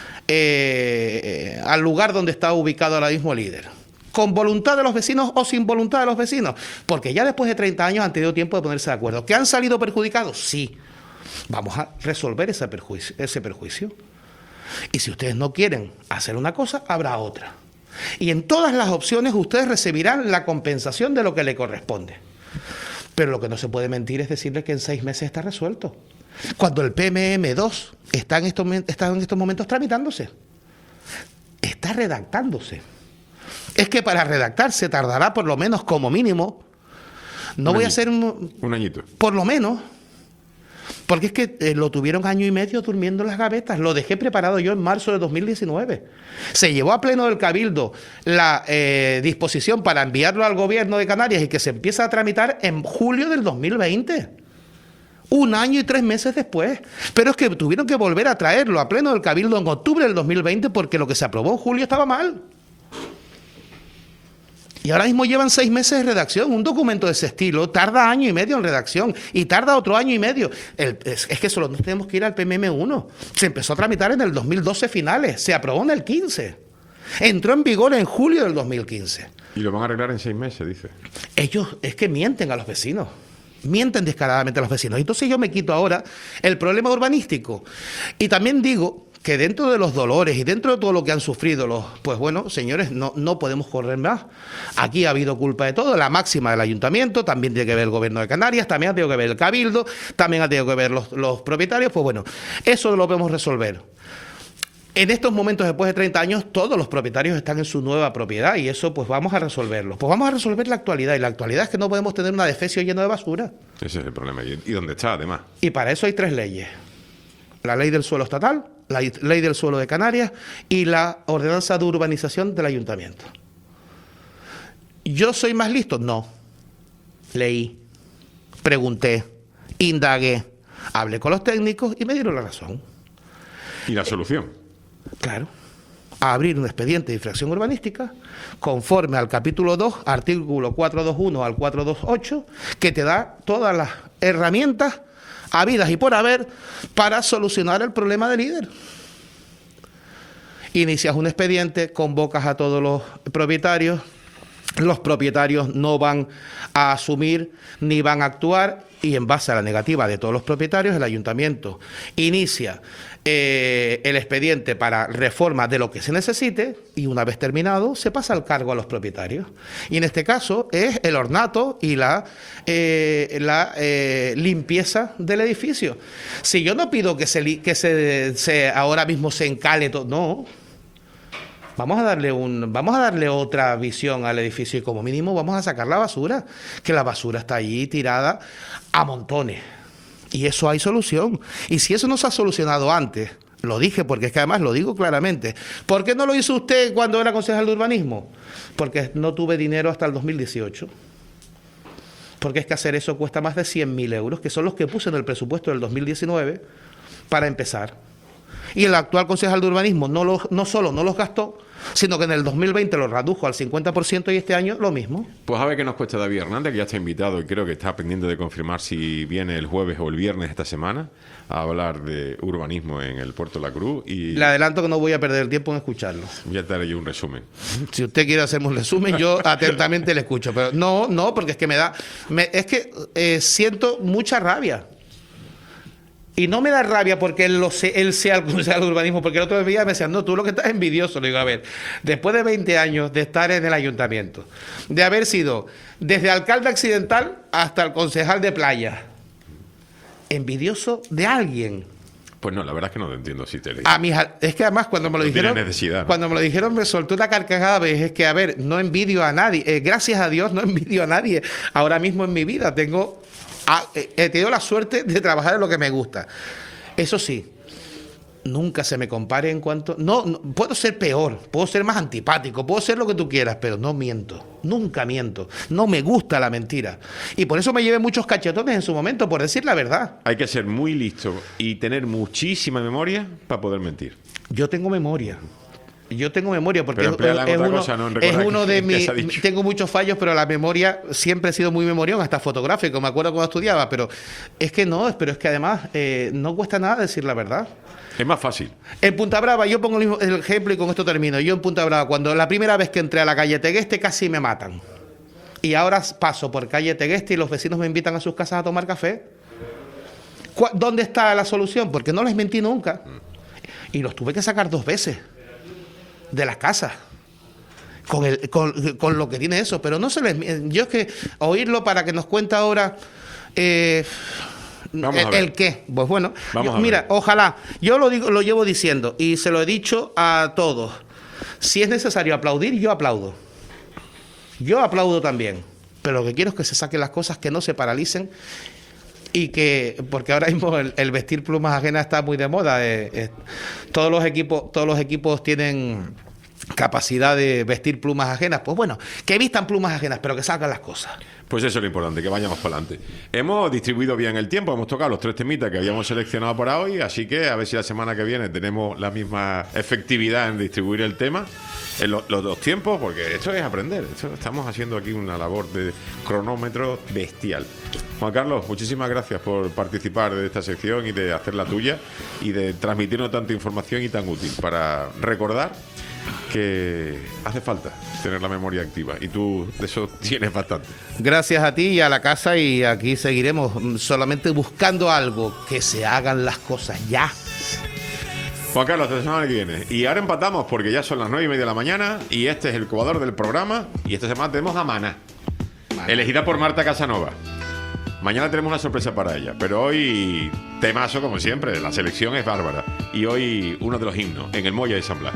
al lugar donde está ubicado ahora mismo el líder. Con voluntad de los vecinos o sin voluntad de los vecinos, porque ya después de 30 años han tenido tiempo de ponerse de acuerdo. ¿Que han salido perjudicados? Sí. Vamos a resolver ese perjuicio. Y si ustedes no quieren hacer una cosa, habrá otra. Y en todas las opciones ustedes recibirán la compensación de lo que le corresponde. Pero lo que no se puede mentir es decirles que en 6 meses está resuelto. Cuando el PMM2 está en estos momentos tramitándose. Está redactándose. Es que para redactarse tardará por lo menos como mínimo. No voy a hacer un añito. Por lo menos. Porque es que lo tuvieron 1 año y medio durmiendo en las gavetas. Lo dejé preparado yo en marzo de 2019. Se llevó a pleno del Cabildo la disposición para enviarlo al gobierno de Canarias y que se empieza a tramitar en julio del 2020. 1 año y 3 meses después. Pero es que tuvieron que volver a traerlo a pleno del Cabildo en octubre del 2020 porque lo que se aprobó en julio estaba mal. Y ahora mismo llevan 6 meses de redacción. Un documento de ese estilo tarda 1 año y medio en redacción y tarda otro 1 año y medio. Es que solo nos tenemos que ir al PMM1. Se empezó a tramitar en el 2012 finales. Se aprobó en el 15. Entró en vigor en julio del 2015. Y lo van a arreglar en 6 meses, dice. Ellos es que mienten a los vecinos. Mienten descaradamente a los vecinos. Entonces yo me quito ahora el problema urbanístico. Y también digo que dentro de los dolores y dentro de todo lo que han sufrido pues bueno, señores, no podemos correr más. Aquí ha habido culpa de todo, la máxima del ayuntamiento, también tiene que ver el gobierno de Canarias, también ha tenido que ver el Cabildo, también ha tenido que ver los propietarios, pues bueno, eso lo podemos resolver. En estos momentos, después de 30 años, todos los propietarios están en su nueva propiedad y eso pues vamos a resolverlo. Pues vamos a resolver la actualidad y la actualidad es que no podemos tener un adefesio lleno de basura. Ese es el problema. ¿Y dónde está, además? Y para eso hay 3 leyes. La ley del suelo estatal, la ley del suelo de Canarias y la ordenanza de urbanización del ayuntamiento. ¿Yo soy más listo? No. Leí, pregunté, indagué, hablé con los técnicos y me dieron la razón. ¿Y la solución? Claro. A abrir un expediente de infracción urbanística conforme al capítulo 2, artículo 421 al 428, que te da todas las herramientas habidas y por haber para solucionar el problema del líder. Inicias un expediente, convocas a todos los propietarios no van a asumir ni van a actuar y en base a la negativa de todos los propietarios el ayuntamiento inicia el expediente para reforma de lo que se necesite y una vez terminado se pasa el cargo a los propietarios. Y en este caso es el ornato y la limpieza del edificio. Si yo no pido que ahora mismo se encale todo, no. Vamos a darle otra visión al edificio y como mínimo vamos a sacar la basura, que la basura está allí tirada a montones. Y eso hay solución. Y si eso no se ha solucionado antes, lo dije porque es que además lo digo claramente. ¿Por qué no lo hizo usted cuando era concejal de urbanismo? Porque no tuve dinero hasta el 2018. Porque es que hacer eso cuesta más de 100.000 euros, que son los que puse en el presupuesto del 2019 para empezar. Y el actual concejal de urbanismo no solo no los gastó, sino que en el 2020 lo redujo al 50% y este año lo mismo. Pues a ver qué nos cuesta David Hernández, que ya está invitado y creo que está pendiente de confirmar si viene el jueves o el viernes esta semana a hablar de urbanismo en el Puerto de la Cruz. Y le adelanto que no voy a perder el tiempo en escucharlo. Ya te haré yo un resumen. Si usted quiere hacerme un resumen, yo atentamente le escucho. Pero no, porque es que siento mucha rabia. Y no me da rabia porque él sea el concejal de urbanismo, porque el otro día me decían, no, tú lo que estás envidioso. Le digo, a ver, después de 20 años de estar en el ayuntamiento, de haber sido desde alcalde accidental hasta el concejal de playa, envidioso de alguien. Pues no, la verdad es que no te entiendo si te leí. Es que además cuando me lo dijeron, ¿no? Cuando me lo dijeron me soltó una carcajada. Es que, a ver, no envidio a nadie. Gracias a Dios no envidio a nadie. Ahora mismo en mi vida he tenido la suerte de trabajar en lo que me gusta. Eso sí, nunca se me compare en cuanto... No, puedo ser peor, puedo ser más antipático, puedo ser lo que tú quieras, pero no miento, nunca miento. No me gusta la mentira. Y por eso me llevé muchos cachetones en su momento, por decir la verdad. Hay que ser muy listo y tener muchísima memoria para poder mentir. Yo tengo memoria porque Pero emplearla en otra cosa, no en recordar es uno que de mis... se ha dicho. Tengo muchos fallos, pero la memoria siempre he sido muy memorión, hasta fotográfico, me acuerdo cuando estudiaba, pero es que además no cuesta nada decir la verdad. Es más fácil. En Punta Brava, yo pongo el ejemplo y con esto termino. Yo en Punta Brava, cuando la primera vez que entré a la calle Tegueste casi me matan. Y ahora paso por calle Tegueste y los vecinos me invitan a sus casas a tomar café. ¿Dónde está la solución? Porque no les mentí nunca. Y los tuve que sacar 2 veces de las casas. Con lo que tiene eso. Pero no se les... Yo es que oírlo para que nos cuente ahora... ¿El qué? Pues bueno, mira, ojalá, yo lo llevo diciendo y se lo he dicho a todos. Si es necesario aplaudir, yo aplaudo. Yo aplaudo también. Pero lo que quiero es que se saquen las cosas, que no se paralicen y que, porque ahora mismo el vestir plumas ajenas está muy de moda. Todos los equipos tienen capacidad de vestir plumas ajenas. Pues bueno, que vistan plumas ajenas, pero que salgan las cosas. Pues eso es lo importante, que vayamos para adelante. Hemos distribuido bien el tiempo, hemos tocado los 3 temitas que habíamos seleccionado para hoy, así que a ver si la semana que viene tenemos la misma efectividad en distribuir el tema, en los 2 tiempos, porque esto es aprender. Estamos haciendo aquí una labor de cronómetro bestial. Juan Carlos, muchísimas gracias por participar de esta sección y de hacer la tuya y de transmitirnos tanta información y tan útil para recordar que hace falta tener la memoria activa y tú de eso tienes bastante. Gracias a ti y a la casa, y aquí seguiremos solamente buscando algo, que se hagan las cosas ya. Juan Carlos, hasta la semana que viene. Y ahora empatamos porque ya son las 9:30 de la mañana y este es el cobador del programa y esta semana tenemos a Maná, elegida por Marta Casanova. Mañana tenemos una sorpresa para ella, pero hoy temazo como siempre, la selección es bárbara y hoy uno de los himnos en el Moya de San Blas.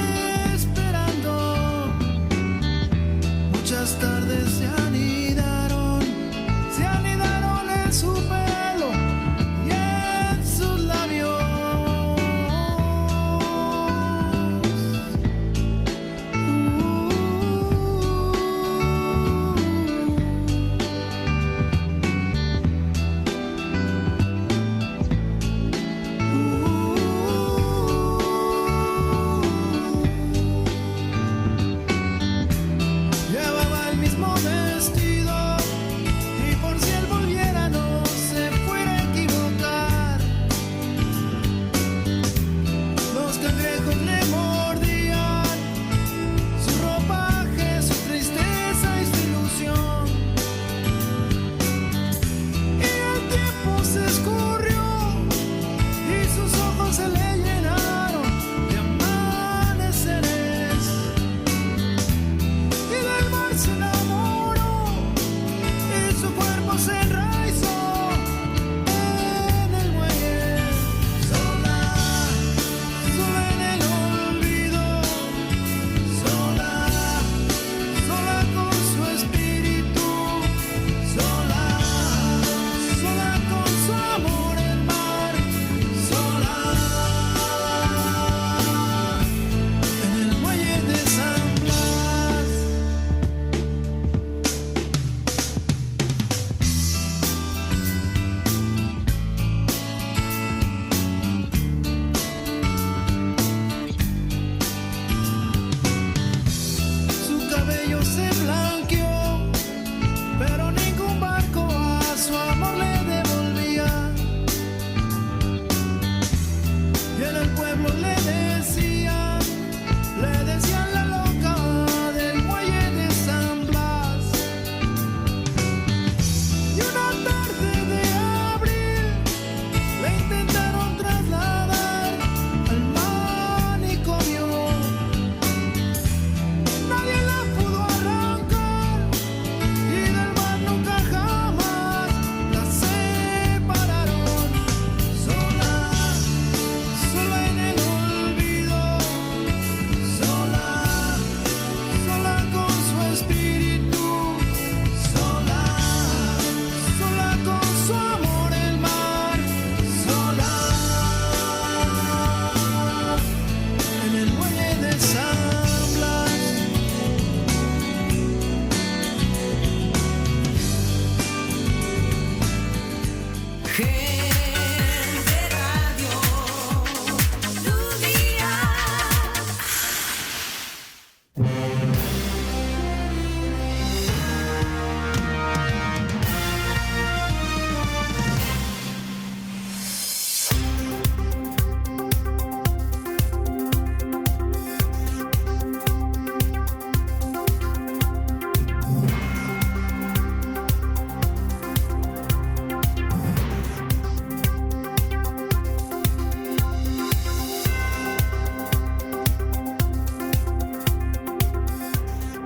Muchas tardes se anidaron.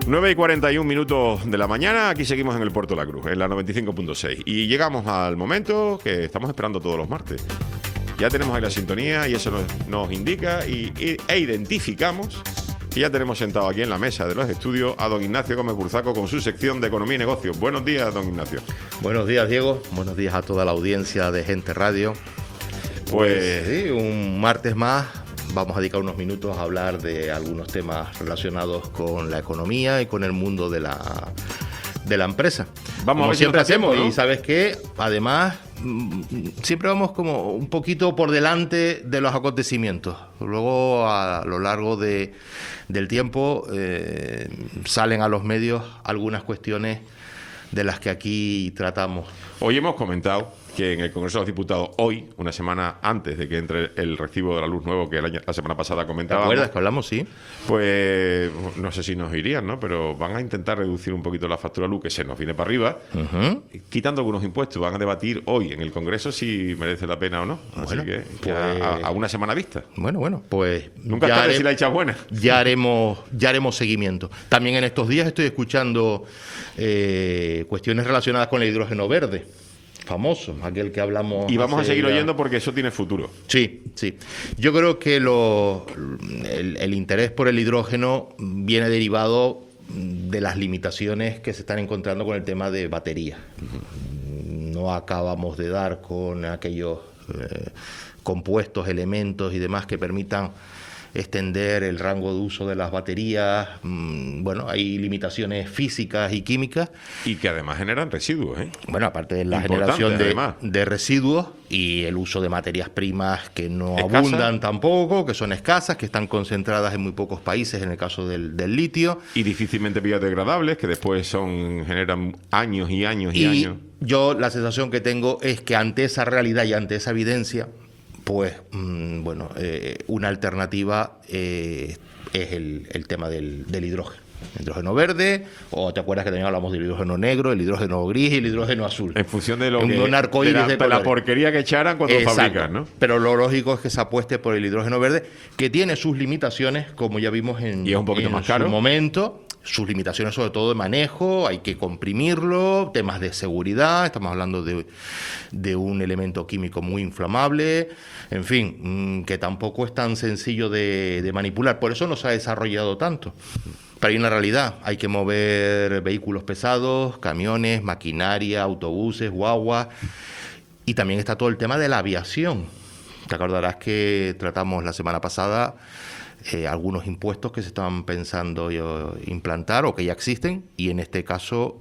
9:41 de la mañana, aquí seguimos en el Puerto de la Cruz, en la 95.6. Y llegamos al momento que estamos esperando todos los martes. Ya tenemos ahí la sintonía y eso nos indica e identificamos que ya tenemos sentado aquí en la mesa de los estudios a don Ignacio Gómez Burzaco con su sección de Economía y Negocios. Buenos días, don Ignacio. Buenos días, Diego. Buenos días a toda la audiencia de Gente Radio. Pues sí, un martes más. Vamos a dedicar unos minutos a hablar de algunos temas relacionados con la economía y con el mundo de la empresa. Vamos a ver siempre si hacemos, tiempo, ¿no? Y sabes qué, además, siempre vamos como un poquito por delante de los acontecimientos. Luego, a lo largo del tiempo, salen a los medios algunas cuestiones de las que aquí tratamos. Hoy hemos comentado que en el Congreso de los Diputados, hoy, una semana antes de que entre el recibo de la luz nuevo que la semana pasada ¿Te comentábamos, acuerdas que hablamos? Sí. pues no sé si nos irían, ¿no? Pero van a intentar reducir un poquito la factura de luz que se nos viene para arriba, quitando algunos impuestos. Van a debatir hoy en el Congreso si merece la pena o no. Así Bueno, que pues, a una semana vista. Bueno, pues Nunca es tarde si la echas buena. ya haremos seguimiento. También en estos días estoy escuchando cuestiones relacionadas con el hidrógeno verde, famoso, aquel que hablamos. Y vamos a hace seguir ya. oyendo porque eso tiene futuro. Sí. Yo creo que el interés por el hidrógeno viene derivado de las limitaciones que se están encontrando con el tema de baterías. No acabamos de dar con aquellos compuestos, elementos y demás que permitan extender el rango de uso de las baterías. Bueno, hay limitaciones físicas y químicas. Y que además generan residuos, ¿eh? Bueno, aparte de la Importante, generación además. de residuos y el uso de materias primas que no Escasas. abundan tampoco, que son escasas, que están concentradas en muy pocos países, en el caso del litio. Y difícilmente biodegradables, que después generan años y años y años. Yo la sensación que tengo es que ante esa realidad y ante esa evidencia, pues, una alternativa es el tema del hidrógeno. El hidrógeno verde, o te acuerdas que también hablamos del hidrógeno negro, el hidrógeno gris y el hidrógeno azul. En función de lo Un que arcoíris de la colores. porquería que echaran cuando lo Exacto. fabrican, ¿no? Pero lo lógico es que se apueste por el hidrógeno verde, que tiene sus limitaciones, como ya vimos Y es un poquito en más caro. su momento. Sus limitaciones sobre todo de manejo, hay que comprimirlo, temas de seguridad, estamos hablando de un elemento químico muy inflamable, en fin, que tampoco es tan sencillo de manipular, por eso no se ha desarrollado tanto. Pero hay una realidad, hay que mover vehículos pesados, camiones, maquinaria, autobuses, guaguas, y también está todo el tema de la aviación. Te acordarás que tratamos la semana pasada algunos impuestos que se estaban pensando implantar o que ya existen, y en este caso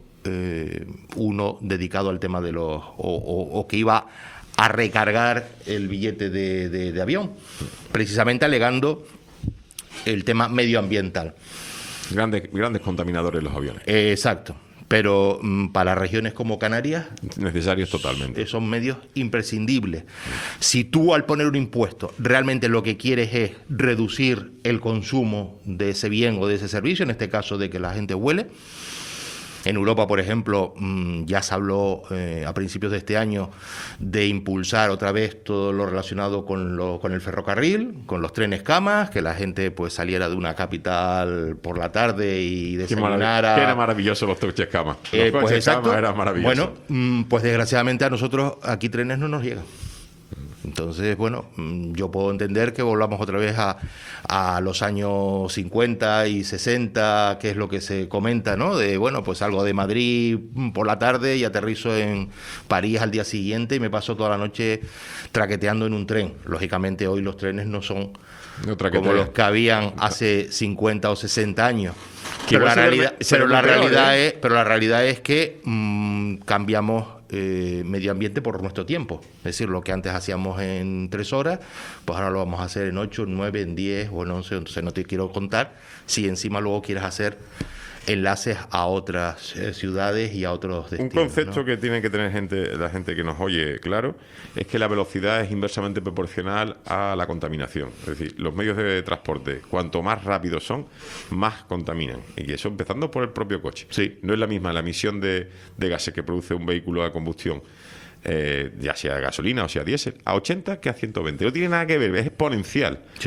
uno dedicado al tema de los o que iba a recargar el billete de avión, precisamente alegando el tema medioambiental. Grandes contaminadores los aviones. Exacto. Pero para regiones como Canarias Necesarios totalmente. son medios imprescindibles. Si tú al poner un impuesto realmente lo que quieres es reducir el consumo de ese bien o de ese servicio, en este caso de que la gente huele. En Europa, por ejemplo, ya se habló a principios de este año de impulsar otra vez todo lo relacionado con el ferrocarril, con los trenes camas, que la gente pues saliera de una capital por la tarde y desayunara. Que era maravilloso los coches camas. Los Pues coches exacto. camas eran maravillosos. Bueno, pues desgraciadamente a nosotros aquí trenes no nos llegan. Entonces, yo puedo entender que volvamos otra vez a los años 50 y 60, que es lo que se comenta, ¿no? Pues salgo de Madrid por la tarde y aterrizo en París al día siguiente y me paso toda la noche traqueteando en un tren. Lógicamente hoy los trenes no son No traquetea. como los que habían hace 50 o 60 años. Que Pero igual la realidad, ¿eh? pero la realidad es que cambiamos medio ambiente por nuestro tiempo. Es decir, lo que antes hacíamos en 3 horas, pues ahora lo vamos a hacer en 8, en 9, en 10 o en 11. Entonces no te quiero contar si encima luego quieres hacer enlaces a otras ciudades y a otros destinos. Un concepto ¿no? que tiene que tener la gente que nos oye claro es que la velocidad es inversamente proporcional a la contaminación. Es decir, los medios de transporte, cuanto más rápidos son, más contaminan. Y eso empezando por el propio coche. Sí. No es la misma la emisión de gases que produce un vehículo a combustión, ya sea gasolina o sea diésel, a 80 que a 120. No tiene nada que ver, es exponencial. Sí.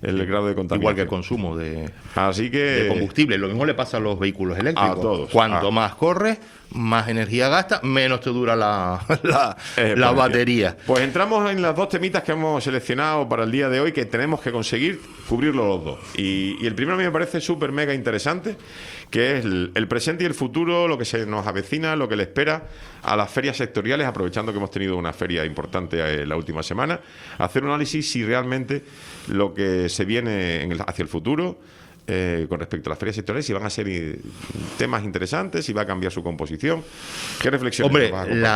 el grado de contaminación. Igual que el consumo Así que de combustible. Lo mismo le pasa a los vehículos eléctricos. A todos. Cuanto más corres, más energía gasta, menos te dura la batería. Pues entramos en las dos temitas que hemos seleccionado para el día de hoy, que tenemos que conseguir cubrirlo los dos. Y el primero a mí me parece súper mega interesante, que es el presente y el futuro, lo que se nos avecina, lo que le espera a las ferias sectoriales, aprovechando que hemos tenido una feria importante la última semana, hacer un análisis si realmente lo que se viene hacia el futuro, con respecto a las ferias sectoriales, si van a ser temas interesantes, si va a cambiar su composición. ¿Qué reflexión? Hombre,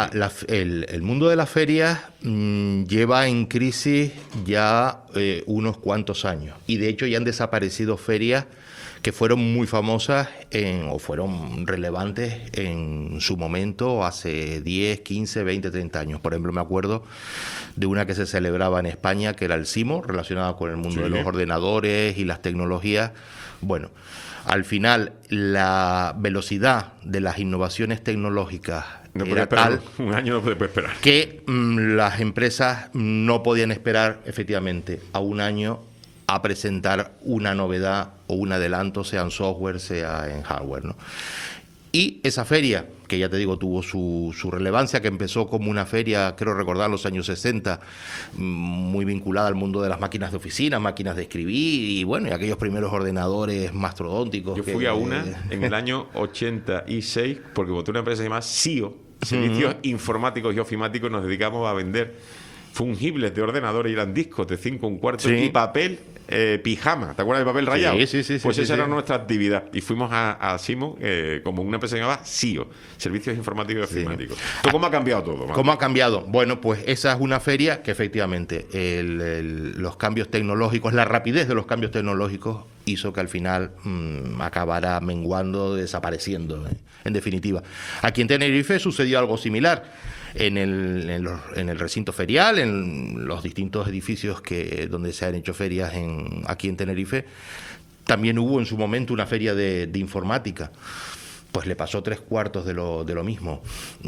el mundo de las ferias lleva en crisis ya unos cuantos años, y de hecho ya han desaparecido ferias que fueron muy famosas o fueron relevantes en su momento hace 10, 15, 20, 30 años. Por ejemplo, me acuerdo de una que se celebraba en España, que era el CIMO, relacionada con el mundo de los ordenadores y las tecnologías. Bueno, al final la velocidad de las innovaciones tecnológicas era tal un año no puede esperar, que las empresas no podían esperar efectivamente a un año a presentar una novedad o un adelanto, sea en software, sea en hardware, ¿no? Y esa feria, que ya te digo, tuvo su relevancia, que empezó como una feria, creo recordar, en los años 60, muy vinculada al mundo de las máquinas de oficina, máquinas de escribir, y bueno, y aquellos primeros ordenadores mastodónticos. Yo fui a una en el año 86, porque monté una empresa llamada SIO, Servicios Informáticos y Ofimáticos, nos dedicamos a vender fungibles de ordenadores, y eran discos de 5 1/4 y papel pijama. ¿Te acuerdas del papel rayado? Sí. Pues esa era nuestra actividad. Y fuimos a Simo, como una empresa llamada SIO, Servicios Informáticos y Ofimáticos. ¿Cómo ha cambiado todo, Marco? ¿Cómo ha cambiado? Bueno, pues esa es una feria que efectivamente los cambios tecnológicos, la rapidez de los cambios tecnológicos hizo que al final acabara menguando, desapareciendo, en definitiva. Aquí en Tenerife sucedió algo similar. En el recinto ferial, en los distintos edificios donde se han hecho ferias aquí en Tenerife, también hubo en su momento una feria de informática. Pues le pasó 3/4 de lo mismo.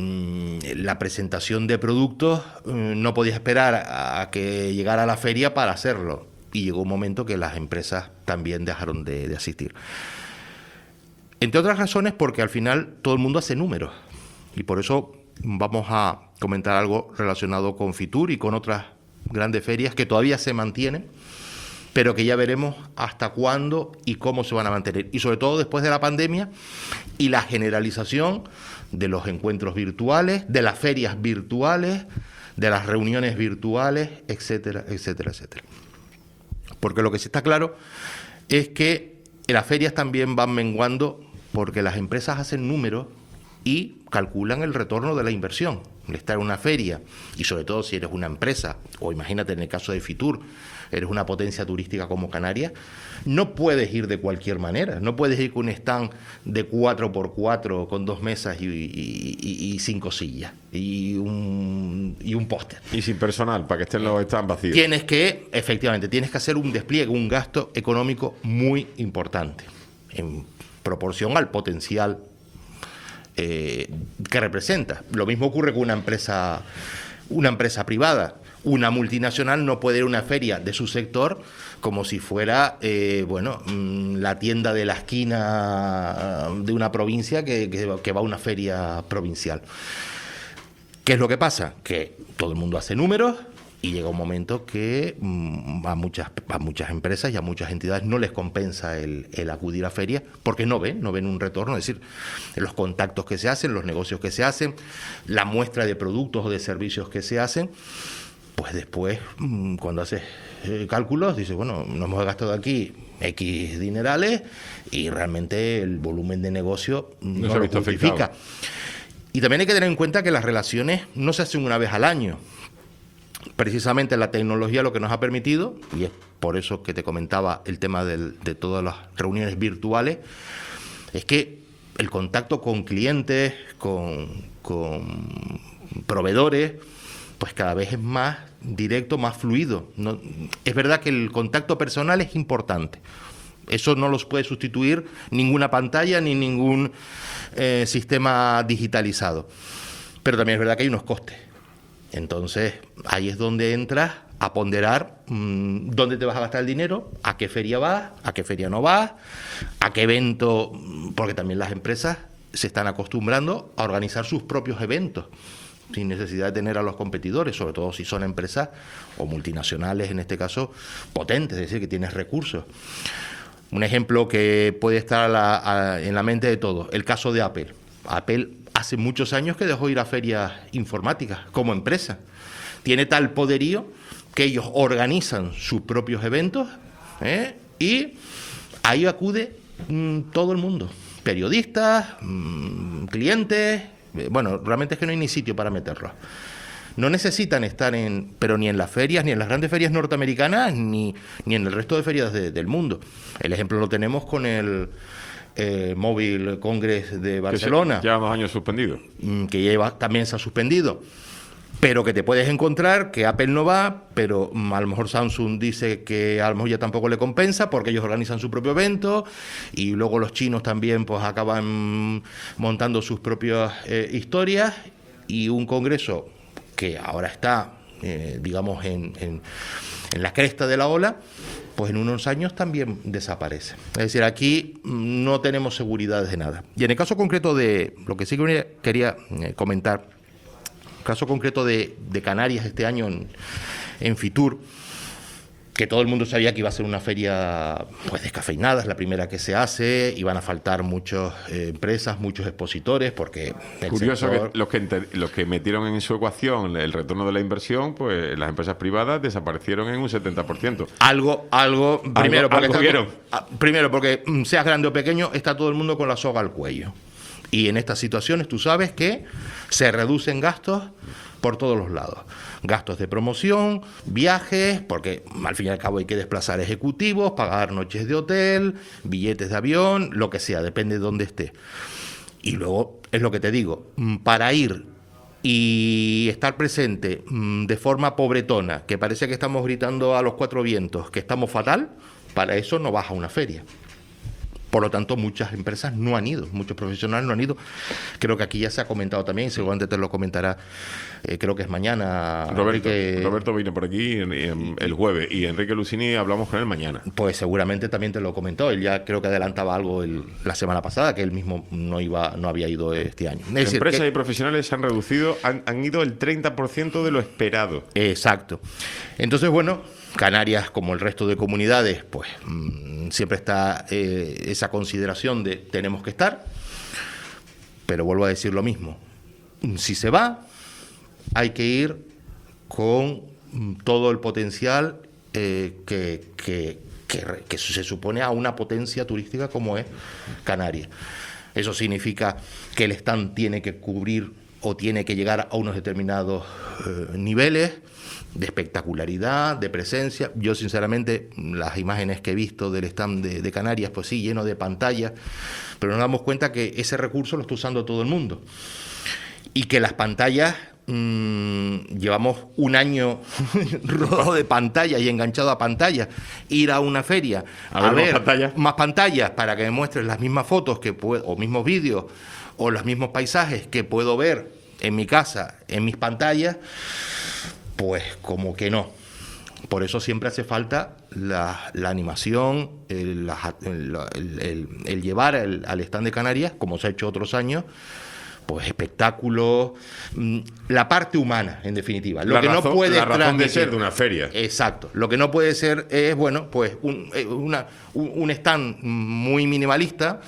La presentación de productos, no podía esperar a que llegara la feria para hacerlo, y llegó un momento que las empresas también dejaron de asistir. Entre otras razones, porque al final todo el mundo hace números, y por eso vamos a comentar algo relacionado con Fitur y con otras grandes ferias que todavía se mantienen, pero que ya veremos hasta cuándo y cómo se van a mantener. Y sobre todo después de la pandemia y la generalización de los encuentros virtuales, de las ferias virtuales, de las reuniones virtuales, etcétera, etcétera, etcétera. Porque lo que sí está claro es que las ferias también van menguando, porque las empresas hacen números y calculan el retorno de la inversión. Estar en una feria, y sobre todo si eres una empresa, o imagínate en el caso de Fitur, eres una potencia turística como Canarias, no puedes ir de cualquier manera, no puedes ir con un stand de 4x4 con 2 mesas y 5 sillas y un póster. Y sin personal, para que estén los stands vacíos. Tienes que hacer un despliegue, un gasto económico muy importante, en proporción al potencial que representa. Lo mismo ocurre con una empresa privada. Una multinacional no puede ir a una feria de su sector como si fuera la tienda de la esquina de una provincia que va a una feria provincial. ¿Qué es lo que pasa? Que todo el mundo hace números, y llega un momento que a muchas empresas y a muchas entidades no les compensa el acudir a ferias, porque no ven un retorno. Es decir, los contactos que se hacen, los negocios que se hacen, la muestra de productos o de servicios que se hacen, pues después, cuando haces cálculos, dices, bueno, nos hemos gastado aquí X dinerales y realmente el volumen de negocio no lo justifica. Y también hay que tener en cuenta que las relaciones no se hacen una vez al año. Precisamente la tecnología lo que nos ha permitido, y es por eso que te comentaba el tema de todas las reuniones virtuales, es que el contacto con clientes, con proveedores, pues cada vez es más directo, más fluido. No, es verdad que el contacto personal es importante. Eso no los puede sustituir ninguna pantalla ni ningún sistema digitalizado. Pero también es verdad que hay unos costes. Entonces, ahí es donde entras a ponderar dónde te vas a gastar el dinero, a qué feria vas, a qué feria no vas, a qué evento, porque también las empresas se están acostumbrando a organizar sus propios eventos, sin necesidad de tener a los competidores, sobre todo si son empresas o multinacionales, en este caso, potentes, es decir, que tienes recursos. Un ejemplo que puede estar en la mente de todos, el caso de Apple. Apple hace muchos años que dejó ir a ferias informáticas como empresa. Tiene tal poderío que ellos organizan sus propios eventos, y ahí acude todo el mundo, periodistas, clientes. Bueno, realmente es que no hay ni sitio para meterlos. No necesitan estar pero ni en las ferias, ni en las grandes ferias norteamericanas, ni en el resto de ferias del mundo. El ejemplo lo tenemos con el Mobile Congress de Barcelona. Que lleva 2 años suspendido. Que también se ha suspendido. Pero que te puedes encontrar que Apple no va, pero a lo mejor Samsung dice que a lo mejor ya tampoco le compensa porque ellos organizan su propio evento, y luego los chinos también pues acaban montando sus propias historias, y un congreso que ahora está, digamos, en la cresta de la ola, pues en unos años también desaparece. Es decir, aquí no tenemos seguridades de nada. Y en el caso concreto de lo que sí quería comentar, caso concreto de Canarias este año en Fitur, que todo el mundo sabía que iba a ser una feria pues descafeinada, es la primera que se hace, iban a faltar muchas empresas, muchos expositores, porque curioso sector... que los que metieron en su ecuación el retorno de la inversión, pues las empresas privadas desaparecieron en un 70%. Primero porque seas grande o pequeño, está todo el mundo con la soga al cuello. Y en estas situaciones tú sabes que se reducen gastos por todos los lados. Gastos de promoción, viajes, porque al fin y al cabo hay que desplazar ejecutivos, pagar noches de hotel, billetes de avión, lo que sea, depende de dónde esté. Y luego, es lo que te digo, para ir y estar presente de forma pobretona, que parece que estamos gritando a los 4 vientos, que estamos fatal, para eso no vas a una feria. Por lo tanto, muchas empresas no han ido, muchos profesionales no han ido. Creo que aquí ya se ha comentado también, seguramente te lo comentará, creo que es mañana. Roberto viene por aquí el jueves, y Enrique Lucini hablamos con él mañana. Pues seguramente también te lo comentó. Él ya creo que adelantaba algo la semana pasada, que él mismo no había ido este año. Es decir, empresas y profesionales se han reducido, han ido el 30% de lo esperado. Exacto. Entonces, bueno, Canarias, como el resto de comunidades, pues siempre está esa consideración de tenemos que estar, pero vuelvo a decir lo mismo. Si se va, hay que ir con todo el potencial que se supone a una potencia turística como es Canarias. Eso significa que el stand tiene que cubrir o tiene que llegar a unos determinados niveles de espectacularidad, de presencia. Yo sinceramente las imágenes que he visto del stand de Canarias, pues sí, lleno de pantallas, pero nos damos cuenta que ese recurso lo está usando todo el mundo y que las pantallas llevamos un año rodado de pantallas y enganchado a pantallas. Ir a una feria a ver más pantallas para que me muestres las mismas fotos o mismos vídeos o los mismos paisajes que puedo ver en mi casa, en mis pantallas, pues como que no. Por eso siempre hace falta la animación, el llevar al stand de Canarias, como se ha hecho otros años, pues espectáculos, la parte humana, en definitiva. La razón de ser de una feria. Exacto. Lo que no puede ser es, bueno, pues un stand muy minimalista,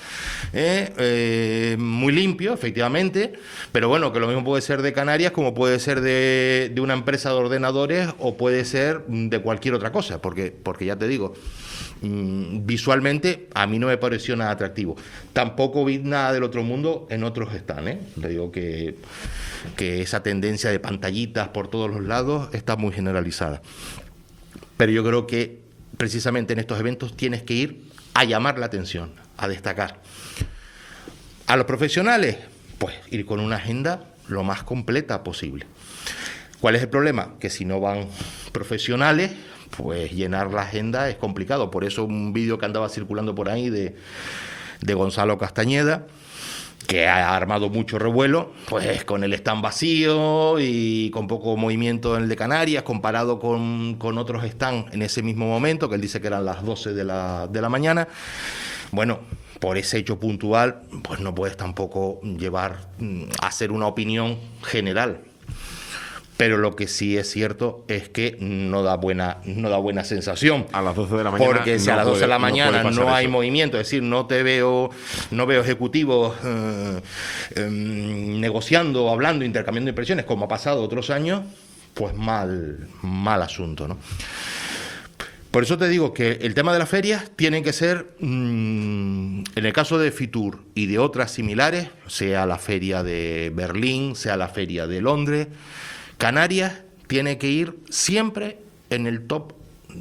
muy limpio, efectivamente, pero bueno, que lo mismo puede ser de Canarias como puede ser de una empresa de ordenadores o puede ser de cualquier otra cosa, porque ya te digo, visualmente a mí no me pareció nada atractivo. Tampoco vi nada del otro mundo en otros stands, Le digo que esa tendencia de pantallitas por todos los lados está muy generalizada. Pero yo creo que precisamente en estos eventos tienes que ir a llamar la atención, a destacar. A los profesionales, pues ir con una agenda lo más completa posible. ¿Cuál es el problema? Que si no van profesionales, pues llenar la agenda es complicado. Por eso un vídeo que andaba circulando por ahí de Gonzalo Castañeda, que ha armado mucho revuelo, pues con el stand vacío y con poco movimiento en el de Canarias, comparado con otros stands en ese mismo momento, que él dice que eran las 12 de la mañana. Bueno, por ese hecho puntual, pues no puedes tampoco hacer una opinión general. Pero lo que sí es cierto es que no da buena sensación. A las 12 de la mañana. Porque si a las 12 de la mañana no hay movimiento, es decir, no veo ejecutivos negociando, hablando, intercambiando impresiones, como ha pasado otros años, pues mal asunto, ¿no? Por eso te digo que el tema de las ferias tiene que ser, en el caso de Fitur y de otras similares, sea la feria de Berlín, sea la feria de Londres, Canarias tiene que ir siempre en el top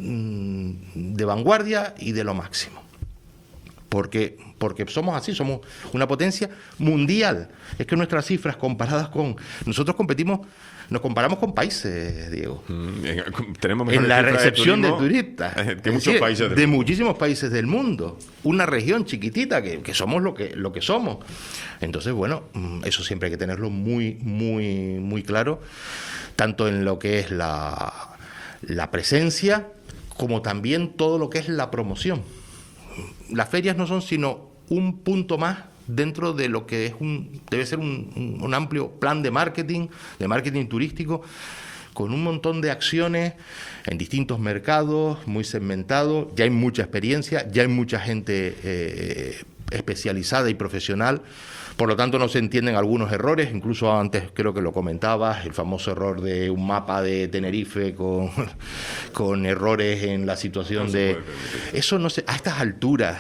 de vanguardia y de lo máximo. Porque somos así, somos una potencia mundial. Es que nuestras cifras comparadas con... Nosotros nos comparamos con países, Diego. Tenemos en la recepción de turistas. Que muchos países de muchísimos países del mundo. Una región chiquitita que somos lo que somos. Entonces, bueno, eso siempre hay que tenerlo muy, muy, muy claro, tanto en lo que es la presencia, como también todo lo que es la promoción. Las ferias no son sino un punto más dentro de lo que es debe ser un amplio plan de marketing turístico, con un montón de acciones en distintos mercados, muy segmentados. Ya hay mucha experiencia, ya hay mucha gente especializada y profesional. Por lo tanto, no se entienden algunos errores, incluso antes creo que lo comentabas, el famoso error de un mapa de Tenerife con errores en la situación de... Eso no se... A estas alturas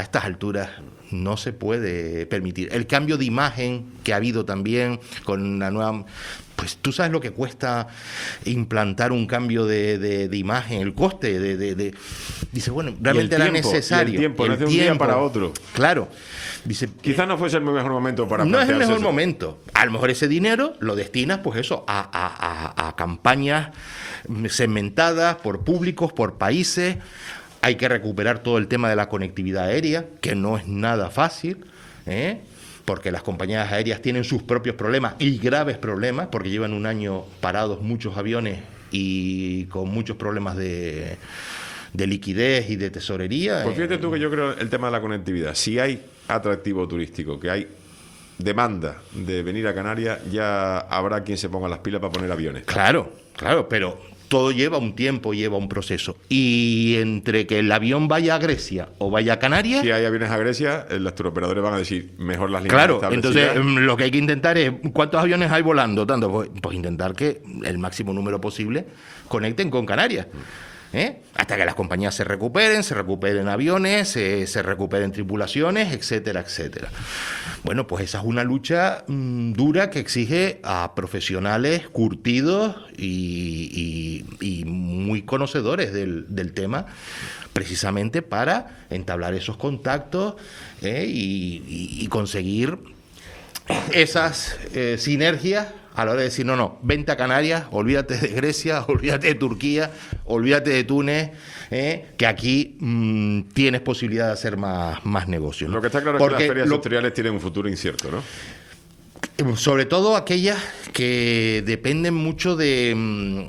no se puede permitir. El cambio de imagen que ha habido también con la nueva... Pues tú sabes lo que cuesta implantar un cambio de imagen, el coste Dice, bueno, realmente era necesario. El tiempo, no es de un día para otro. Claro. Dice, quizás no fuese el mejor momento para no es el plantearse mejor eso. momento. A lo mejor ese dinero lo destinas, pues eso, a campañas segmentadas por públicos, por países. Hay que recuperar todo el tema de la conectividad aérea, que no es nada fácil, porque las compañías aéreas tienen sus propios problemas y graves problemas, porque llevan un año parados muchos aviones y con muchos problemas de liquidez y de tesorería. Pues fíjate tú que yo creo el tema de la conectividad, si hay atractivo turístico, que hay demanda de venir a Canarias, ya habrá quien se ponga las pilas para poner aviones. Claro, pero todo lleva un tiempo, lleva un proceso. Y entre que el avión vaya a Grecia o vaya a Canarias... Si hay aviones a Grecia, los turoperadores van a decir mejor las líneas Claro, establecidas. entonces lo que hay que intentar es, ¿cuántos aviones hay volando? Tanto, pues intentar que el máximo número posible conecten con Canarias. Hasta que las compañías se recuperen aviones, se recuperen tripulaciones, etcétera, etcétera. Bueno, pues esa es una lucha dura que exige a profesionales curtidos y muy conocedores del tema, precisamente para entablar esos contactos y conseguir esas sinergias a la hora de decir, no, vente a Canarias, olvídate de Grecia, olvídate de Turquía, olvídate de Túnez, que aquí tienes posibilidad de hacer más negocios, ¿no? Lo que está claro es que las ferias sectoriales tienen un futuro incierto, ¿no? Sobre todo aquellas que dependen mucho de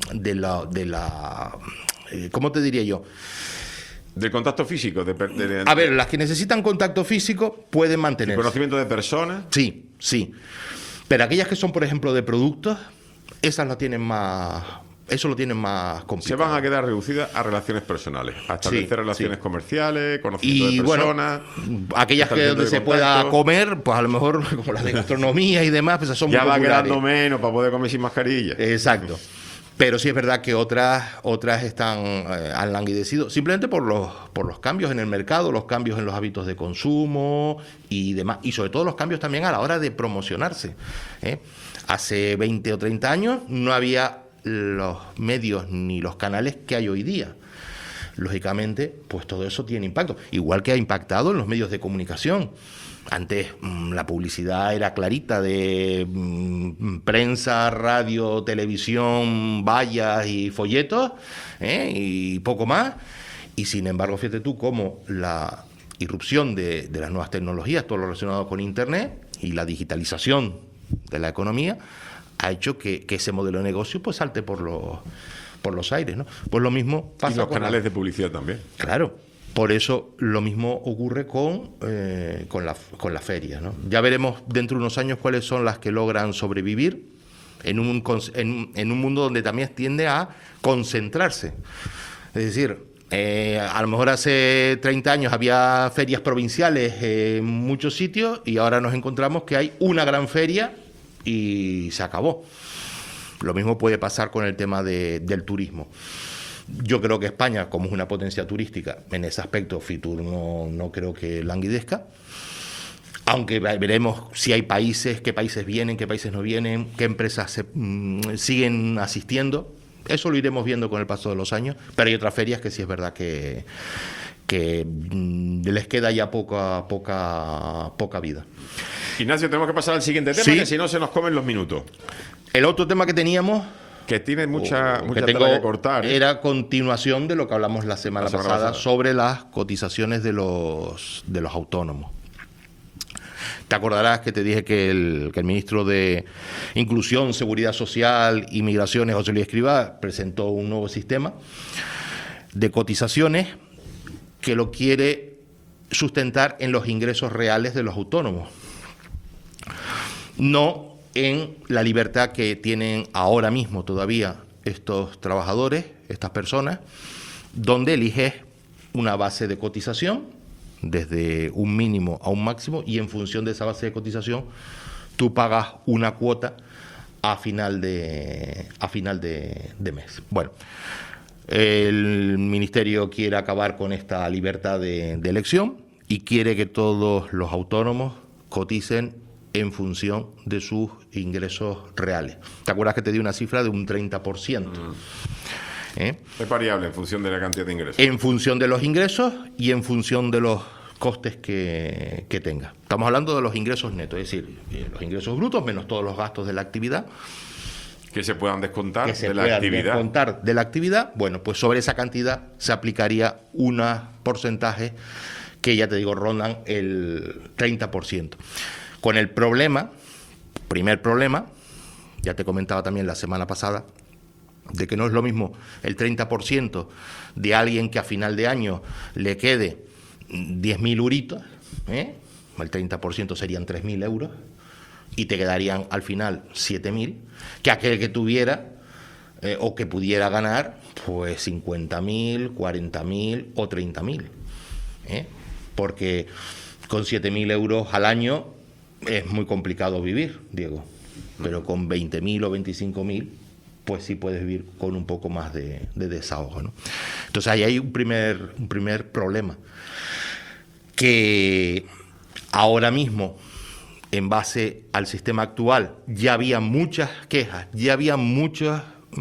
la ¿cómo te diría yo? Del contacto físico. A ver, las que necesitan contacto físico pueden mantenerse. ¿El conocimiento de personas? Sí. Pero aquellas que son, por ejemplo, de productos, esas lo tienen más complicado. Se van a quedar reducidas a relaciones personales, a establecer relaciones comerciales, conocimiento de personas. Bueno, aquellas que donde se pueda comer, pues a lo mejor, como las de gastronomía y demás, pues son ya muy populares. Va quedando menos para poder comer sin mascarilla. Exacto. Pero sí es verdad que otras han languidecido simplemente por los cambios en el mercado, los cambios en los hábitos de consumo y demás, y sobre todo los cambios también a la hora de promocionarse. Hace 20 o 30 años no había los medios ni los canales que hay hoy día. Lógicamente, pues todo eso tiene impacto, igual que ha impactado en los medios de comunicación. Antes la publicidad era clarita de prensa, radio, televisión, vallas y folletos, y poco más. Y sin embargo, fíjate tú cómo la irrupción de las nuevas tecnologías, todo lo relacionado con Internet, y la digitalización de la economía ha hecho que ese modelo de negocio pues salte por los aires, ¿no? Pues lo mismo pasa y los con canales de publicidad también. Claro, por eso lo mismo ocurre con la feria, ¿no? Ya veremos dentro de unos años cuáles son las que logran sobrevivir en un mundo donde también tiende a concentrarse. Es decir, a lo mejor hace 30 años había ferias provinciales en muchos sitios y ahora nos encontramos que hay una gran feria y se acabó. Lo mismo puede pasar con el tema del turismo. Yo creo que España, como es una potencia turística, en ese aspecto Fitur no creo que languidezca. Aunque veremos si hay países, qué países vienen, qué países no vienen, qué empresas siguen asistiendo. Eso lo iremos viendo con el paso de los años. Pero hay otras ferias que sí es verdad que les queda ya poca vida. Ignacio, tenemos que pasar al siguiente tema, Sí. que si no se nos comen los minutos. El otro tema que teníamos, Que tiene mucha que tela que cortar. era continuación de lo que hablamos la semana pasada sobre las cotizaciones de los autónomos. Te acordarás que te dije que el ministro de Inclusión, Seguridad Social y Migraciones, José Luis Escrivá, presentó un nuevo sistema de cotizaciones que lo quiere sustentar en los ingresos reales de los autónomos, no en la libertad que tienen ahora mismo todavía estos trabajadores, estas personas, donde eliges una base de cotización desde un mínimo a un máximo y en función de esa base de cotización tú pagas una cuota a final de mes. Bueno, el Ministerio quiere acabar con esta libertad de elección y quiere que todos los autónomos coticen en función de sus ingresos reales. ¿Te acuerdas que te di una cifra de un 30%? Es variable en función de la cantidad de ingresos. En función de los ingresos y en función de los costes que tenga. Estamos hablando de los ingresos netos, es decir, los ingresos brutos menos todos los gastos de la actividad. Que se puedan descontar Que se de la puedan actividad. descontar de la actividad. Bueno, pues sobre esa cantidad se aplicaría un porcentaje que, ya te digo, rondan el 30%. Con el primer problema, ya te comentaba también la semana pasada, de que no es lo mismo el 30% de alguien que a final de año le quede 10.000 euritos, el 30% serían 3.000 euros, y te quedarían al final 7.000, que aquel que tuviera o que pudiera ganar pues 50.000, 40.000 o 30.000. Porque con 7.000 euros al año es muy complicado vivir, Diego, pero con 20.000 o 25.000 pues sí puedes vivir con un poco más de desahogo, ¿no? Entonces ahí hay un primer problema, que ahora mismo, en base al sistema actual, ya había muchas quejas, ya había muchas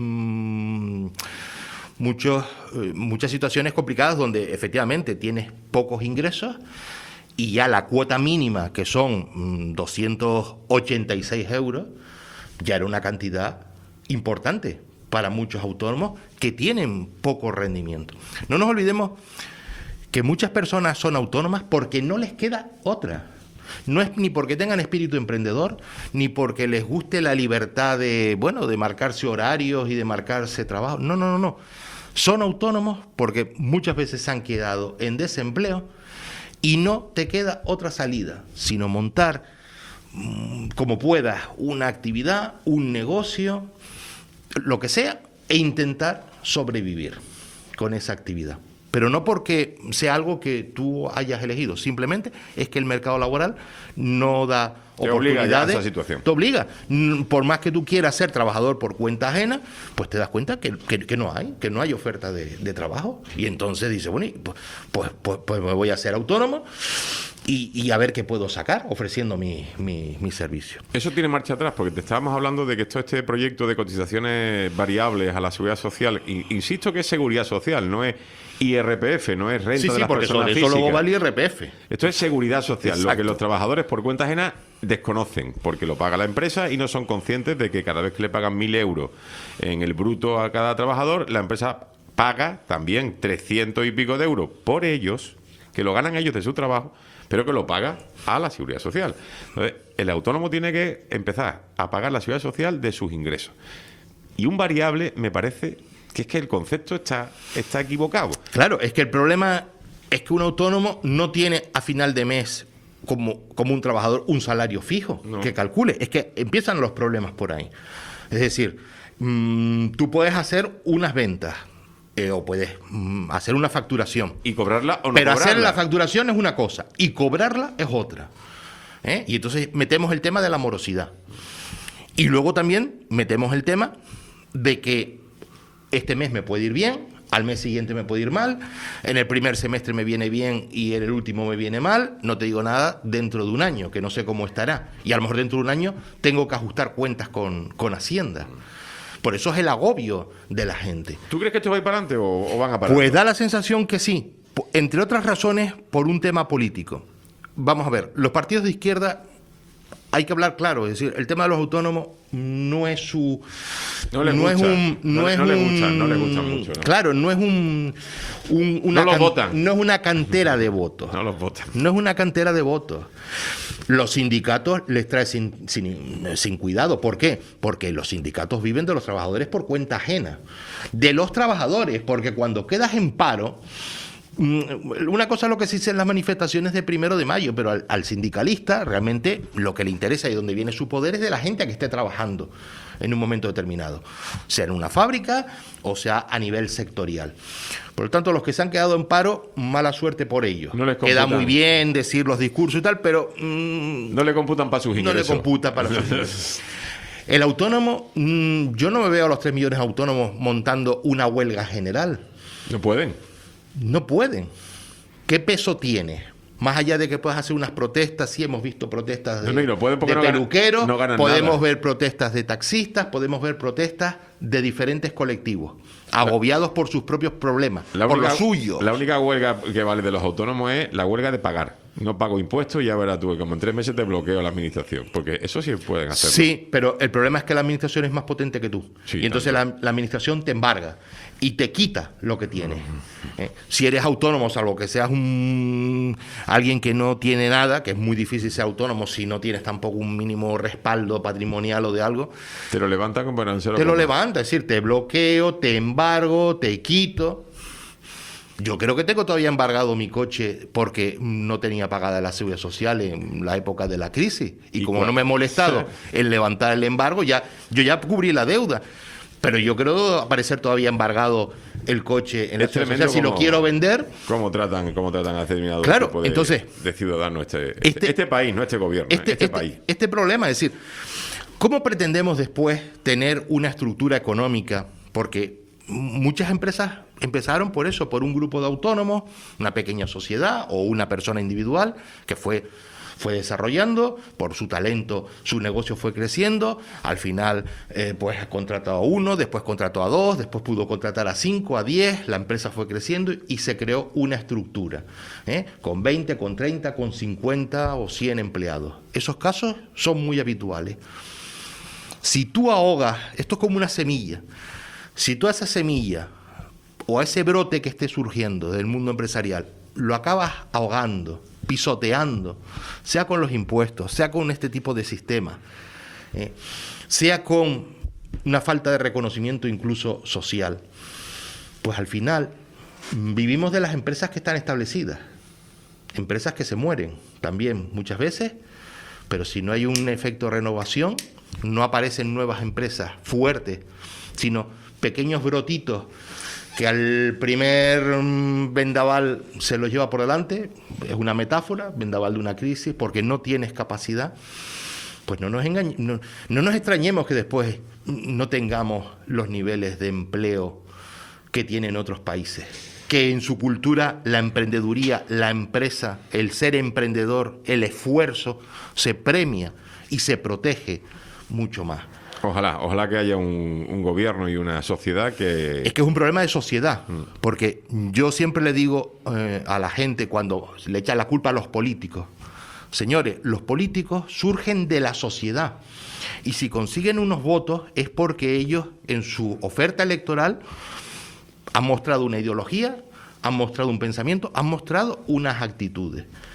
situaciones complicadas donde efectivamente tienes pocos ingresos y ya la cuota mínima, que son 286 euros, ya era una cantidad importante para muchos autónomos que tienen poco rendimiento. No nos olvidemos que muchas personas son autónomas porque no les queda otra. No es ni porque tengan espíritu emprendedor, ni porque les guste la libertad de marcarse horarios y de marcarse trabajo. No. Son autónomos porque muchas veces se han quedado en desempleo y no te queda otra salida, sino montar como puedas una actividad, un negocio, lo que sea, e intentar sobrevivir con esa actividad. Pero no porque sea algo que tú hayas elegido, simplemente es que el mercado laboral no da Te obliga ya a oportunidades. esa situación. Te obliga. Por más que tú quieras ser trabajador por cuenta ajena, pues te das cuenta que no hay oferta de trabajo. Y entonces dices, bueno, pues me voy a hacer autónomo y a ver qué puedo sacar ofreciendo mi servicio. Eso tiene marcha atrás, porque te estábamos hablando de que este proyecto de cotizaciones variables a la seguridad social, insisto que es seguridad social, no es IRPF, no es renta Sí, de las porque personas sobre físicas. eso luego va el IRPF. Esto es seguridad social, lo Exacto. que los trabajadores por cuenta ajena desconocen, porque lo paga la empresa y no son conscientes de que cada vez que le pagan 1.000 euros en el bruto a cada trabajador, la empresa paga también 300 y pico de euros por ellos, que lo ganan ellos de su trabajo, pero que lo paga a la Seguridad Social. Entonces, el autónomo tiene que empezar a pagar la Seguridad Social de sus ingresos. Y un variable, me parece que es que el concepto está equivocado. Claro, es que el problema es que un autónomo no tiene a final de mes, como un trabajador, un salario fijo que calcule. Es que empiezan los problemas por ahí. Es decir, tú puedes hacer unas ventas o puedes hacer una facturación. Y cobrarla o no pero cobrarla. Hacer la facturación es una cosa y cobrarla es otra. Y entonces metemos el tema de la morosidad. Y luego también metemos el tema de que este mes me puede ir bien, al mes siguiente me puede ir mal, en el primer semestre me viene bien y en el último me viene mal, no te digo nada dentro de un año, que no sé cómo estará. Y a lo mejor dentro de un año tengo que ajustar cuentas con Hacienda. Por eso es el agobio de la gente. ¿Tú crees que esto va a ir para adelante o van a parar? Pues da la sensación que sí, entre otras razones por un tema político. Vamos a ver, los partidos de izquierda, hay que hablar claro, es decir, el tema de los autónomos no es su... No les gusta mucho, ¿no? Claro, no es no los votan. No es una cantera de votos. No los votan. No es una cantera de votos. Los sindicatos les trae sin cuidado. ¿Por qué? Porque los sindicatos viven de los trabajadores por cuenta ajena. De los trabajadores, porque cuando quedas en paro... Una cosa es lo que se dice en las manifestaciones de 1 de mayo, pero al sindicalista realmente lo que le interesa y donde viene su poder es de la gente que esté trabajando en un momento determinado, sea en una fábrica o sea a nivel sectorial. Por lo tanto, los que se han quedado en paro, mala suerte por ellos. No les queda muy bien decir los discursos y tal, pero... no le computan para sus ingresos. No le computa para sus ingresos. El autónomo, yo no me veo a los 3 millones de autónomos montando una huelga general. No pueden. No pueden. ¿Qué peso tiene? Más allá de que puedas hacer unas protestas, sí hemos visto protestas de peluqueros, podemos ver protestas de taxistas, podemos ver protestas de diferentes colectivos, agobiados por sus propios problemas, por lo suyo. La única huelga que vale de los autónomos es la huelga de pagar. No pago impuestos y ya verás tú que como en 3 meses te bloqueo la administración. Porque eso sí pueden hacerlo. Sí, pero el problema es que la administración es más potente que tú. Sí, y entonces la administración te embarga y te quita lo que tienes. Si eres autónomo, salvo que seas alguien que no tiene nada, que es muy difícil ser autónomo si no tienes tampoco un mínimo respaldo patrimonial o de algo. Te lo levantan con balancero. Te lo levanta, es decir, te bloqueo, te embargo, te quito. Yo creo que tengo todavía embargado mi coche porque no tenía pagada la seguridad social en la época de la crisis. Y como no me he molestado en levantar el embargo, yo ya cubrí la deuda. Pero yo creo aparecer todavía embargado el coche en la seguridad social. Si lo quiero vender... ¿Cómo tratan a determinado claro, tipo de ciudadanos este país, no este gobierno, este país? Este problema, es decir, ¿cómo pretendemos después tener una estructura económica? Porque muchas empresas empezaron por eso, por un grupo de autónomos, una pequeña sociedad o una persona individual que fue desarrollando, por su talento su negocio fue creciendo, al final pues contrató a 1, después contrató a 2, después pudo contratar a 5, a 10, la empresa fue creciendo y se creó una estructura, con 20, con 30, con 50 o 100 empleados. Esos casos son muy habituales. Si tú ahogas, esto es como una semilla, si tú a esa semilla o a ese brote que esté surgiendo del mundo empresarial, lo acabas ahogando, pisoteando, sea con los impuestos, sea con este tipo de sistemas, sea con una falta de reconocimiento incluso social, pues al final vivimos de las empresas que están establecidas, empresas que se mueren también muchas veces, pero si no hay un efecto de renovación, no aparecen nuevas empresas fuertes, sino pequeños brotitos que al primer vendaval se los lleva por delante, es una metáfora, vendaval de una crisis, porque no tienes capacidad, pues no nos extrañemos que después no tengamos los niveles de empleo que tienen otros países, que en su cultura la emprendeduría, la empresa, el ser emprendedor, el esfuerzo se premia y se protege mucho más. Ojalá que haya un gobierno y una sociedad que... Es que es un problema de sociedad, porque yo siempre le digo a la gente cuando le echa la culpa a los políticos, señores, los políticos surgen de la sociedad y si consiguen unos votos es porque ellos en su oferta electoral han mostrado una ideología, han mostrado un pensamiento, han mostrado unas actitudes.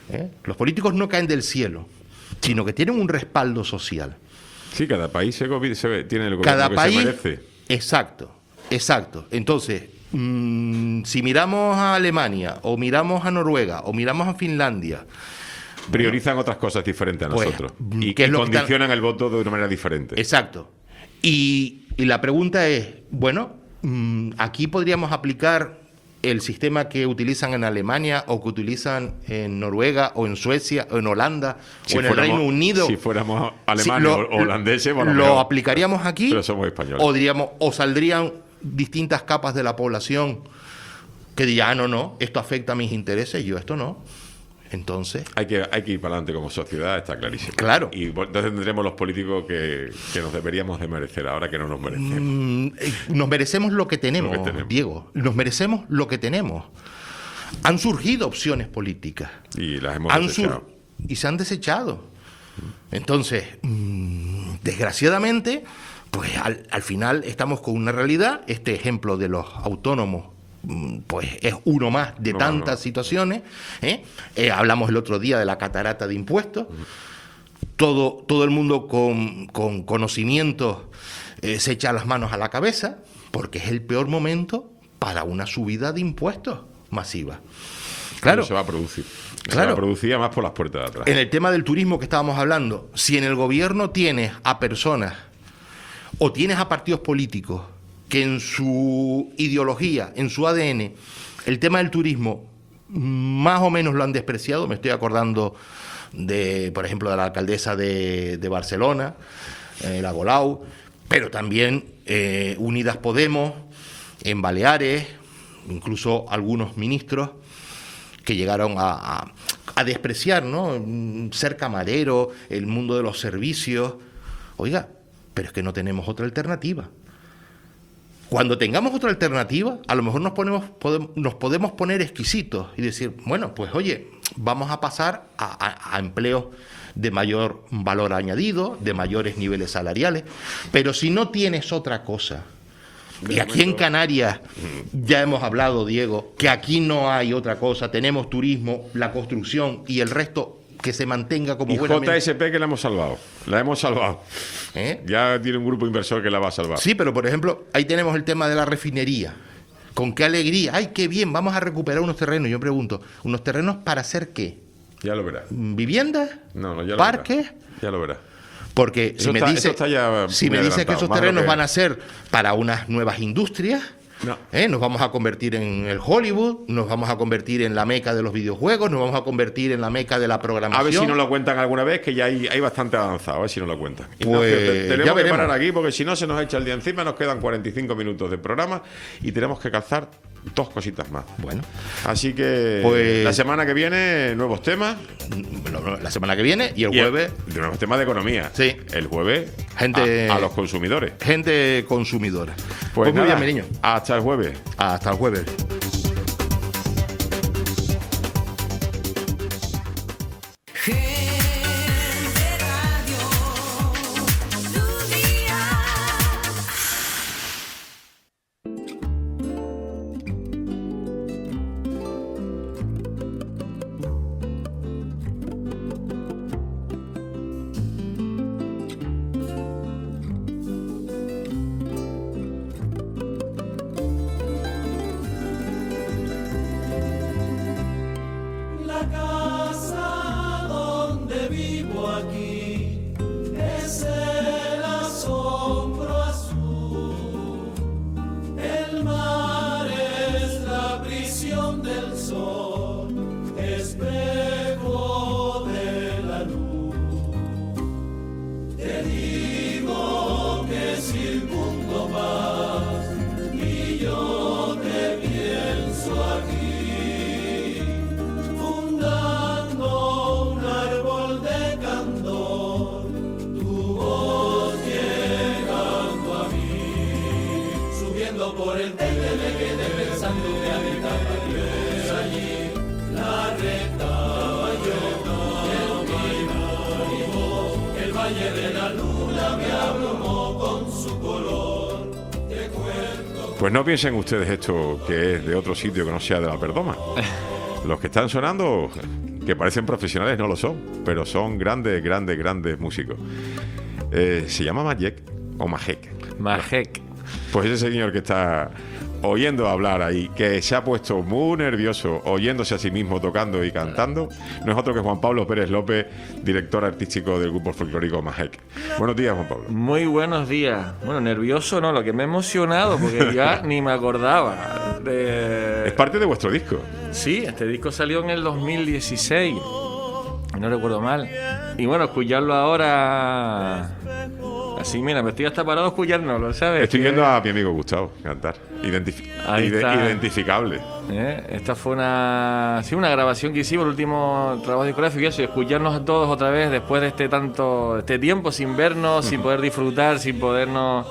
Los políticos no caen del cielo, sino que tienen un respaldo social. Sí, cada país tiene el gobierno Cada que país, se merece. Exacto. Entonces, si miramos a Alemania, o miramos a Noruega, o miramos a Finlandia, Priorizan otras cosas diferentes a pues, nosotros. Y ¿qué es lo que condicionan el voto de una manera diferente. exacto. Y la pregunta es, bueno, aquí podríamos aplicar el sistema que utilizan en Alemania, o que utilizan en Noruega, o en Suecia, o en Holanda, o en el Reino Unido. Si fuéramos alemanes o holandeses, bueno, ¿lo aplicaríamos aquí? Pero somos españoles. O saldrían distintas capas de la población que dirían, no, esto afecta a mis intereses, yo esto no. Entonces, Hay que ir para adelante como sociedad, está clarísimo. Claro. Y entonces tendremos los políticos que nos deberíamos de merecer, ahora que no nos merecemos. nos merecemos lo que tenemos, Lo que tenemos. Diego. Nos merecemos lo que tenemos. Han surgido opciones políticas. Y las hemos desechado. Y se han desechado. Entonces, desgraciadamente, pues al final estamos con una realidad. Este ejemplo de los autónomos, pues es uno más de tantas situaciones. Hablamos el otro día de la catarata de impuestos. Todo el mundo con conocimiento se echa las manos a la cabeza, porque es el peor momento para una subida de impuestos masiva. Claro. Pero se va a producir. Claro. Se va a producir además por las puertas de atrás. En el tema del turismo que estábamos hablando, si en el gobierno tienes a personas o tienes a partidos políticos que en su ideología, en su ADN, el tema del turismo más o menos lo han despreciado. Me estoy acordando por ejemplo, de la alcaldesa de Barcelona, la Colau, pero también Unidas Podemos en Baleares, incluso algunos ministros que llegaron a despreciar, ¿no?, ser camarero, el mundo de los servicios. Oiga, pero es que no tenemos otra alternativa. Cuando tengamos otra alternativa, a lo mejor nos podemos poner exquisitos y decir, bueno, pues oye, vamos a pasar a empleos de mayor valor añadido, de mayores niveles salariales. Pero si no tienes otra cosa, y aquí en Canarias ya hemos hablado, Diego, que aquí no hay otra cosa, tenemos turismo, la construcción y el resto que se mantenga como y buenamente. JSP, que la hemos salvado. Ya tiene un grupo inversor que la va a salvar. Sí, pero por ejemplo, ahí tenemos el tema de la refinería. Con qué alegría, ¡ay, qué bien! Vamos a recuperar unos terrenos. Yo pregunto, ¿unos terrenos para hacer qué? Ya lo verás. ¿Viviendas? No, ya lo ¿Parques? verás. Ya lo verás. Porque Eso está ya si muy me dice que adelantado, esos más terrenos lo que- van a ser para unas nuevas industrias, No. nos vamos a convertir en el Hollywood, nos vamos a convertir en la meca de los videojuegos, nos vamos a convertir en la meca de la programación. A ver si nos lo cuentan alguna vez, que ya hay bastante avanzado, a ver si nos lo cuentan. Pues, Ignacio, ya tenemos que veremos. parar aquí, porque si no se nos echa el día encima, nos quedan 45 minutos de programa y tenemos que calzar dos cositas más. Bueno, Así que Pues- la semana que viene, nuevos temas. la semana que viene y el Y jueves, de nuevos temas de economía. Sí. El jueves, Gente- a los consumidores. gente consumidora. Pues muy nada, bien, mi niño. hasta el jueves. Hasta el jueves. La casa donde vivo aquí es el asombro azul. El mar es la prisión del sol, espejo de la luz. Te digo que si el mundo más y yo te pienso aquí. Fundando un árbol de candor, tu voz llegando a mí, subiendo por el tele me quedé pensando que habitaba Dios allí, la recta el valle de la luna me abrumó con su color. Te cuento. Pues no piensen ustedes esto que es de otro sitio que no sea de la Perdoma. Los que están sonando que parecen profesionales, no lo son, pero son grandes músicos. ¿Se llama Majek o Majek? Majek. Pues ese señor que está oyendo hablar ahí, que se ha puesto muy nervioso oyéndose a sí mismo tocando y cantando, no es otro que Juan Pablo Pérez López, director artístico del grupo folclórico Majek. Buenos días, Juan Pablo. Muy buenos días. Bueno, nervioso no, lo que me ha emocionado, porque ya ni me acordaba. Es parte de vuestro disco. Sí, este disco salió en el 2016, no recuerdo mal. Y bueno, escucharlo ahora... Así, mira, me estoy hasta parado escuchándolo, ¿sabes? Estoy viendo a mi amigo Gustavo cantar. Identificable. Esta fue una grabación que hicimos, el último trabajo discográfico, y eso, escucharnos a todos otra vez después de este tiempo sin vernos, sin poder disfrutar, sin podernos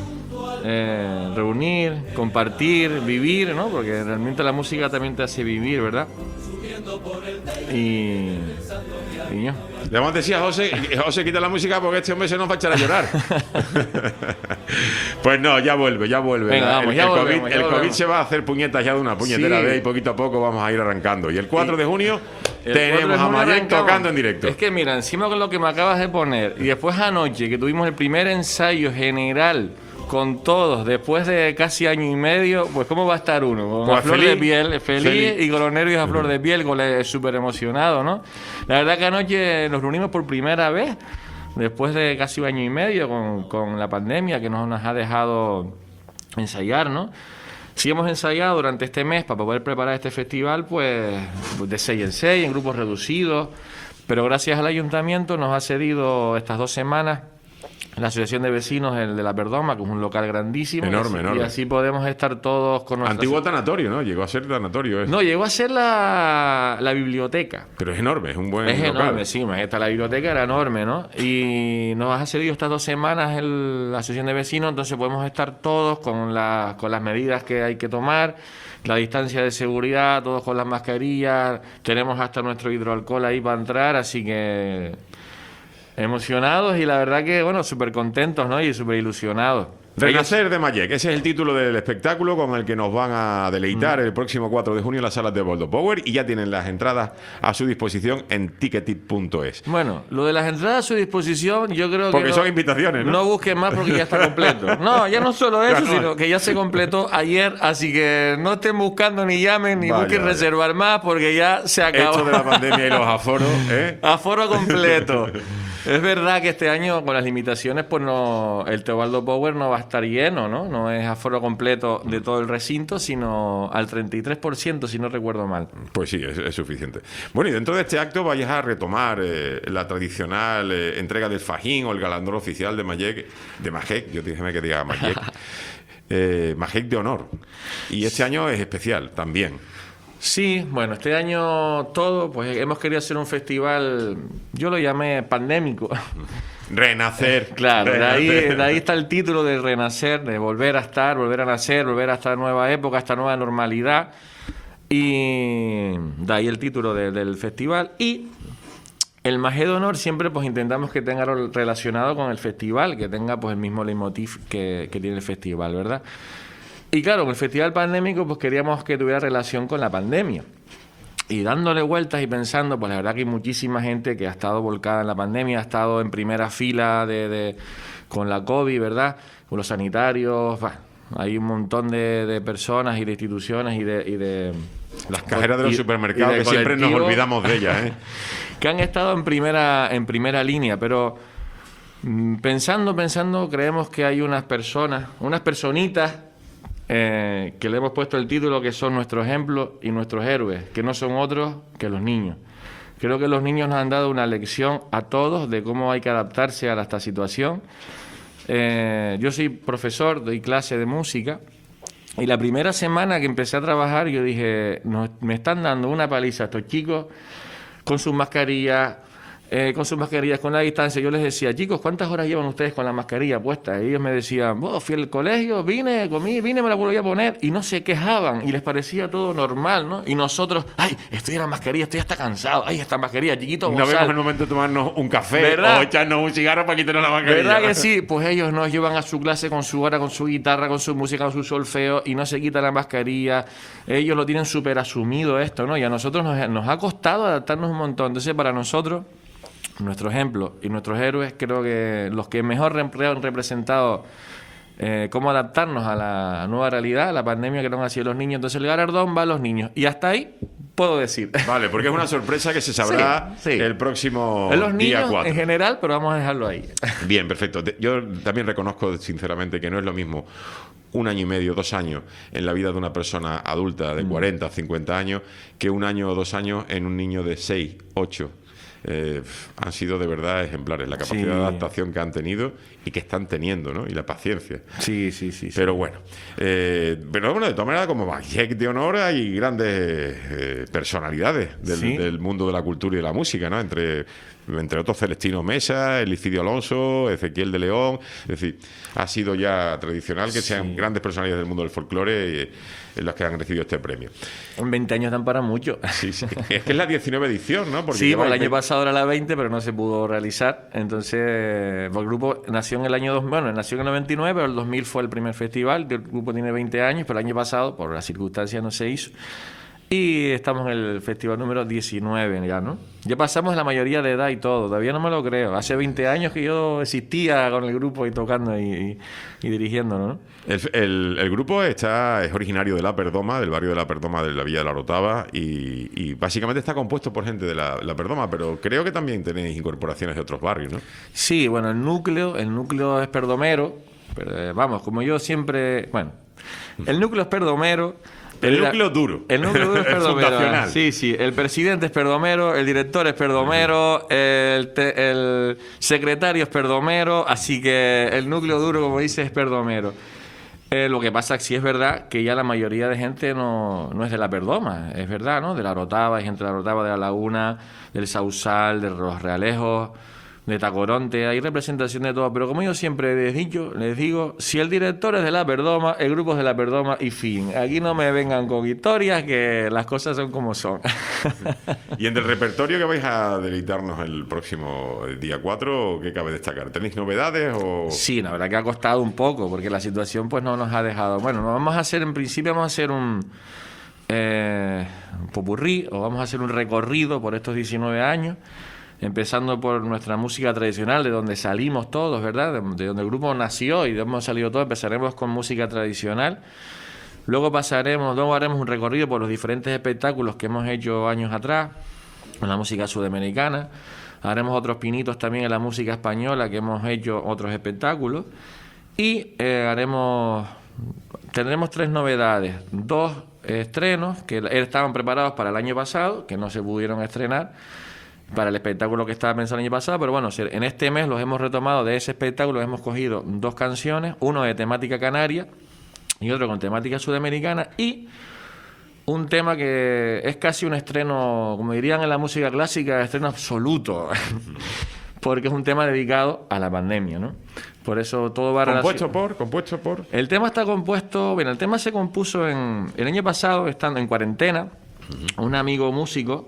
reunir, compartir, vivir, ¿no? Porque realmente la música también te hace vivir, ¿verdad? Y yo. Le vamos a decir a José, quita la música porque este hombre se nos va a echar a llorar. Pues no, ya vuelve. Venga, vamos, el COVID se va a hacer puñetas ya de una puñetera vez y poquito a poco vamos a ir arrancando. Y el 4 de junio tenemos a Majek tocando en directo. Es que mira, encima con lo que me acabas de poner, y después anoche que tuvimos el primer ensayo general con todos, después de casi año y medio, pues ¿cómo va a estar uno? Con flor de piel, feliz y con los nervios a flor de piel, súper emocionado, ¿no? La verdad que anoche nos reunimos por primera vez, después de casi un año y medio con la pandemia que nos ha dejado ensayar, ¿no? Sí hemos ensayado durante este mes para poder preparar este festival, pues de 6 en 6, en grupos reducidos, pero gracias al ayuntamiento nos ha cedido estas 2 semanas la Asociación de Vecinos de la Perdoma, que es un local grandísimo. Enorme. Y así podemos estar todos con nuestros... Antiguo tanatorio, ¿no? Llegó a ser tanatorio. No, llegó a ser la biblioteca. Pero es enorme, es un buen local. Es enorme, sí. La biblioteca era enorme, ¿no? Y nos ha cedido estas 2 semanas la Asociación de Vecinos, entonces podemos estar todos con las medidas que hay que tomar, la distancia de seguridad, todos con las mascarillas, tenemos hasta nuestro hidroalcohol ahí para entrar, así que... emocionados y la verdad que, bueno, súper contentos, ¿no? Y súper ilusionados. Renacer de Majek, ese es el título del espectáculo con el que nos van a deleitar el próximo 4 de junio en las salas de Boldo Power, y ya tienen las entradas a su disposición en ticketit.es. Bueno, lo de las entradas a su disposición, yo creo porque que... son invitaciones, ¿no? No busquen más porque ya está completo. No, ya no solo eso, sino que ya se completó ayer, así que no estén buscando ni llamen ni busquen reservar más porque ya se acabó. Esto de la pandemia y los aforos, ¿eh? Aforo completo. Es verdad que este año, con las limitaciones, pues no, el Teobaldo Power no va a estar lleno, ¿no? No es aforo completo de todo el recinto, sino al 33%, si no recuerdo mal. Pues sí, es suficiente. Bueno, y dentro de este acto vayas a retomar la tradicional entrega del fajín o el galardón oficial de Majek, yo déjeme que diga Majek, Majek de honor. Y este año es especial también. Sí, bueno, este año pues hemos querido hacer un festival, yo lo llamé pandémico. Renacer. Claro, renacer. De ahí está el título de renacer, de volver a estar, volver a nacer, volver a esta nueva época, a esta nueva normalidad. Y de ahí el título del festival. Y el Majek de honor siempre pues intentamos que tenga relacionado con el festival, que tenga pues el mismo leitmotiv que tiene el festival, ¿verdad? Y claro, con el festival pandémico pues queríamos que tuviera relación con la pandemia. Y dándole vueltas y pensando, pues la verdad que hay muchísima gente que ha estado volcada en la pandemia, ha estado en primera fila con la COVID, ¿verdad? Con los sanitarios, hay un montón de personas y de instituciones y de las cajeras de los supermercados, que siempre nos olvidamos de ellas, ¿eh? Que han estado en primera línea, pero pensando, creemos que hay unas personitas, que le hemos puesto el título, que son nuestros ejemplos y nuestros héroes, que no son otros que los niños. Creo que los niños nos han dado una lección a todos de cómo hay que adaptarse a esta situación. Yo soy profesor, doy clase de música, y la primera semana que empecé a trabajar yo dije, me están dando una paliza estos chicos con sus mascarillas, con sus mascarillas, con la distancia. Yo les decía, chicos, ¿cuántas horas llevan ustedes con la mascarilla puesta? Y ellos me decían, fui al colegio, vine, comí, me la volví a poner, y no se quejaban, y les parecía todo normal, ¿no? Y nosotros, ay, estoy en la mascarilla, estoy hasta cansado, ay, esta mascarilla, chiquito, no vemos el momento de tomarnos un café, ¿verdad? O echarnos un cigarro para quitarnos la mascarilla. ¿Verdad que sí? Pues ellos nos llevan a su clase con su hora, con su guitarra, con su música, con su solfeo, y no se quitan la mascarilla. Ellos lo tienen súper asumido esto, ¿no? Y a nosotros nos ha costado adaptarnos un montón. Entonces, para nosotros, nuestro ejemplo y nuestros héroes, creo que los que mejor han representado cómo adaptarnos a la nueva realidad, a la pandemia, que no han sido los niños. Entonces el galardón va a los niños. Y hasta ahí puedo decir. Vale, porque es una sorpresa que se sabrá el próximo los día niños 4. En general, pero vamos a dejarlo ahí. Bien, perfecto. Yo también reconozco sinceramente que no es lo mismo 1 año y medio, 2 años en la vida de una persona adulta de 40, 50 años que 1 año o 2 años en un niño de 6, 8. Han sido de verdad ejemplares la capacidad de adaptación que han tenido y que están teniendo, ¿no? Y la paciencia. Sí. Pero bueno, de todas maneras, como Bajek de honor, hay grandes personalidades del mundo de la cultura y de la música, ¿no? Entre otros Celestino Mesa, Elicidio Alonso, Ezequiel de León. Es decir, ha sido ya tradicional que sean grandes personalidades del mundo del folclore en las que han recibido este premio. En 20 años dan para mucho. Sí. Es que es la 19 edición, ¿no? Porque el año pasado era la 20, pero no se pudo realizar. Entonces, el grupo nació en el año 2000, nació en el 99, pero el 2000 fue el primer festival. El grupo tiene 20 años, pero el año pasado, por las circunstancias, no se hizo. Y estamos en el festival número 19 ya, ¿no? Ya pasamos la mayoría de edad y todo, todavía no me lo creo. Hace 20 años que yo existía con el grupo y tocando y dirigiéndolo, ¿no? El grupo es originario de La Perdoma, del barrio de La Perdoma, de la Villa de la Rotava, y básicamente está compuesto por gente de la Perdoma, pero creo que también tenéis incorporaciones de otros barrios, ¿no? Sí, bueno, el núcleo es perdomero, pero, vamos, como yo siempre... Bueno, el núcleo es perdomero. El núcleo duro. El núcleo duro es perdomero. Fundacional. Sí. El presidente es perdomero, el director es perdomero, el secretario es perdomero, así que el núcleo duro, como dice, es perdomero. Lo que pasa es que sí es verdad que ya la mayoría de gente no es de la Perdoma, es verdad, ¿no? De la Rotava, hay gente de la Rotava, de la Laguna, del Sausal, de los Realejos, de Tacoronte, hay representación de todo, pero como yo siempre les digo, si el director es de la Perdoma, el grupo es de la Perdoma y fin. Aquí no me vengan con historias, que las cosas son como son. ¿Y en el repertorio que vais a deleitarnos el próximo día 4, qué cabe destacar? ¿Tenéis novedades o...? Sí, la verdad que ha costado un poco, porque la situación pues no nos ha dejado... Bueno, en principio vamos a hacer un popurrí, o vamos a hacer un recorrido por estos 19 años, empezando por nuestra música tradicional, de donde salimos todos, ¿verdad? De donde el grupo nació y de donde hemos salido todos. Empezaremos con música tradicional. Luego haremos un recorrido por los diferentes espectáculos que hemos hecho años atrás, con la música sudamericana. Haremos otros pinitos también en la música española, que hemos hecho otros espectáculos. Y tendremos 3 novedades. 2 estrenos que estaban preparados para el año pasado, que no se pudieron estrenar, para el espectáculo que estaba pensado el año pasado, pero bueno, en este mes los hemos retomado de ese espectáculo, hemos cogido 2 canciones, uno de temática canaria y otro con temática sudamericana, y un tema que es casi un estreno, como dirían en la música clásica, estreno absoluto, porque es un tema dedicado a la pandemia, ¿no? Por eso todo va compuesto por... El tema está compuesto... Bueno, el tema se compuso el año pasado, estando en cuarentena. Un amigo músico,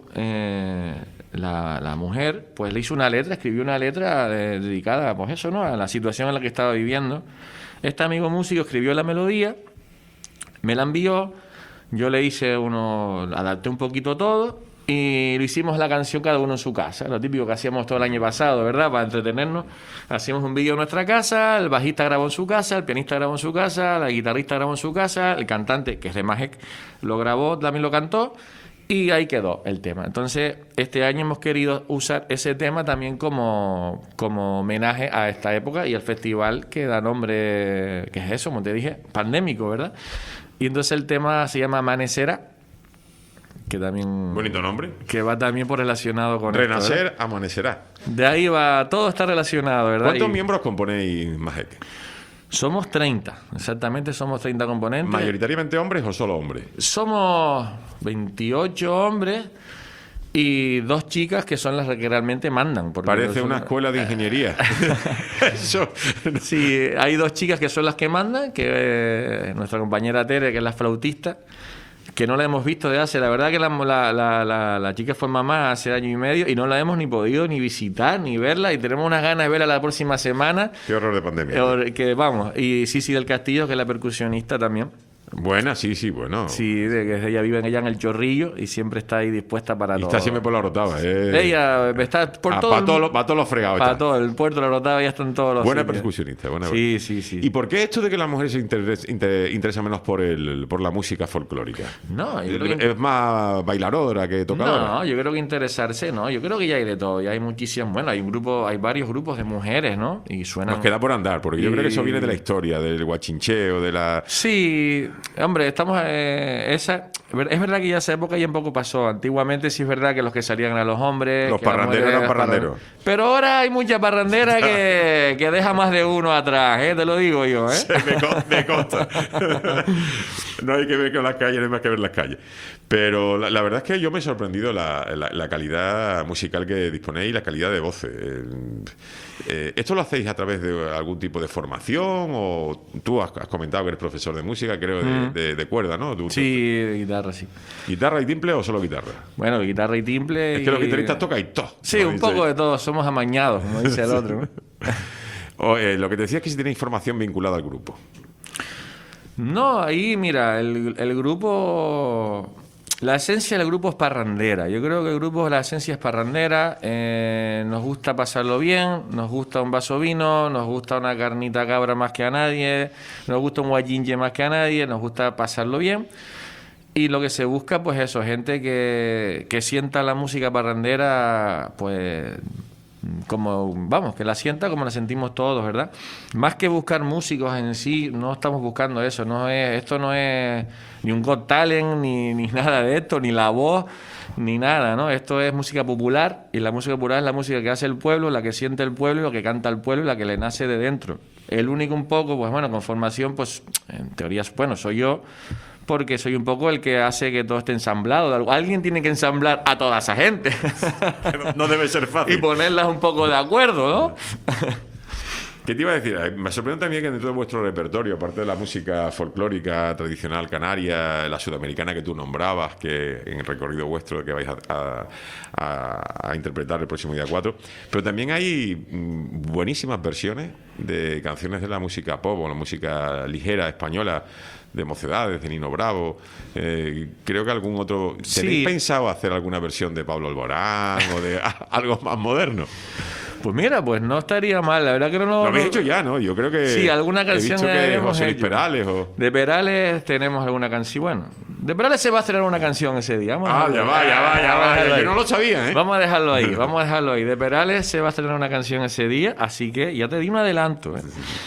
la mujer, pues le hizo escribió una letra dedicada, pues eso, ¿no? A la situación en la que estaba viviendo. Este amigo músico escribió la melodía, me la envió, yo le adapté un poquito todo y lo hicimos la canción cada uno en su casa, lo típico que hacíamos todo el año pasado, ¿verdad? Para entretenernos, hacíamos un vídeo en nuestra casa, el bajista grabó en su casa, el pianista grabó en su casa, la guitarrista grabó en su casa, el cantante, que es de Majek, lo grabó, también lo cantó, y ahí quedó el tema. Entonces, este año hemos querido usar ese tema también como homenaje a esta época y al festival que da nombre, que es eso, como te dije, pandémico, ¿verdad? Y entonces el tema se llama Amanecerá, que también... Bonito nombre. Que va también por relacionado con Renacer, esto, amanecerá. De ahí va, todo está relacionado, ¿verdad? ¿Cuántos miembros componéis Majek? Somos 30, exactamente, somos 30 componentes. ¿Mayoritariamente hombres o solo hombres? Somos 28 hombres y 2 chicas que son las que realmente mandan. Parece una escuela de ingeniería. Eso. Sí, hay 2 chicas que son las que mandan, que nuestra compañera Tere, que es la flautista, que no la hemos visto de hace, la verdad que la chica fue mamá hace año y medio y no la hemos ni podido ni visitar, ni verla, y tenemos unas ganas de verla la próxima semana. Qué horror de pandemia. Que vamos, y Sisi del Castillo, que es la percusionista también. Buena, sí, bueno. Sí, que ella vive allá en El Chorrillo y siempre está ahí dispuesta para todo. Está siempre por la Rotava. Ella está por todo. Para todos los fregados. Para todo, el puerto de la Rotava ya están todos los buena sitios. percusionista, buena. Sí. ¿Y por qué esto de que las mujeres se interesan menos por la música folclórica? No, yo creo que... ¿Es más bailadora que tocadora? No, yo creo que interesarse, ¿no? Yo creo que ya hay de todo. Ya hay muchísimas... Bueno, hay varios grupos de mujeres, ¿no? Y suenan... Nos queda por andar, porque yo creo que eso viene de la historia, del guachincheo, de la... Sí, hombre, estamos... es verdad que ya esa época ya un poco pasó. Antiguamente sí es verdad que los que salían eran los hombres. Los parranderos eran parranderos. Pero ahora hay mucha parrandera que deja más de uno atrás, te lo digo yo, Sí, me consta. No hay que ver con las calles, no hay más que ver las calles. Pero la verdad es que yo me he sorprendido la calidad musical que disponéis y la calidad de voces. ¿Esto lo hacéis a través de algún tipo de formación? O tú has comentado que eres profesor de música, creo, de cuerda, ¿no? Sí, de guitarra, sí. ¿Guitarra y timple o solo guitarra? Bueno, guitarra y timple. Es que los guitarristas tocan todo. Sí, un poco de todo. Somos amañados, como dice el otro, ¿no? Lo que te decía es que si tenéis formación vinculada al grupo. No, ahí, mira, el grupo... La esencia del grupo es parrandera. Yo creo que el grupo, la esencia es parrandera. Nos gusta pasarlo bien, nos gusta un vaso de vino, nos gusta una carnita cabra más que a nadie, nos gusta un guayinche más que a nadie, nos gusta pasarlo bien. Y lo que se busca, pues eso, gente que sienta la música parrandera, pues... que la sienta como la sentimos todos, ¿verdad? Más que buscar músicos en sí, no estamos buscando eso. Esto no es ni un Got Talent, ni nada de esto, ni La Voz, ni nada, ¿no? Esto es música popular, y la música popular es la música que hace el pueblo, la que siente el pueblo, lo que canta el pueblo y la que le nace de dentro. El único un poco, pues bueno, con formación, pues en teoría, bueno, soy yo, porque soy un poco el que hace que todo esté ensamblado. Alguien tiene que ensamblar a toda esa gente. No debe ser fácil. Y ponerlas un poco de acuerdo, ¿no? ¿Qué te iba a decir? Me sorprende también que dentro de vuestro repertorio, aparte de la música folclórica tradicional canaria, la sudamericana que tú nombrabas, que en el recorrido vuestro que vais a interpretar el próximo día 4, pero también hay buenísimas versiones de canciones de la música pop o la música ligera española, de Mocedades, de Nino Bravo. Creo que algún otro... ¿Tenéis pensado hacer alguna versión de Pablo Alborán o de algo más moderno? Pues mira, pues no estaría mal. La verdad que no... Lo habéis hecho ya, ¿no? Yo creo que... Sí, alguna canción he visto que hemos José Luis hecho. Perales o... De Perales tenemos alguna canción. Bueno, de Perales se va a hacer una canción ese día. Ya va. Yo no lo sabía, ¿eh? Vamos a dejarlo ahí. De Perales se va a estrenar una canción ese día, así que ya te di un adelanto,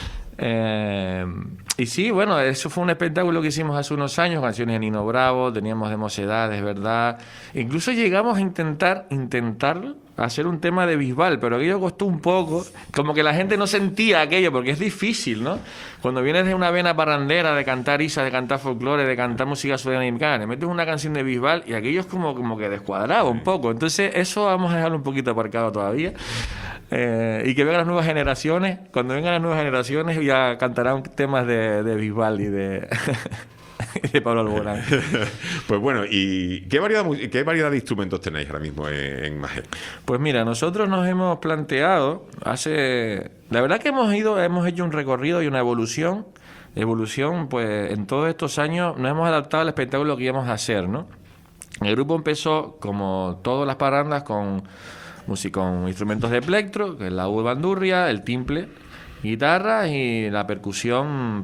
¿eh? Y sí, bueno, eso fue un espectáculo que hicimos hace unos años, canciones de Nino Bravo, teníamos de Mocedades, ¿verdad? Incluso llegamos a intentar hacer un tema de Bisbal, pero aquello costó un poco, como que la gente no sentía aquello, porque es difícil, ¿no? Cuando vienes de una vena parrandera, de cantar isas, de cantar folclore, de cantar música sudamericana, le metes una canción de Bisbal y aquello es como que descuadraba un poco. Entonces eso vamos a dejarlo un poquito aparcado todavía. Y que vengan las nuevas generaciones. Cuando vengan las nuevas generaciones ya cantarán temas de Bisbal y de Pablo Alborán. Pues bueno, ¿y qué variedad de instrumentos tenéis ahora mismo en Magel? Pues mira, nosotros nos hemos planteado la verdad que hemos hecho un recorrido y una evolución, pues en todos estos años nos hemos adaptado al espectáculo que íbamos a hacer, ¿no? El grupo empezó, como todas las parrandas, con instrumentos de plectro, que es la bandurria, el timple, guitarra y la percusión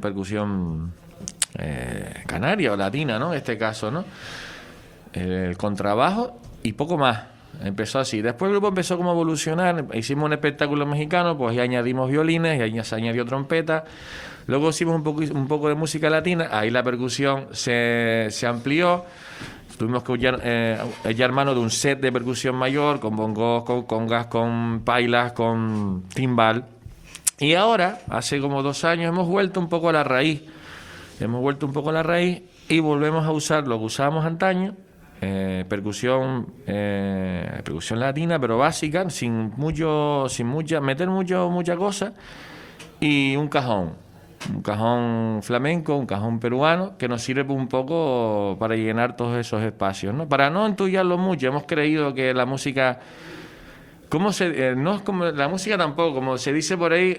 canaria o latina, ¿no? En este caso, ¿no? El contrabajo y poco más. Empezó así. Después el grupo empezó como a evolucionar. Hicimos un espectáculo mexicano, pues ya añadimos violines, ya se añadió trompeta. Luego hicimos un poco de música latina. Ahí la percusión se amplió. Tuvimos que echar mano de un set de percusión mayor, con bongos, con congas, con pailas, con timbal. Y ahora, hace como 2 años, hemos vuelto un poco a la raíz. Y volvemos a usar lo que usábamos antaño, percusión latina, pero básica, meter mucha cosa, y un cajón flamenco, un cajón peruano, que nos sirve un poco para llenar todos esos espacios, ¿no? Para no entullarlo mucho. Hemos creído que la música, no es como la música tampoco, como se dice por ahí,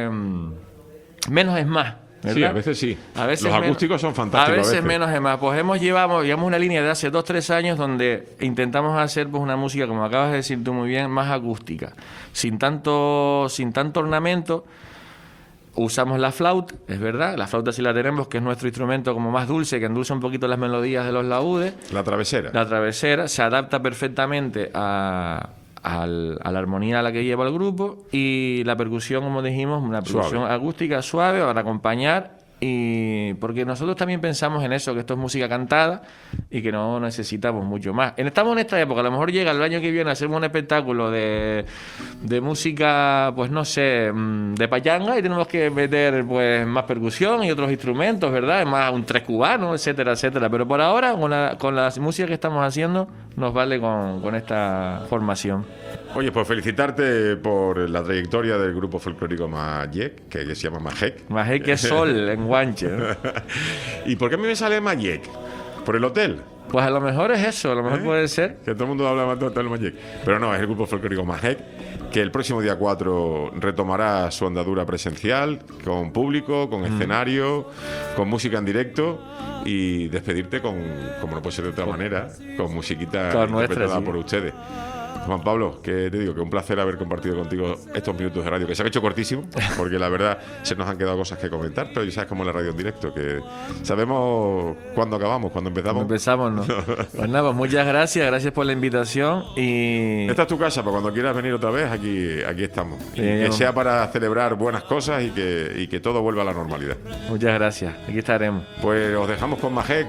menos es más, ¿verdad? Sí, a veces sí. A veces los acústicos son fantásticos. A veces menos es más. Pues llevamos una línea de hace 2-3 años donde intentamos hacer pues una música, como acabas de decir tú muy bien, más acústica, sin tanto ornamento. Usamos la flauta, es verdad, la flauta sí la tenemos, que es nuestro instrumento como más dulce, que endulza un poquito las melodías de los laúdes. La travesera se adapta perfectamente a la armonía a la que lleva el grupo, y la percusión, como dijimos, una percusión acústica suave para acompañar, y porque nosotros también pensamos en eso, que esto es música cantada y que no necesitamos mucho más. Estamos en esta época, a lo mejor llega el año que viene, hacemos un espectáculo de música, pues no sé, de payanga, y tenemos que meter pues más percusión y otros instrumentos, ¿verdad? Más un tres cubano, etcétera, etcétera. Pero por ahora, con la música que estamos haciendo, nos vale con esta formación. Oye, pues felicitarte por la trayectoria del grupo folclórico Majek, que se llama Majek. Majek es sol en guanche, ¿no? ¿Y por qué a mí me sale Majek? ¿Por el hotel? Pues a lo mejor es eso, a lo mejor puede ser. Que todo el mundo habla más del hotel Majek. Pero no, es el grupo folclórico Majek, que el próximo día 4 retomará su andadura presencial, con público, con escenario, con música en directo, y despedirte como no puede ser de otra manera, con musiquita interpretada por ustedes. Juan Pablo, que te digo que un placer haber compartido contigo estos minutos de radio, que se han hecho cortísimos, porque la verdad se nos han quedado cosas que comentar, pero ya sabes cómo es la radio en directo, que sabemos cuándo acabamos, cuándo empezamos. ¿no? Pues nada, pues muchas gracias por la invitación, y esta es tu casa, para cuando quieras venir otra vez, aquí estamos. Y que sea para celebrar buenas cosas y que todo vuelva a la normalidad. Muchas gracias, aquí estaremos. Pues os dejamos con Majek.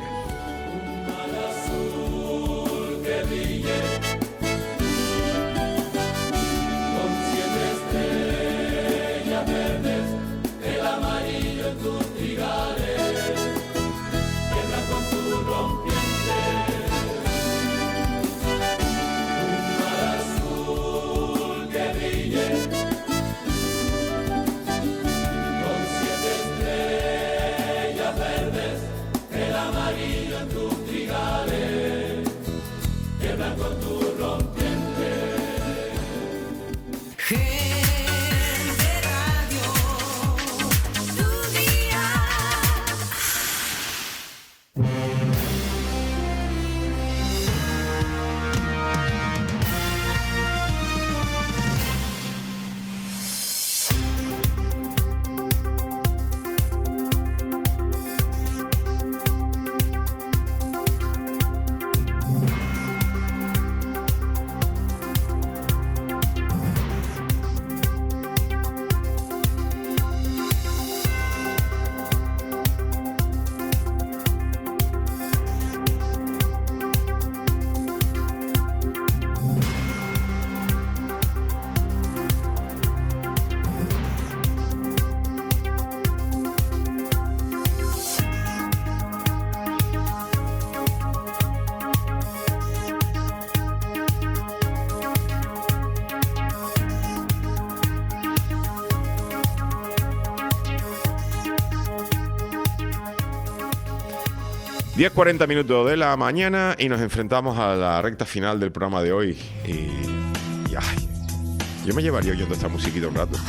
...10:40 de la mañana y nos enfrentamos a la recta final del programa de hoy. Y ay, yo me llevaría oyendo esta musiquita un rato.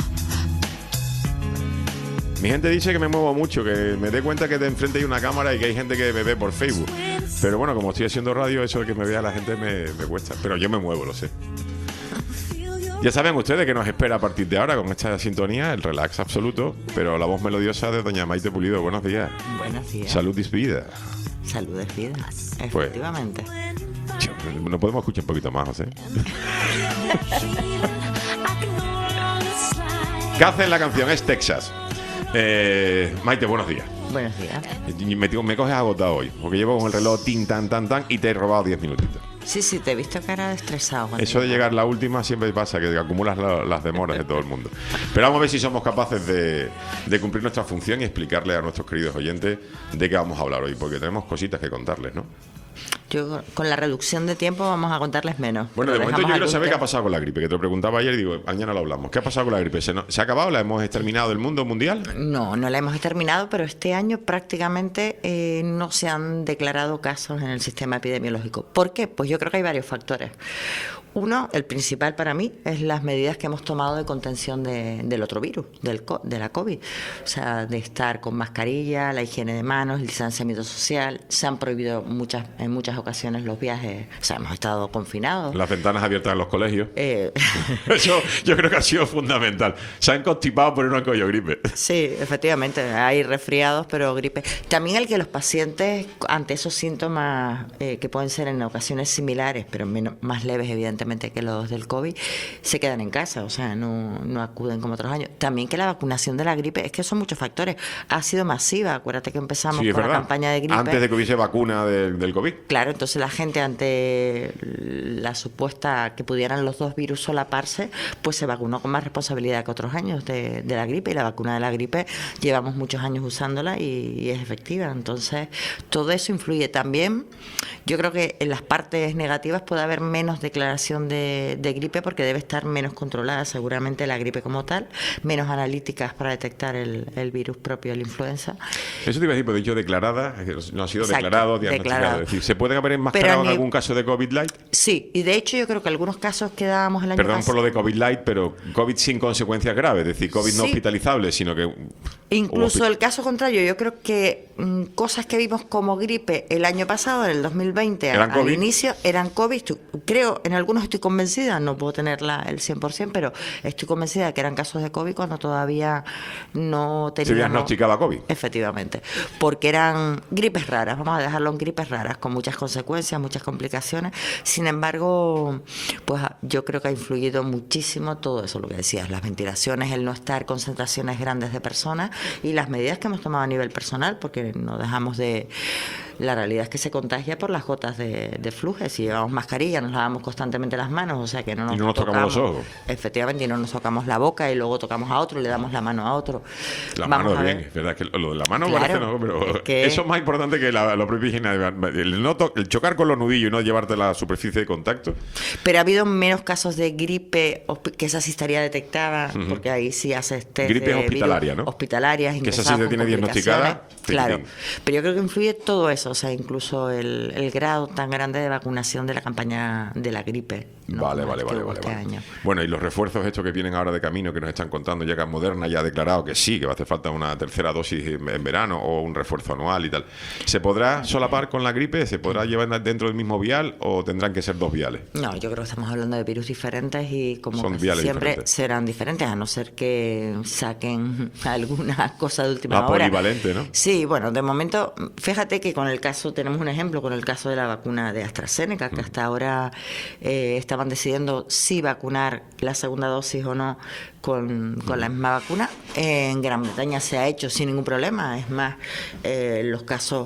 Mi gente dice que me muevo mucho, que me dé cuenta que de enfrente hay una cámara y que hay gente que me ve por Facebook. Pero bueno, como estoy haciendo radio, eso de que me vea la gente me cuesta. Pero yo me muevo, lo sé. Ya saben ustedes que nos espera a partir de ahora con esta sintonía, el relax absoluto, pero la voz melodiosa de doña Maite Pulido. Buenos días. Buenos días. Salud y vida. Salud es vida, efectivamente. Pues, no podemos escuchar un poquito más, José. ¿Qué hace la canción? Es Texas. Maite, buenos días. Buenos días. Me coges agotado hoy, porque llevo con el reloj tin, tan, tan, tan, y te he robado 10 minutitos. Sí, te he visto cara de estresado. Eso de llegar la última siempre pasa, que acumulas las demoras de todo el mundo. Pero vamos a ver si somos capaces de cumplir nuestra función y explicarle a nuestros queridos oyentes de qué vamos a hablar hoy, porque tenemos cositas que contarles, ¿no? Yo con la reducción de tiempo vamos a contarles menos. Bueno, de momento yo quiero saber qué ha pasado con la gripe, que te lo preguntaba ayer y digo, mañana lo hablamos. ¿Qué ha pasado con la gripe? ¿Se ha acabado? ¿La hemos exterminado del mundo mundial? No la hemos exterminado, pero este año prácticamente no se han declarado casos en el sistema epidemiológico. ¿Por qué? Pues yo creo que hay varios factores. Uno, el principal para mí, es las medidas que hemos tomado de contención del otro virus, de la COVID. O sea, de estar con mascarilla, la higiene de manos, el distanciamiento social. Se han prohibido en muchas ocasiones los viajes. O sea, hemos estado confinados. Las ventanas abiertas en los colegios. Eso yo creo que ha sido fundamental. Se han constipado por una gripe. Sí, efectivamente. Hay resfriados, pero gripe. También el que los pacientes, ante esos síntomas que pueden ser en ocasiones similares, pero más leves, evidentemente, que los del COVID, se quedan en casa, o sea, no acuden como otros años. También que la vacunación de la gripe, es que son muchos factores, ha sido masiva. Acuérdate que empezamos con la campaña de gripe. Antes de que hubiese vacuna del COVID. Claro, entonces la gente, ante la supuesta que pudieran los dos virus solaparse, pues se vacunó con más responsabilidad que otros años de la gripe, y la vacuna de la gripe llevamos muchos años usándola y es efectiva. Entonces, todo eso influye también. Yo creo que en las partes negativas puede haber menos declaración de gripe, porque debe estar menos controlada seguramente la gripe como tal, menos analíticas para detectar el virus propio de la influenza. Eso te iba a decir, pero dicho declarada, no ha sido Exacto, declarado, diagnosticado. Es decir, ¿se pueden haber enmascarado en algún caso de COVID light? Sí, y de hecho yo creo que algunos casos que dábamos el año pasado... Perdón por lo de COVID light, pero COVID sin consecuencias graves, es decir, COVID no hospitalizable, sino que... Incluso el caso contrario, yo creo que cosas que vimos como gripe el año pasado, en el 2020, al inicio, eran COVID. Creo, en algunos estoy convencida, no puedo tenerla el 100%, pero estoy convencida de que eran casos de COVID cuando todavía no teníamos... Se diagnosticaba COVID. Efectivamente, porque eran gripes raras, vamos a dejarlo en gripes raras, con muchas consecuencias, muchas complicaciones. Sin embargo, pues yo creo que ha influido muchísimo todo eso, lo que decías, las ventilaciones, el no estar concentraciones grandes de personas y las medidas que hemos tomado a nivel personal, porque no dejamos de... La realidad es que se contagia por las gotas de flujo. Si llevamos mascarilla, nos lavamos constantemente las manos, o sea que no nos tocamos los ojos. Efectivamente, y no nos tocamos la boca y luego tocamos a otro y le damos la mano a otro. La mano bien, es verdad que lo de la mano claro, parece no, pero eso es más importante que lo propio higiene. El chocar con los nudillos y no llevarte la superficie de contacto. Pero ha habido menos casos de gripe, que esa sí estaría detectada, porque ahí sí haces test gripe hospitalaria, ¿no? Hospitalarias, que esa sí se tiene diagnosticada. Claro, pero yo creo que influye todo eso, o sea, incluso el grado tan grande de vacunación de la campaña de la gripe. ¿no? Vale. Bueno, y los refuerzos estos que vienen ahora de camino, que nos están contando, ya que Moderna ya ha declarado que sí, que va a hacer falta una tercera dosis en verano o un refuerzo anual y tal. ¿Se podrá solapar con la gripe? ¿Se podrá llevar dentro del mismo vial o tendrán que ser dos viales? No, yo creo que estamos hablando de virus diferentes y como siempre diferentes. Serán diferentes, a no ser que saquen alguna cosa de última hora. Polivalente, ¿no? Sí, bueno, de momento, fíjate que con el caso, tenemos un ejemplo con el caso de la vacuna de AstraZeneca, que hasta ahora estaban decidiendo si vacunar la segunda dosis o no con la misma vacuna. En Gran Bretaña se ha hecho sin ningún problema, es más, los casos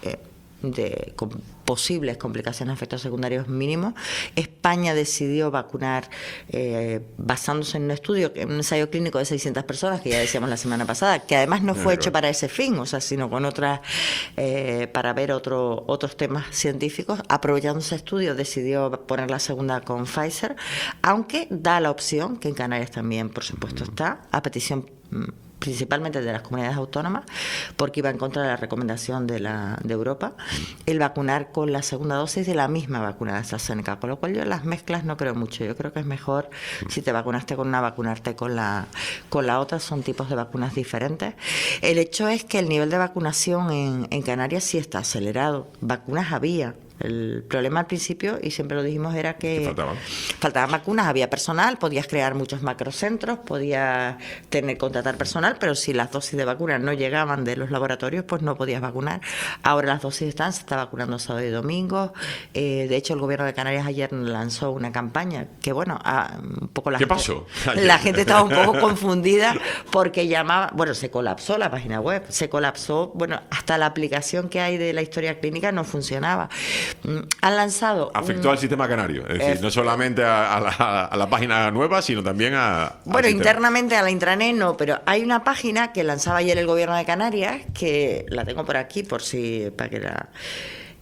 de posibles complicaciones, efectos secundarios mínimos. España decidió vacunar basándose en un ensayo clínico de 600 personas, que ya decíamos la semana pasada, que además no fue hecho para ese fin, o sea, sino con otras, para ver otros temas científicos. Aprovechando ese estudio, decidió poner la segunda con Pfizer, aunque da la opción, que en Canarias también, por supuesto, está, a petición principalmente de las comunidades autónomas, porque iba en contra de la recomendación de Europa, el vacunar con la segunda dosis de la misma vacuna de AstraZeneca, con lo cual yo las mezclas no creo mucho. Yo creo que es mejor, si te vacunaste con una, vacunarte con la otra. Son tipos de vacunas diferentes. El hecho es que el nivel de vacunación en Canarias sí está acelerado. Vacunas había. El problema al principio, y siempre lo dijimos, era que faltaban vacunas, había personal, podías crear muchos macrocentros, podías contratar personal, pero si las dosis de vacunas no llegaban de los laboratorios, pues no podías vacunar. Ahora las dosis están, se está vacunando sábado y domingo. De hecho, el gobierno de Canarias ayer lanzó una campaña que, bueno, un poco ¿Qué pasó? La gente estaba un poco confundida porque se colapsó la página web, se colapsó, hasta la aplicación que hay de la historia clínica no funcionaba. Han lanzado... Afectó al sistema canario, es decir, no solamente a la página nueva, sino también internamente a la intranet no, pero hay una página que lanzaba ayer el gobierno de Canarias, que la tengo por aquí, para que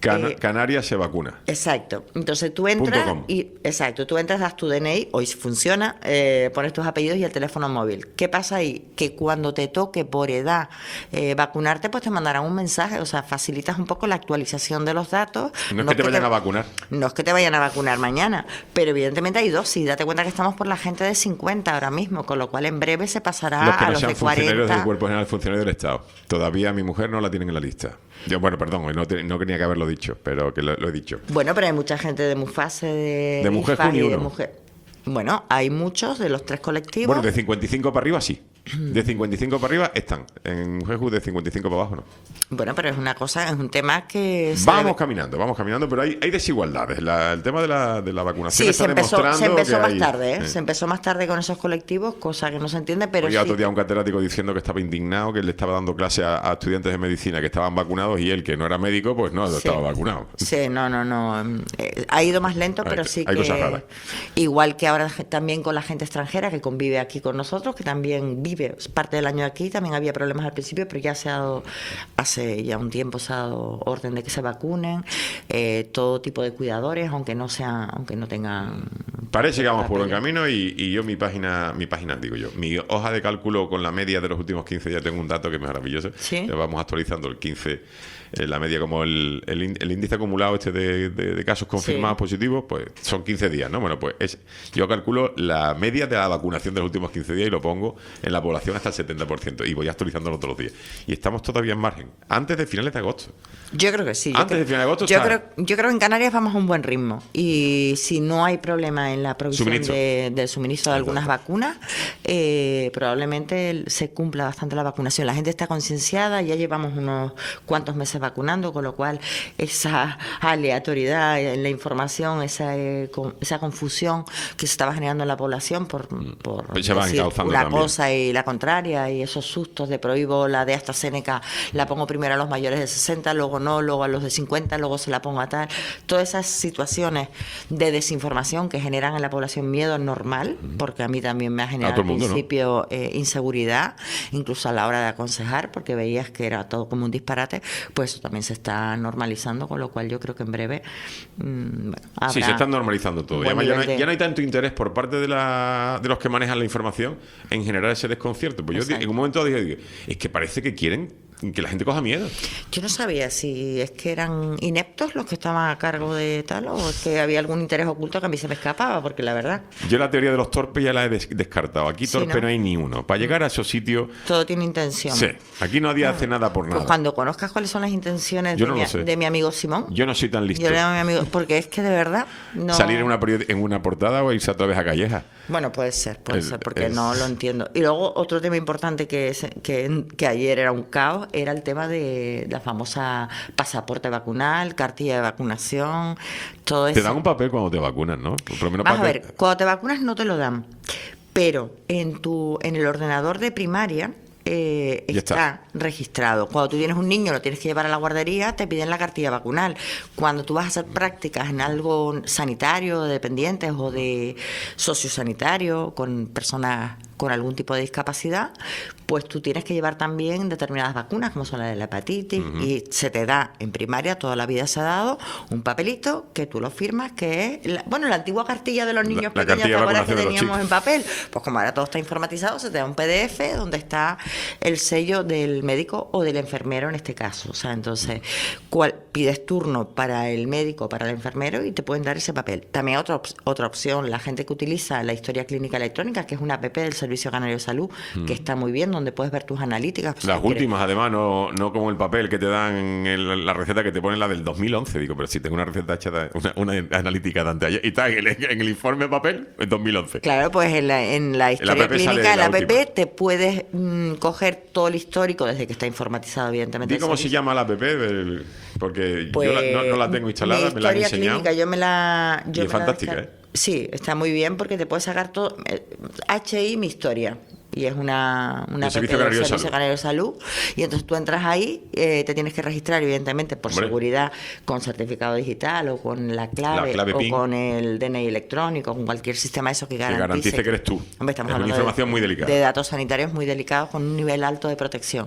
Canarias se vacuna. Exacto. Entonces tú entras tú entras, das tu DNI, hoy funciona, pones tus apellidos y el teléfono móvil. ¿Qué pasa ahí? Que cuando te toque por edad vacunarte, pues te mandarán un mensaje, o sea, facilitas un poco la actualización de los datos. No es que te vayan a vacunar. No es que te vayan a vacunar mañana, pero evidentemente hay dosis. Date cuenta que estamos por la gente de 50 ahora mismo, con lo cual en breve se pasará los que a no los sean de 40. funcionarios del Cuerpo General, funcionarios del Estado. Todavía mi mujer no la tienen en la lista. Bueno, perdón, no tenía que haberlo dicho, pero que lo he dicho. Bueno, pero hay mucha gente de Mufase, de Mujer IFAS y de Juni 1. Mujer. Bueno, hay muchos de los 3 colectivos. Bueno, de 55 para arriba sí. De 55 para arriba están. En Mujer de 55 para abajo no. Bueno, pero es un tema que... Vamos caminando, pero hay desigualdades. El tema de la vacunación sí, está demostrando se empezó más hay, tarde, ¿eh? Se empezó más tarde con esos colectivos, cosa que no se entiende, pero Oye, otro día un catedrático diciendo que estaba indignado, que le estaba dando clase a estudiantes de medicina que estaban vacunados y él, que no era médico, pues no estaba vacunado. Sí, no. Ha ido más lento, pero sí hay que... cosas raras. Igual que ahora también con la gente extranjera que convive aquí con nosotros, que también vive parte del año aquí, también había problemas al principio, pero ya hace ya un tiempo se ha dado orden de que se vacunen, todo tipo de cuidadores, aunque no tengan... Parece que vamos por buen camino y yo mi hoja de cálculo con la media de los últimos 15 días, tengo un dato que es maravilloso. ¿Sí? Vamos actualizando el 15, la media como el índice acumulado de casos confirmados positivos, pues son 15 días, ¿no? Bueno, pues yo calculo la media de la vacunación de los últimos 15 días y lo pongo en la población hasta el 70% y voy actualizándolo todos los días. Y estamos todavía en margen, antes de finales de agosto. Yo creo que sí. Antes de finales de agosto yo creo que en Canarias vamos a un buen ritmo y si no hay problema en la provisión del suministro de algunas vacunas, probablemente se cumpla bastante la vacunación. La gente está concienciada, ya llevamos unos cuantos meses vacunando, con lo cual esa aleatoriedad en la información, esa confusión que se estaba generando en la población por se van decir encauzando una también. cosa y la contraria, y esos sustos de prohíbo la de AstraZeneca, la pongo primero a los mayores de 60, luego no, luego a los de 50, luego se la pongo a tal. Todas esas situaciones de desinformación que generan en la población miedo normal, porque a mí también me ha generado al principio inseguridad, incluso a la hora de aconsejar, porque veías que era todo como un disparate, pues eso también se está normalizando, con lo cual yo creo que en breve sí, se está normalizando todo. Además, ya no hay tanto interés por parte de los que manejan la información en generar ese desconcierto. Pues yo en un momento dije, es que parece que quieren que la gente coja miedo. Yo no sabía si es que eran ineptos los que estaban a cargo de tal o es que había algún interés oculto que a mí se me escapaba, porque la verdad... Yo la teoría de los torpes ya la he descartado. Aquí torpe no hay ni uno. Para llegar a esos sitios... Todo tiene intención. Sí. Aquí nadie hace nada por nada. Pues cuando conozcas cuáles son las intenciones de mi amigo Simón... Yo no soy tan listo. Yo le llamo a mi amigo... Porque es que de verdad no... Salir en una portada o irse otra vez a Calleja. Bueno, puede ser, porque no lo entiendo. Y luego otro tema importante que ayer era un caos, era el tema de la famosa pasaporte vacunal, cartilla de vacunación, todo eso. Te dan un papel cuando te vacunas, ¿no? Por lo menos Vamos a ver, cuando te vacunas no te lo dan, pero en el ordenador de primaria está registrado. Cuando tú tienes un niño, lo tienes que llevar a la guardería, te piden la cartilla vacunal. Cuando tú vas a hacer prácticas en algo sanitario, de dependientes o de sociosanitario, con personas con algún tipo de discapacidad, pues tú tienes que llevar también determinadas vacunas, como son las de la hepatitis, y se te da en primaria, toda la vida se ha dado, un papelito que tú lo firmas, que es, la antigua cartilla de los niños pequeños, ¿te acuerdas que teníamos en papel? Pues como ahora todo está informatizado, se te da un PDF donde está el sello del médico o del enfermero en este caso. O sea, entonces, pides turno para el médico o para el enfermero y te pueden dar ese papel. También otra opción, la gente que utiliza la historia clínica electrónica, que es una app del Servicio Canario de Salud, que está muy bien, donde puedes ver tus analíticas. Pues, las últimas, además, no como el papel que te dan en la receta que te ponen la del 2011. Digo, pero si tengo una receta hecha, una analítica de anteayer, y está en el informe de papel en 2011. Claro, pues en la historia clínica, en la app, te puedes coger todo el histórico desde que está informatizado, evidentemente. ¿Y cómo se llama la app? Porque pues, yo no la tengo instalada, me la han enseñado. Clínica, y es fantástica, ¿eh? Sí, está muy bien porque te puedes sacar todo. HI, mi historia. y es una El Servicio Canario de Salud. Canario de Salud, y entonces tú entras ahí, te tienes que registrar, evidentemente, por seguridad, con certificado digital o con la clave o PIN, con el DNI electrónico, con cualquier sistema eso que garantice que eres tú. Hombre, estamos es una hablando información muy delicada. De datos sanitarios muy delicados con un nivel alto de protección.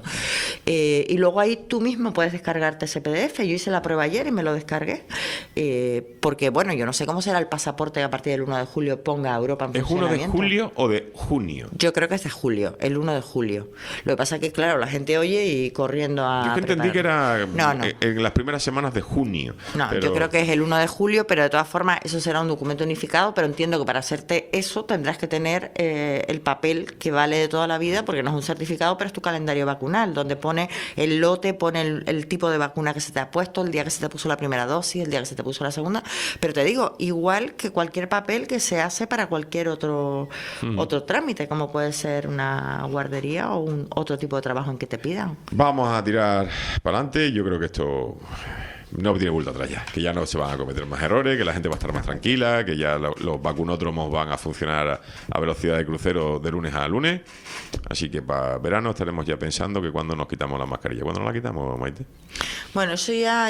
Y luego ahí tú mismo puedes descargarte ese PDF. Yo hice la prueba ayer y me lo descargué, porque, bueno, yo no sé cómo será el pasaporte que a partir del 1 de julio ponga a Europa en funcionamiento. ¿Es 1 de julio o de junio? Yo creo que es de julio, el 1 de julio. Lo que pasa es que, claro, la gente oye y corriendo a... Yo que entendí que era en las primeras semanas de junio. No, yo creo que es el 1 de julio, pero de todas formas eso será un documento unificado, pero entiendo que para hacerte eso tendrás que tener el papel que vale de toda la vida, porque no es un certificado, pero es tu calendario vacunal, donde pone el lote, pone el tipo de vacuna que se te ha puesto, el día que se te puso la primera dosis, el día que se te puso la segunda. Pero te digo, igual que cualquier papel que se hace para cualquier otro trámite, como puede ser una guardería o otro tipo de trabajo en que te pidan. Vamos a tirar para adelante. Yo creo que esto no tiene vuelta atrás ya, que ya no se van a cometer más errores, que la gente va a estar más tranquila, que ya los vacunódromos van a funcionar a velocidad de crucero de lunes a lunes. Así que para verano estaremos ya pensando que cuando nos quitamos la mascarilla. ¿Cuándo nos la quitamos, Maite? Bueno, eso ya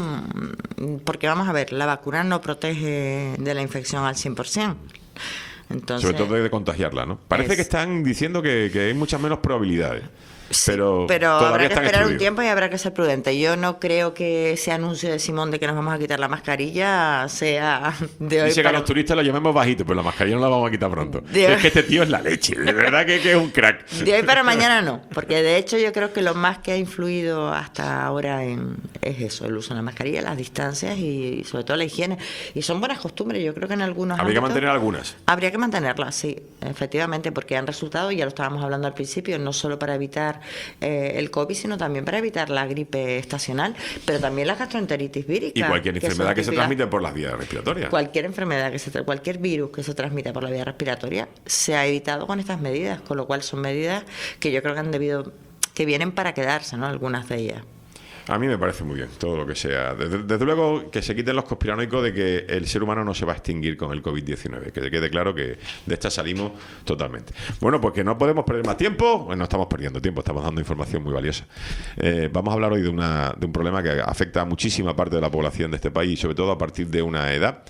porque vamos a ver, la vacuna no protege de la infección al 100%. Entonces, sobre todo de contagiarla, ¿no? Parece que están diciendo que hay muchas menos probabilidades. Sí, pero habrá que esperar un tiempo y habrá que ser prudente. Yo no creo que ese anuncio de Simón de que nos vamos a quitar la mascarilla sea de hoy. Dice que a los turistas lo llamemos bajito, pero la mascarilla no la vamos a quitar pronto. Es que este tío es la leche, de verdad que es un crack. De hoy para mañana no, porque de hecho yo creo que lo más que ha influido hasta ahora es eso, el uso de la mascarilla, las distancias y sobre todo la higiene. Y son buenas costumbres, yo creo que en algunos Habría que mantener algunas. Habría que mantenerlas, sí, efectivamente, porque han resultado, ya lo estábamos hablando al principio, no solo para evitar el COVID, sino también para evitar la gripe estacional, pero también la gastroenteritis vírica. Y cualquier enfermedad que se transmite por las vías respiratorias. Cualquier enfermedad, cualquier virus que se transmita por la vía respiratoria se ha evitado con estas medidas, con lo cual son medidas que yo creo que vienen para quedarse, ¿no? Algunas de ellas. A mí me parece muy bien, todo lo que sea. Desde luego que se quiten los conspiranoicos de que el ser humano no se va a extinguir con el COVID-19. Que quede claro que de esta salimos totalmente. Bueno, pues que no podemos perder más tiempo. Bueno, no estamos perdiendo tiempo, estamos dando información muy valiosa. Vamos a hablar hoy de un problema que afecta a muchísima parte de la población de este país, sobre todo a partir de una edad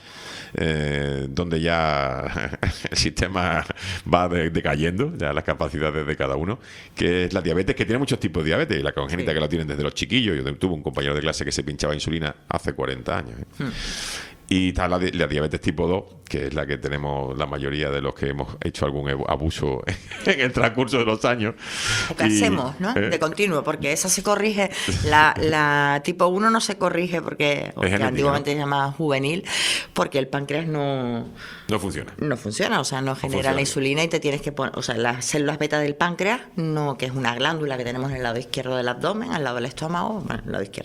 donde ya el sistema va decayendo, ya las capacidades de cada uno, que es la diabetes, que tiene muchos tipos de diabetes, y la congénita que la tienen desde los chiquillos. Yo tuve un compañero de clase que se pinchaba insulina hace 40 años. Y está la diabetes tipo 2, que es la que tenemos la mayoría de los que hemos hecho algún abuso en el transcurso de los años. O que hacemos, ¿no? De continuo, porque esa se corrige. La tipo 1 no se corrige porque antiguamente se llamaba juvenil, porque el páncreas no funciona. No funciona, o sea, no genera la insulina y te tienes que poner, o sea, las células beta del páncreas, que es una glándula que tenemos en el lado izquierdo del abdomen, al lado del estómago, bueno, el lado izquierdo.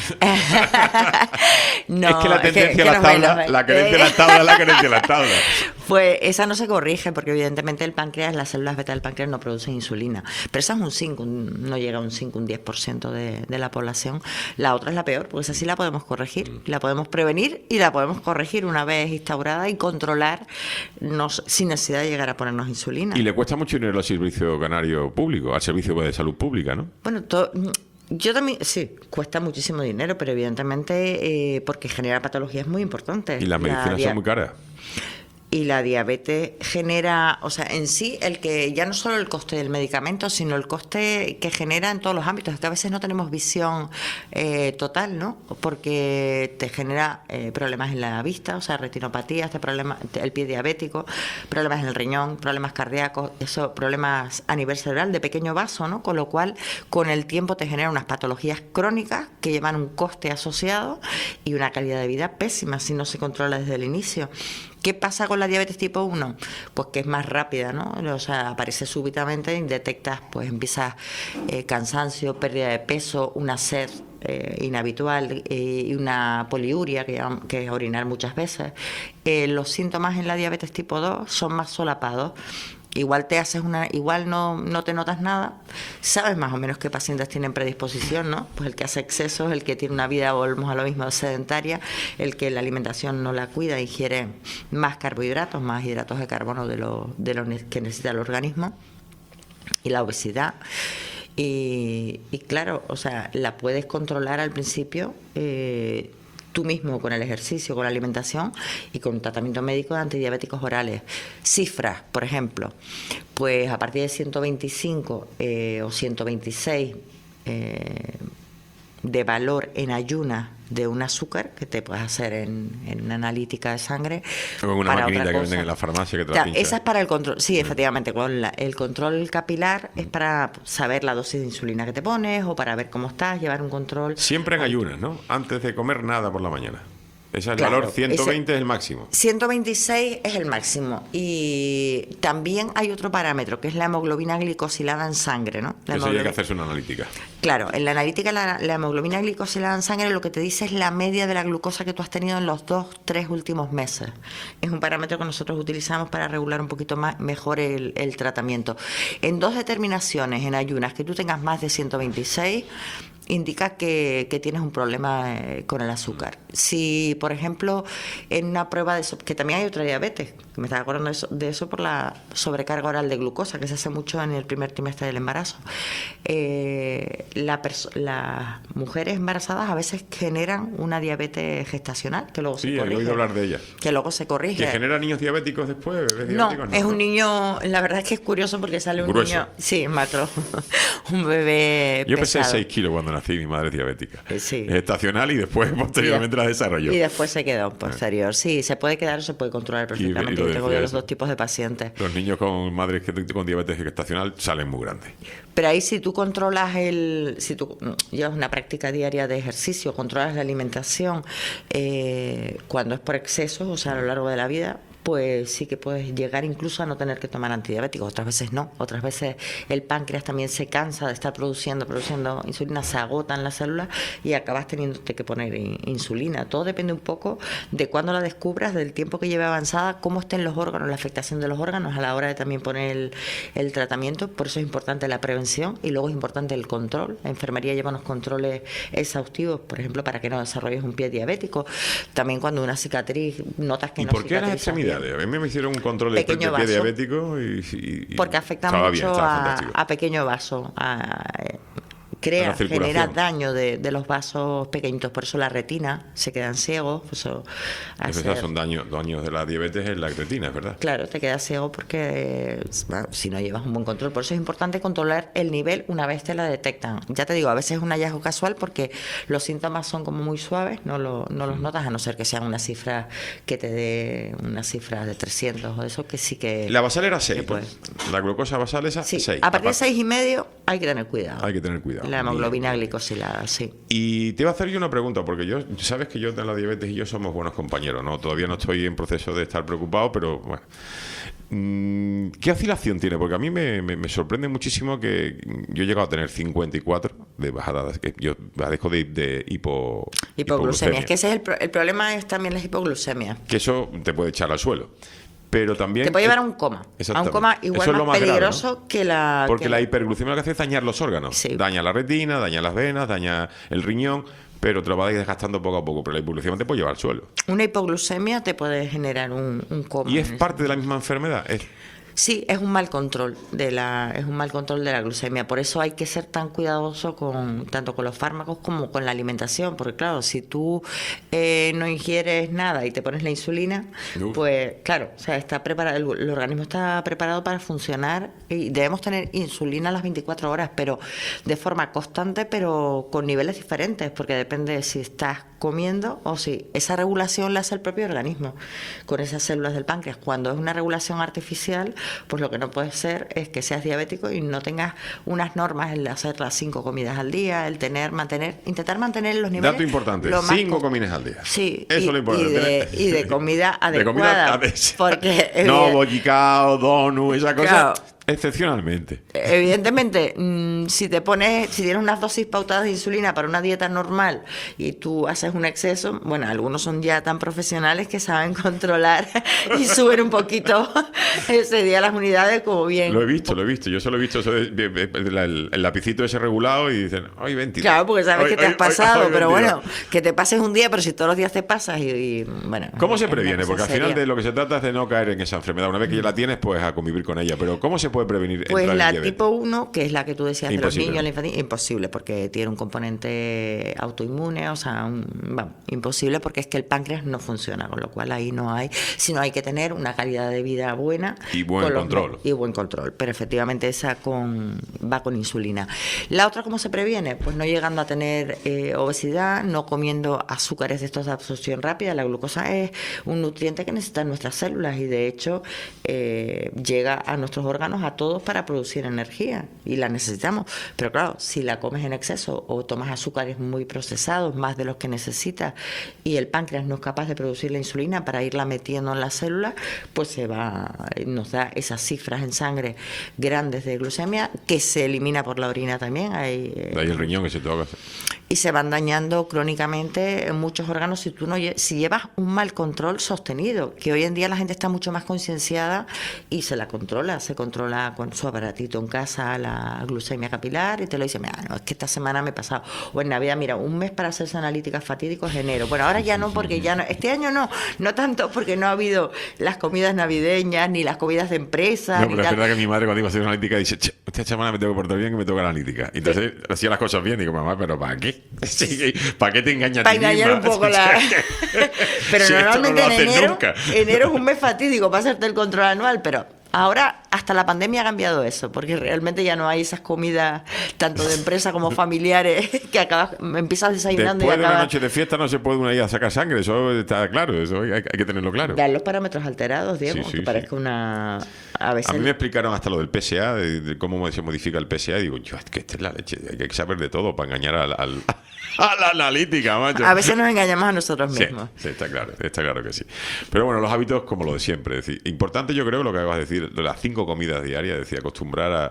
No, es que la tendencia a la tabla, la creencia a la tabla es la creencia a la tabla. Pues esa no se corrige porque evidentemente el páncreas, las células beta del páncreas no producen insulina. Pero esa es un 5, no llega a un 5, un 10% de la población. La otra es la peor, porque esa sí la podemos corregir, la podemos prevenir y la podemos corregir una vez instaurada y controlar sin necesidad de llegar a ponernos insulina. Y le cuesta mucho dinero al servicio canario público, al servicio de salud pública, ¿no? Bueno, yo también, sí, cuesta muchísimo dinero, pero evidentemente porque genera patologías muy importantes. Y las medicinas son muy caras. Y la diabetes genera, o sea, en sí, ya no solo el coste del medicamento, sino el coste que genera en todos los ámbitos. A veces no tenemos visión total, ¿no? Porque te genera problemas en la vista, o sea, retinopatías, el pie diabético, problemas en el riñón, problemas cardíacos, problemas a nivel cerebral de pequeño vaso, ¿no? Con lo cual, con el tiempo te genera unas patologías crónicas que llevan un coste asociado y una calidad de vida pésima si no se controla desde el inicio. ¿Qué pasa con la diabetes tipo 1? Pues que es más rápida, ¿no? O sea, aparece súbitamente y detectas, pues empiezas cansancio, pérdida de peso, una sed inhabitual y una poliuria, que es orinar muchas veces. Los síntomas en la diabetes tipo 2 son más solapados. Igual igual no te notas nada, sabes más o menos qué pacientes tienen predisposición, ¿no? Pues el que hace excesos, el que tiene una vida, volvemos a lo mismo, sedentaria, el que la alimentación no la cuida, ingiere más carbohidratos, más hidratos de carbono de lo que necesita el organismo. y la obesidad. Y claro, o sea, la puedes controlar al principio tú mismo con el ejercicio, con la alimentación y con tratamiento médico de antidiabéticos orales. Cifras, por ejemplo, pues a partir de 125 o 126 de valor en ayunas de un azúcar que te puedes hacer en una analítica de sangre. O en una maquinita que venden en la farmacia que te la pincha. Esa es para el control, sí, efectivamente. El control capilar es para saber la dosis de insulina que te pones o para ver cómo estás, llevar un control. Siempre en ayunas, ¿no? Antes de comer nada por la mañana. Ese es el Claro, valor, 120 es el máximo. 126 es el máximo. Y también hay otro parámetro, que es la hemoglobina glicosilada en sangre, ¿no? Eso hay que hacerse una analítica. Claro, en la analítica la hemoglobina glicosilada en sangre lo que te dice es la media de la glucosa que tú has tenido en los 2-3 últimos meses. Es un parámetro que nosotros utilizamos para regular un poquito mejor el tratamiento. En 2 determinaciones en ayunas que tú tengas más de 126, indica que tienes un problema con el azúcar. Si, por ejemplo, en una prueba que también hay otra diabetes, que me estaba acordando de eso por la sobrecarga oral de glucosa, que se hace mucho en el primer trimestre del embarazo. Las mujeres embarazadas a veces generan una diabetes gestacional, que luego se corrige. Sí, he oído hablar de ella. Que luego se corrige. ¿Que genera niños diabéticos después? ¿Bebés No, diabéticos? es un niño, la verdad es que es curioso porque sale un Grueso. niño, sí, macro, un bebé Yo pesé pesado. 6 kilos cuando nací, mi madre es diabética. Sí. Es estacional y después posteriormente la desarrolló. Y después se quedó posterior. Sí, se puede quedar o se puede controlar perfectamente. lo Yo tengo decía de los eso. 2 tipos de pacientes. Los niños con madres con diabetes gestacional salen muy grandes. Pero ahí si tú controlas si tú llevas una práctica diaria de ejercicio, controlas la alimentación, cuando es por exceso, o sea, a lo largo de la vida, pues sí que puedes llegar incluso a no tener que tomar antidiabéticos. Otras veces no. Otras veces el páncreas también se cansa de estar produciendo insulina, se agotan las células y acabas teniéndote que poner insulina. Todo depende un poco de cuándo la descubras, del tiempo que lleve avanzada, cómo estén los órganos, la afectación de los órganos a la hora de también poner el tratamiento. Por eso es importante la prevención y luego es importante el control. La enfermería lleva unos controles exhaustivos, por ejemplo, para que no desarrolles un pie diabético. También cuando una cicatriz notas que ¿Y no por qué las cicatriza extremidades? bien. A mí me hicieron un control de pie Pequeño vaso. diabético Porque afecta estaba mucho bien, estaba fantástico. a pequeño vaso, A la circulación. genera daño de los vasos pequeñitos, por eso la retina se quedan ciegos. Eso Esos son daños de la diabetes en la retina, es verdad. Claro, te quedas ciego porque bueno, si no llevas un buen control. Por eso es importante controlar el nivel una vez te la detectan. Ya te digo, a veces es un hallazgo casual porque los síntomas son como muy suaves, no los notas, a no ser que sean una cifra que te dé una cifra de 300 o eso, que sí que... La basal era 6, puede. La glucosa basal esa, Sí, 6. a partir de 6,5 hay que tener cuidado. Hay que tener cuidado. La hemoglobina glicosilada, sí. Y te iba a hacer yo una pregunta, porque sabes que yo de la diabetes y yo somos buenos compañeros, ¿no? Todavía no estoy en proceso de estar preocupado, pero bueno. ¿Qué oscilación tiene? Porque a mí me sorprende muchísimo que yo he llegado a tener 54 de bajada, que yo padezco de Hipoglucemia. Es que ese es el problema, es también la hipoglucemia. Que eso te puede echar al suelo. Pero también... Te puede llevar a un coma. A un Exactamente. coma igual Eso es lo más más grave, peligroso ¿no? que la... Porque la hiperglucemia lo que hace es dañar los órganos. Sí. Daña la retina, daña las venas, daña el riñón, pero te lo va a ir desgastando poco a poco. Pero la hipoglucemia te puede llevar al suelo. Una hipoglucemia te puede generar un coma. Y es parte de la misma enfermedad. Sí, es un mal control de la glucemia. Por eso hay que ser tan cuidadoso tanto con los fármacos como con la alimentación. Porque claro, si tú no ingieres nada y te pones la insulina, pues claro, o sea, está preparado, el organismo está preparado para funcionar y debemos tener insulina a las 24 horas, pero de forma constante, pero con niveles diferentes, porque depende de si estás comiendo o si esa regulación la hace el propio organismo con esas células del páncreas. Cuando es una regulación artificial, pues lo que no puede ser es que seas diabético y no tengas unas normas, el hacer las 5 comidas al día, el intentar mantener los niveles. Dato importante, lo más 5 comidas al día. Sí, eso es lo importante. Y de comida adecuada. Porque no bollicao, donut, esa cosa. Claro. Excepcionalmente. Evidentemente, si tienes unas dosis pautadas de insulina para una dieta normal y tú haces un exceso, bueno, algunos son ya tan profesionales que saben controlar y suben un poquito ese día las unidades como bien. Lo he visto. Yo solo he visto eso el lapicito ese regulado y dicen, hoy 22. Claro, porque sabes que te has pasado, hoy pero 22. bueno, que te pases un día, pero si todos los días te pasas y bueno. ¿Cómo se es una previene? cosa Porque al final seria. de lo que se trata es de no caer en esa enfermedad. Una vez que ya la tienes, pues a convivir con ella. Pero ¿cómo se puede prevenir Pues entrar la en diabetes? tipo 1, que es la que tú decías de Imposible. los niños, la infantil, imposible, porque tiene un componente autoinmune, o sea, vamos, imposible porque es que el páncreas no funciona, con lo cual ahí no hay, sino hay que tener una calidad de vida buena. Y buen control. Y buen control, pero efectivamente esa va con insulina. La otra, ¿cómo se previene? Pues no llegando a tener obesidad, no comiendo azúcares de estos de absorción rápida. La glucosa es un nutriente que necesitan nuestras células y de hecho llega a nuestros órganos, a todos, para producir energía y la necesitamos. Pero claro, si la comes en exceso o tomas azúcares muy procesados, más de los que necesitas, y el páncreas no es capaz de producir la insulina para irla metiendo en las células, pues nos da esas cifras en sangre grandes de glucemia, que se elimina por la orina también. De ahí el riñón que se toca. Y se van dañando crónicamente muchos órganos si llevas un mal control sostenido, que hoy en día la gente está mucho más concienciada y se controla con su aparatito en casa la glucemia capilar y te lo dice, mira, no, es que esta semana me he pasado, o en Navidad, mira, un mes para hacerse analíticas fatídicos es enero. Bueno, ahora ya no, porque ya no, este año no tanto, porque no ha habido las comidas navideñas ni las comidas de empresa. No, pero es verdad que mi madre cuando iba a hacer una analítica dice, esta semana me tengo que portar bien, que me toca la analítica. Y entonces hacía las cosas bien, digo, mamá, ¿pero para qué? Sí, ¿para qué te engañas a ti Para engañar misma? un poco la... Pero Si normalmente esto no lo en haces nunca. enero es un mes fatídico para hacerte el control anual, pero ahora hasta la pandemia ha cambiado eso, porque realmente ya no hay esas comidas tanto de empresa como familiares que empiezas desayunando Después y de una acabas... noche de fiesta no se puede una ir a sacar sangre, eso está claro, eso hay que tenerlo claro. Dan los parámetros alterados, digamos, Sí, que parezca una... A veces... A mí me explicaron hasta lo del PSA, de cómo se modifica el PSA, y digo, yo, es que esta es la leche, hay que saber de todo para engañar a la analítica, macho. A veces nos engañamos a nosotros mismos. Sí, está claro que sí. Pero bueno, los hábitos como lo de siempre. Es decir, importante yo creo lo que acabas de decir, de las 5 comidas diarias, es decir, acostumbrar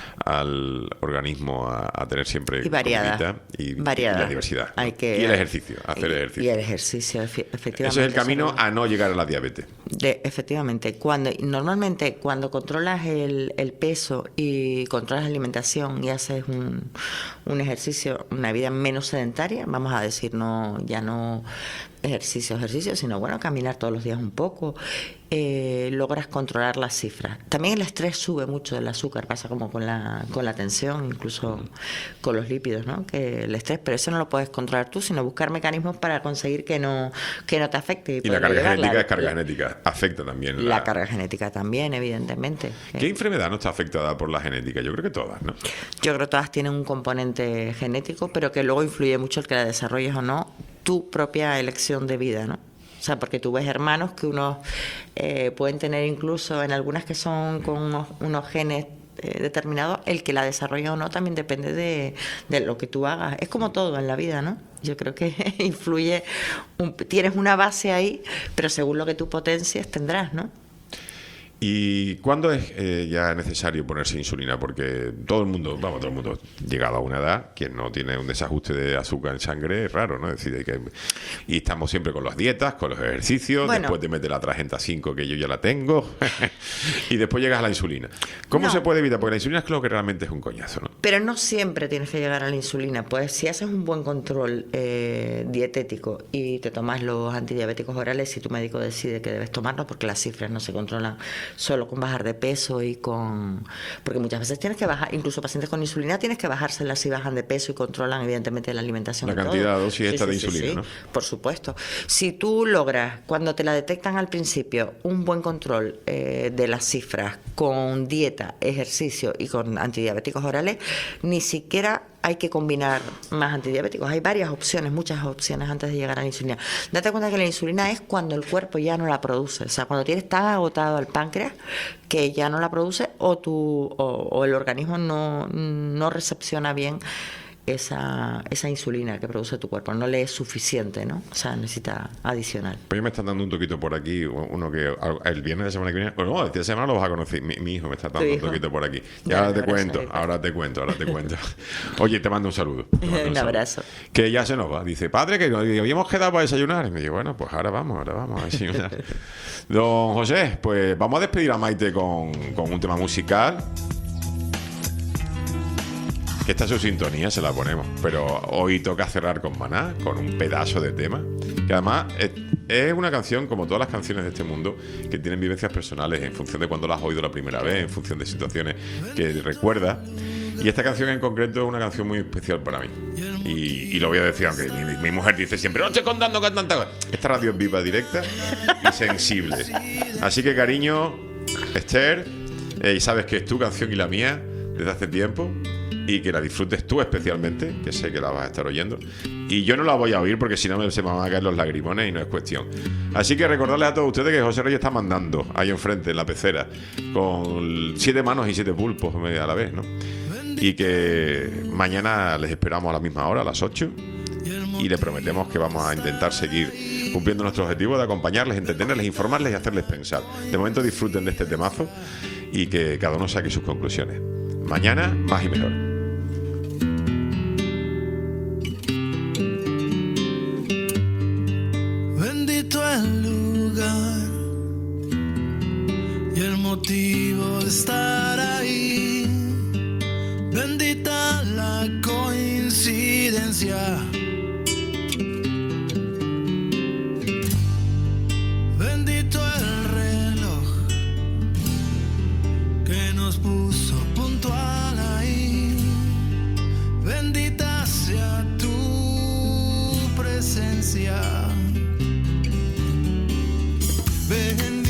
al organismo a tener siempre Y variada. comidita y la diversidad. ¿no? Y el ejercicio, hacer ejercicio. Y el ejercicio, efectivamente. Ese es el camino a no llegar a la diabetes. Efectivamente, normalmente cuando controlas el peso y controlas la alimentación y haces un ejercicio, una vida menos sedentaria, vamos a decir, ya no ejercicio, sino bueno, caminar todos los días un poco, logras controlar las cifras. También el estrés sube mucho del azúcar, pasa como con la tensión, incluso con los lípidos, ¿no? Que el estrés, pero eso no lo puedes controlar tú, sino buscar mecanismos para conseguir que no te afecte. Y la carga genética es carga genética, afecta también. La carga genética también, evidentemente. ¿Qué enfermedad no está afectada por la genética? Yo creo que todas, ¿no? Yo creo que todas tienen un componente genético, pero que luego influye mucho el que la desarrolles o no, tu propia elección de vida, ¿no? O sea, porque tú ves hermanos que unos pueden tener incluso en algunas que son con unos genes determinados, el que la desarrolla o no también depende de lo que tú hagas. Es como todo en la vida, ¿no? Yo creo que influye, tienes una base ahí, pero según lo que tú potencies tendrás, ¿no? ¿Y cuándo es ya necesario ponerse insulina? Porque todo el mundo, llegado a una edad, quien no tiene un desajuste de azúcar en sangre es raro, ¿no? Es decir, y estamos siempre con las dietas, con los ejercicios, después te metes la Tragenta 5, que yo ya la tengo, y después llegas a la insulina. ¿Cómo se puede evitar? Porque la insulina es lo que realmente es un coñazo, ¿no? Pero no siempre tienes que llegar a la insulina. Pues si haces un buen control dietético y te tomas los antidiabéticos orales, si tu médico decide que debes tomarlos, porque las cifras no se controlan solo con bajar de peso porque muchas veces tienes que bajar, incluso pacientes con insulina tienes que bajárselas si bajan de peso y controlan evidentemente la alimentación. La cantidad de dosis esta de insulina, sí, ¿no? Por supuesto. Si tú logras, cuando te la detectan al principio, un buen control de las cifras con dieta, ejercicio y con antidiabéticos orales, ni siquiera hay que combinar más antidiabéticos. Hay varias opciones, muchas opciones antes de llegar a la insulina. Date cuenta que la insulina es cuando el cuerpo ya no la produce. O sea, cuando tienes tan agotado el páncreas que ya no la produce o el organismo no recepciona bien esa insulina que produce tu cuerpo. No le es suficiente, ¿no? O sea, necesita adicional. Pues me están dando un toquito por aquí, uno que el viernes de la semana que viene, bueno, no, esta semana lo vas a conocer, mi hijo me está dando un toquito por aquí. Ya ahora te cuento. Oye, te mando un saludo. Un abrazo. Que ya se nos va. Dice, padre, que habíamos quedado para desayunar. Y me digo, bueno, pues ahora vamos a desayunar. Don José, pues vamos a despedir a Maite con un tema musical. Que esta es su sintonía, se la ponemos. Pero hoy toca cerrar con Maná, con un pedazo de tema. Que además es una canción, como todas las canciones de este mundo, que tienen vivencias personales en función de cuando las has oído la primera vez, en función de situaciones que recuerdas. Y esta canción en concreto es una canción muy especial para mí. Y lo voy a decir, aunque mi mujer dice siempre, no estoy contando con tanta cosa. Esta radio es viva, directa y sensible. Así que, cariño, Esther, y sabes que es tu canción y la mía desde hace tiempo, y que la disfrutes tú especialmente, que sé que la vas a estar oyendo. Y yo no la voy a oír porque si no se me van a caer los lagrimones y no es cuestión. Así que recordarles a todos ustedes que José Reyes está mandando ahí enfrente, en la pecera, con 7 manos y 7 pulpos a la vez, ¿no? Y que mañana les esperamos a la misma hora, a las 8, y le prometemos que vamos a intentar seguir cumpliendo nuestro objetivo de acompañarles, entretenerles, informarles y hacerles pensar. De momento disfruten de este temazo y que cada uno saque sus conclusiones. Mañana, más y mejor. Bendito el lugar y el motivo de estar ahí. Bendita la coincidencia. Bendito el reloj que nos puso puntual ahí. Bendita sea tu presencia. Bendita